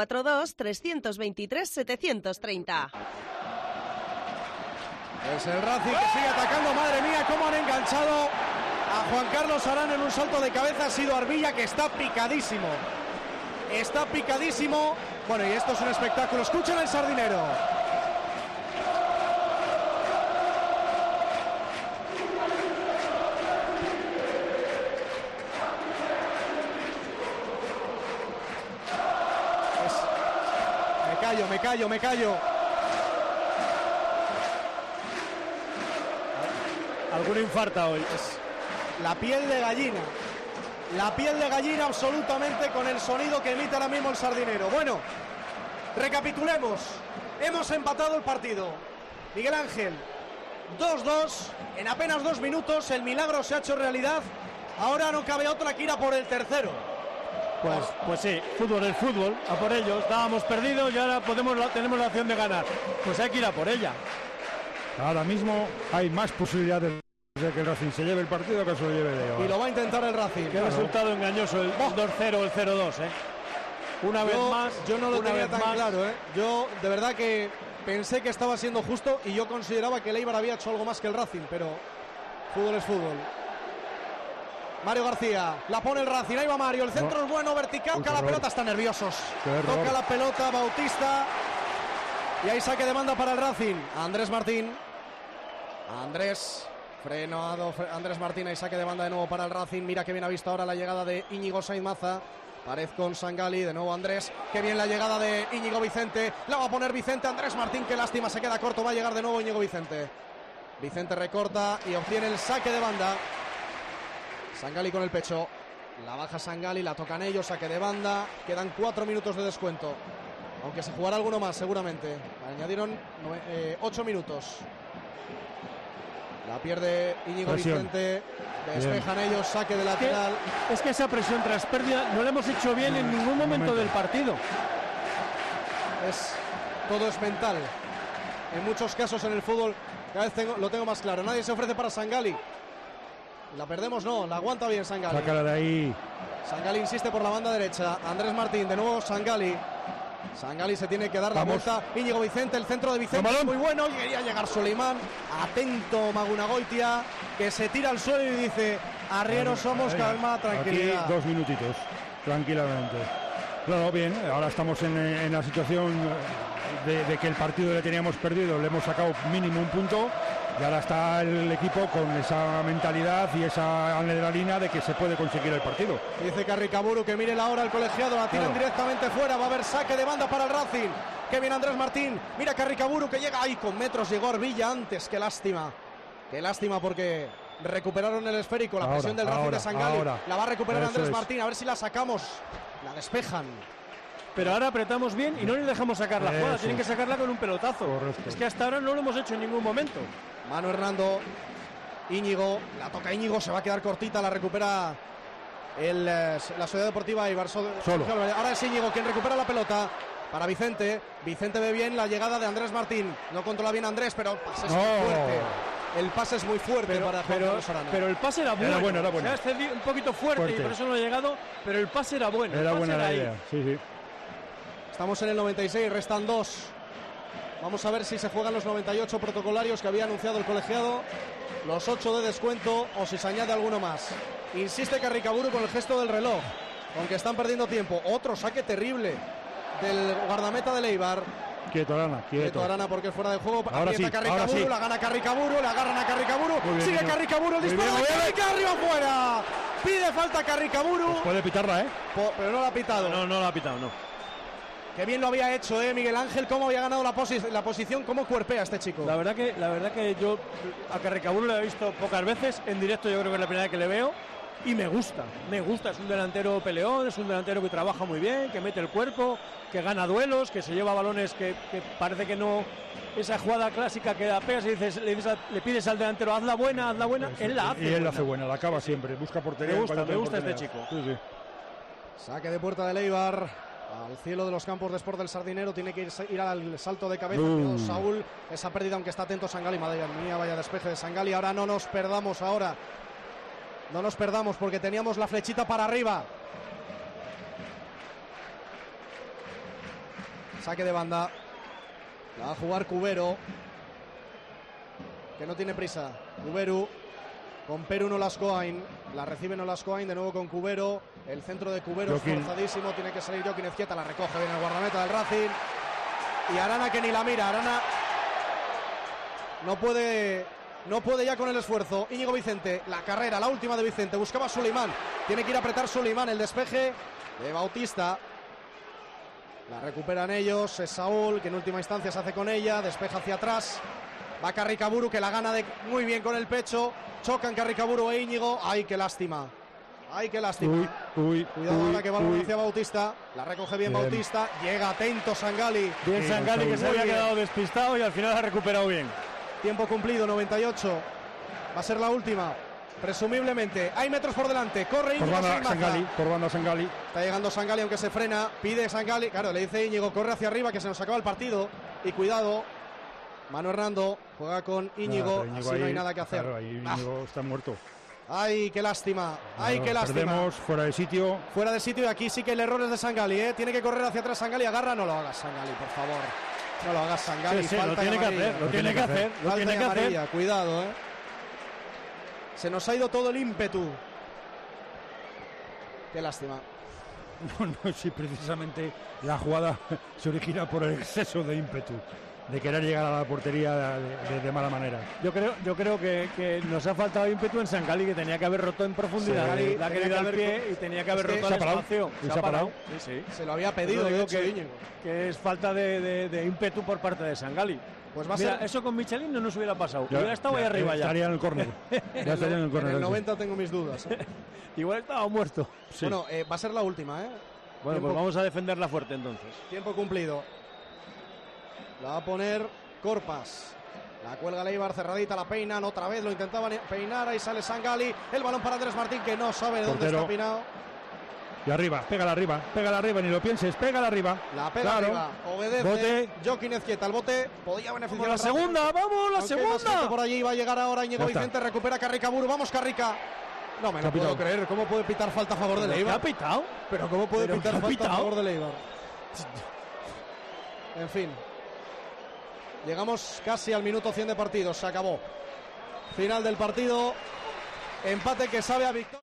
942-323-730. Es el Racing que sigue atacando. Madre mía, cómo han enganchado a Juan Carlos Arán en un salto de cabeza. Ha sido Arbilla, que está picadísimo. Está picadísimo. Bueno, y esto es un espectáculo. Escuchen el Sardinero. Me callo. Alguno infarta hoy. La piel de gallina. La piel de gallina absolutamente con el sonido que emite ahora mismo el Sardinero. Bueno, recapitulemos. Hemos empatado el partido. Miguel Ángel, 2-2. En apenas 2 minutos el milagro se ha hecho realidad. Ahora no cabe otra que ir a por el tercero. Pues sí, fútbol es fútbol, a por ellos. Estábamos perdidos y ahora tenemos la opción de ganar. Pues hay que ir a por ella. Ahora mismo hay más posibilidades de que el Racing se lleve el partido que se lo lleve Leo. Y lo va a intentar el Racing. Qué resultado engañoso el 2-0 o el 0-2, Una vez más. Yo no lo tenía tan claro, Yo de verdad que pensé que estaba siendo justo y yo consideraba que el Eibar había hecho algo más que el Racing, pero fútbol es fútbol. Mario García, la pone el Racing, ahí va Mario, el centro es bueno, vertical, toca la pelota, están nerviosos. Toca la pelota Bautista y ahí saque de banda para el Racing. Andrés Martín. Andrés Martín, ahí saque de banda de nuevo para el Racing. Mira que bien ha visto ahora la llegada de Íñigo Sainz Maza. Pared con Sangali, de nuevo Andrés. Qué bien la llegada de Íñigo Vicente. La va a poner Vicente, Andrés Martín, qué lástima, se queda corto. Va a llegar de nuevo Íñigo Vicente. Vicente recorta y obtiene el saque de banda. Sangali con el pecho. La baja Sangali, la tocan ellos, saque de banda. Quedan 4 minutos de descuento. Aunque se jugará alguno más, seguramente. Añadieron 8 minutos. La pierde Íñigo Vicente. Despejan ellos, saque de lateral. Es que esa presión tras pérdida no la hemos hecho bien en ningún momento del partido. Todo es mental. En muchos casos en el fútbol cada vez lo tengo más claro. Nadie se ofrece para Sangali. La perdemos, no, la aguanta bien Sangali. Sácala de ahí. Sangali insiste por la banda derecha. Andrés Martín, de nuevo Sangali. Sangali se tiene que dar la vuelta. Íñigo Vicente, el centro de Vicente es muy bueno. Quería llegar Soleimán. Atento Magunagoitia, que se tira al suelo y dice: arrieros somos, calma, tranquilidad. Aquí 2 minutitos, tranquilamente. Claro, bien, ahora estamos en la situación de que el partido le teníamos perdido, le hemos sacado mínimo 1 punto. Y ahora está el equipo con esa mentalidad y esa adrenalina de que se puede conseguir el partido. Dice Carricaburu que mire la hora el colegiado, la tiran directamente fuera, va a haber saque de banda para el Racing. Que viene Andrés Martín, mira Carricaburu que llega ahí con metros, llegó Arbilla antes, qué lástima porque recuperaron el esférico, la presión del Racing de Sangali. La va a recuperar Andrés Martín, a ver si la sacamos, la despejan. Pero ahora apretamos bien y no les dejamos sacar la jugada, tienen que sacarla con un pelotazo. Correcto. Es que hasta ahora no lo hemos hecho en ningún momento. Manu Hernando, Íñigo, la toca Íñigo, se va a quedar cortita, la recupera la Sociedad Deportiva Eibar. Solo. Ahora es Íñigo quien recupera la pelota para Vicente. Vicente ve bien la llegada de Andrés Martín. No controla bien Andrés, pero el pase es muy fuerte. El pase es muy fuerte para Juan Carlos Arana. Pero el pase era bueno. Era bueno. Se ha excedido un poquito fuerte y por eso no ha llegado, pero el pase era bueno. Era buena la idea, sí. Estamos en el 96, restan 2. Vamos a ver si se juegan los 98 protocolarios que había anunciado el colegiado, los 8 de descuento o si se añade alguno más. Insiste Carricaburu con el gesto del reloj, aunque están perdiendo tiempo. Otro saque terrible del guardameta del Eibar. Quieto Arana, quieto Arana porque es fuera de juego. Ahora sí, Carricaburu, la gana Carricaburu, la agarran a Carricaburu. Sigue Carricaburu, el disparo de Carricaburu afuera. Pide falta Carricaburu. Pues puede pitarla, pero no la ha pitado. No la ha pitado, no. Qué bien lo había hecho, Miguel Ángel, cómo había ganado la posición, cómo cuerpea este chico. La verdad que yo a Carricaburu lo he visto pocas veces, en directo yo creo que es la primera vez que le veo y me gusta, es un delantero peleón, es un delantero que trabaja muy bien, que mete el cuerpo, que gana duelos, que se lleva balones que parece que no, esa jugada clásica que la pegas y le pides al delantero, hazla buena, él la hace. Y él la hace buena, la acaba siempre, busca portería. Me gusta este chico. Sí. Saque de puerta de Eibar. Al cielo de los campos de Sport del Sardinero, tiene que ir al salto de cabeza. Saúl, esa pérdida, aunque está atento Sangali. Madre mía, vaya despeje de Sangali. Ahora no nos perdamos porque teníamos la flechita para arriba. Saque de banda. La va a jugar Cubero, que no tiene prisa. Cubero con Perú Nolascoain. La recibe Nolascoain de nuevo con Cubero. El centro de Cubero es forzadísimo. Tiene que salir Joaquín Ezquieta. La recoge bien el guardameta del Racing. Y Arana que ni la mira. Arana no puede ya con el esfuerzo. Íñigo Vicente. La carrera, la última de Vicente. Buscaba a Suleimán. Tiene que ir a apretar Suleimán. El despeje de Bautista. La recuperan ellos. Es Saúl que en última instancia se hace con ella. Despeja hacia atrás. Va Carricaburu, que la gana muy bien con el pecho. Chocan Carricaburu e Íñigo. ¡Ay, qué lástima! ¡Ay, qué lástima! Cuidado ahora que va hacia Bautista. La recoge bien Bautista. Llega atento Sangali. Bien Sangali, que se había quedado despistado y al final ha recuperado bien. Tiempo cumplido, 98. Va a ser la última. Presumiblemente. Hay metros por delante. Corre Íñigo. Por banda Sangali. Está llegando Sangali, aunque se frena. Pide Sangali. Claro, le dice Íñigo, corre hacia arriba, que se nos acaba el partido. Y cuidado. Manu Hernando juega con Íñigo. Así no hay nada que hacer. Claro, ahí Íñigo está muerto. ¡Ay, qué lástima! ¡Ay, qué lástima! Perdemos, fuera de sitio. Fuera de sitio, y aquí sí que el error es de Sangali, ¿eh? Tiene que correr hacia atrás Sangali. Agarra, no lo hagas, Sangali, por favor. No lo hagas, Sangali. Sí, lo tiene que hacer, lo tiene que hacer. Lo tiene que hacer. Cuidado, ¿eh? Se nos ha ido todo el ímpetu. Qué lástima. No, sí, precisamente la jugada se origina por el exceso de ímpetu, de querer llegar a la portería de mala manera. Yo creo que nos ha faltado ímpetu en Sangali, que tenía que haber roto en profundidad. Sí, la ha querido al pie y tenía que haber roto al espacio. Se ha parado. Sí. Se lo había pedido, digo que es falta de ímpetu por parte de Sangali. Pues va a Mira, ser... eso con Michelin no nos hubiera pasado. Hubiera estado ahí arriba ya. Estaría en el córner. Ya estaría en el córner. En el 90 tengo mis dudas. Igual estaba muerto. Sí. Bueno, va a ser la última, ¿eh? Bueno, pues vamos a defenderla fuerte entonces. Tiempo cumplido. La va a poner Corpas. La cuelga Leibar, cerradita, la peinan otra vez, lo intentaban peinar, ahí sale Sangali. El balón para Andrés Martín, que no sabe de dónde está peinado. Y arriba, pégala arriba, ni lo pienses, pégala arriba. La pega arriba, obedece. Bote. Joaquín Ezquieta, el bote podía beneficiar. La segunda, vamos, la segunda. Por allí va a llegar ahora Íñigo Vicente, recupera Carricaburu, vamos Carrica. No me lo puedo creer, ¿cómo puede pitar falta a favor de Leibar? ¿Qué ha pitado? Pero ¿cómo puede pitar falta a favor de Leibar? En fin. Llegamos casi al minuto 100 de partido, se acabó. Final del partido, empate que sabe a victoria.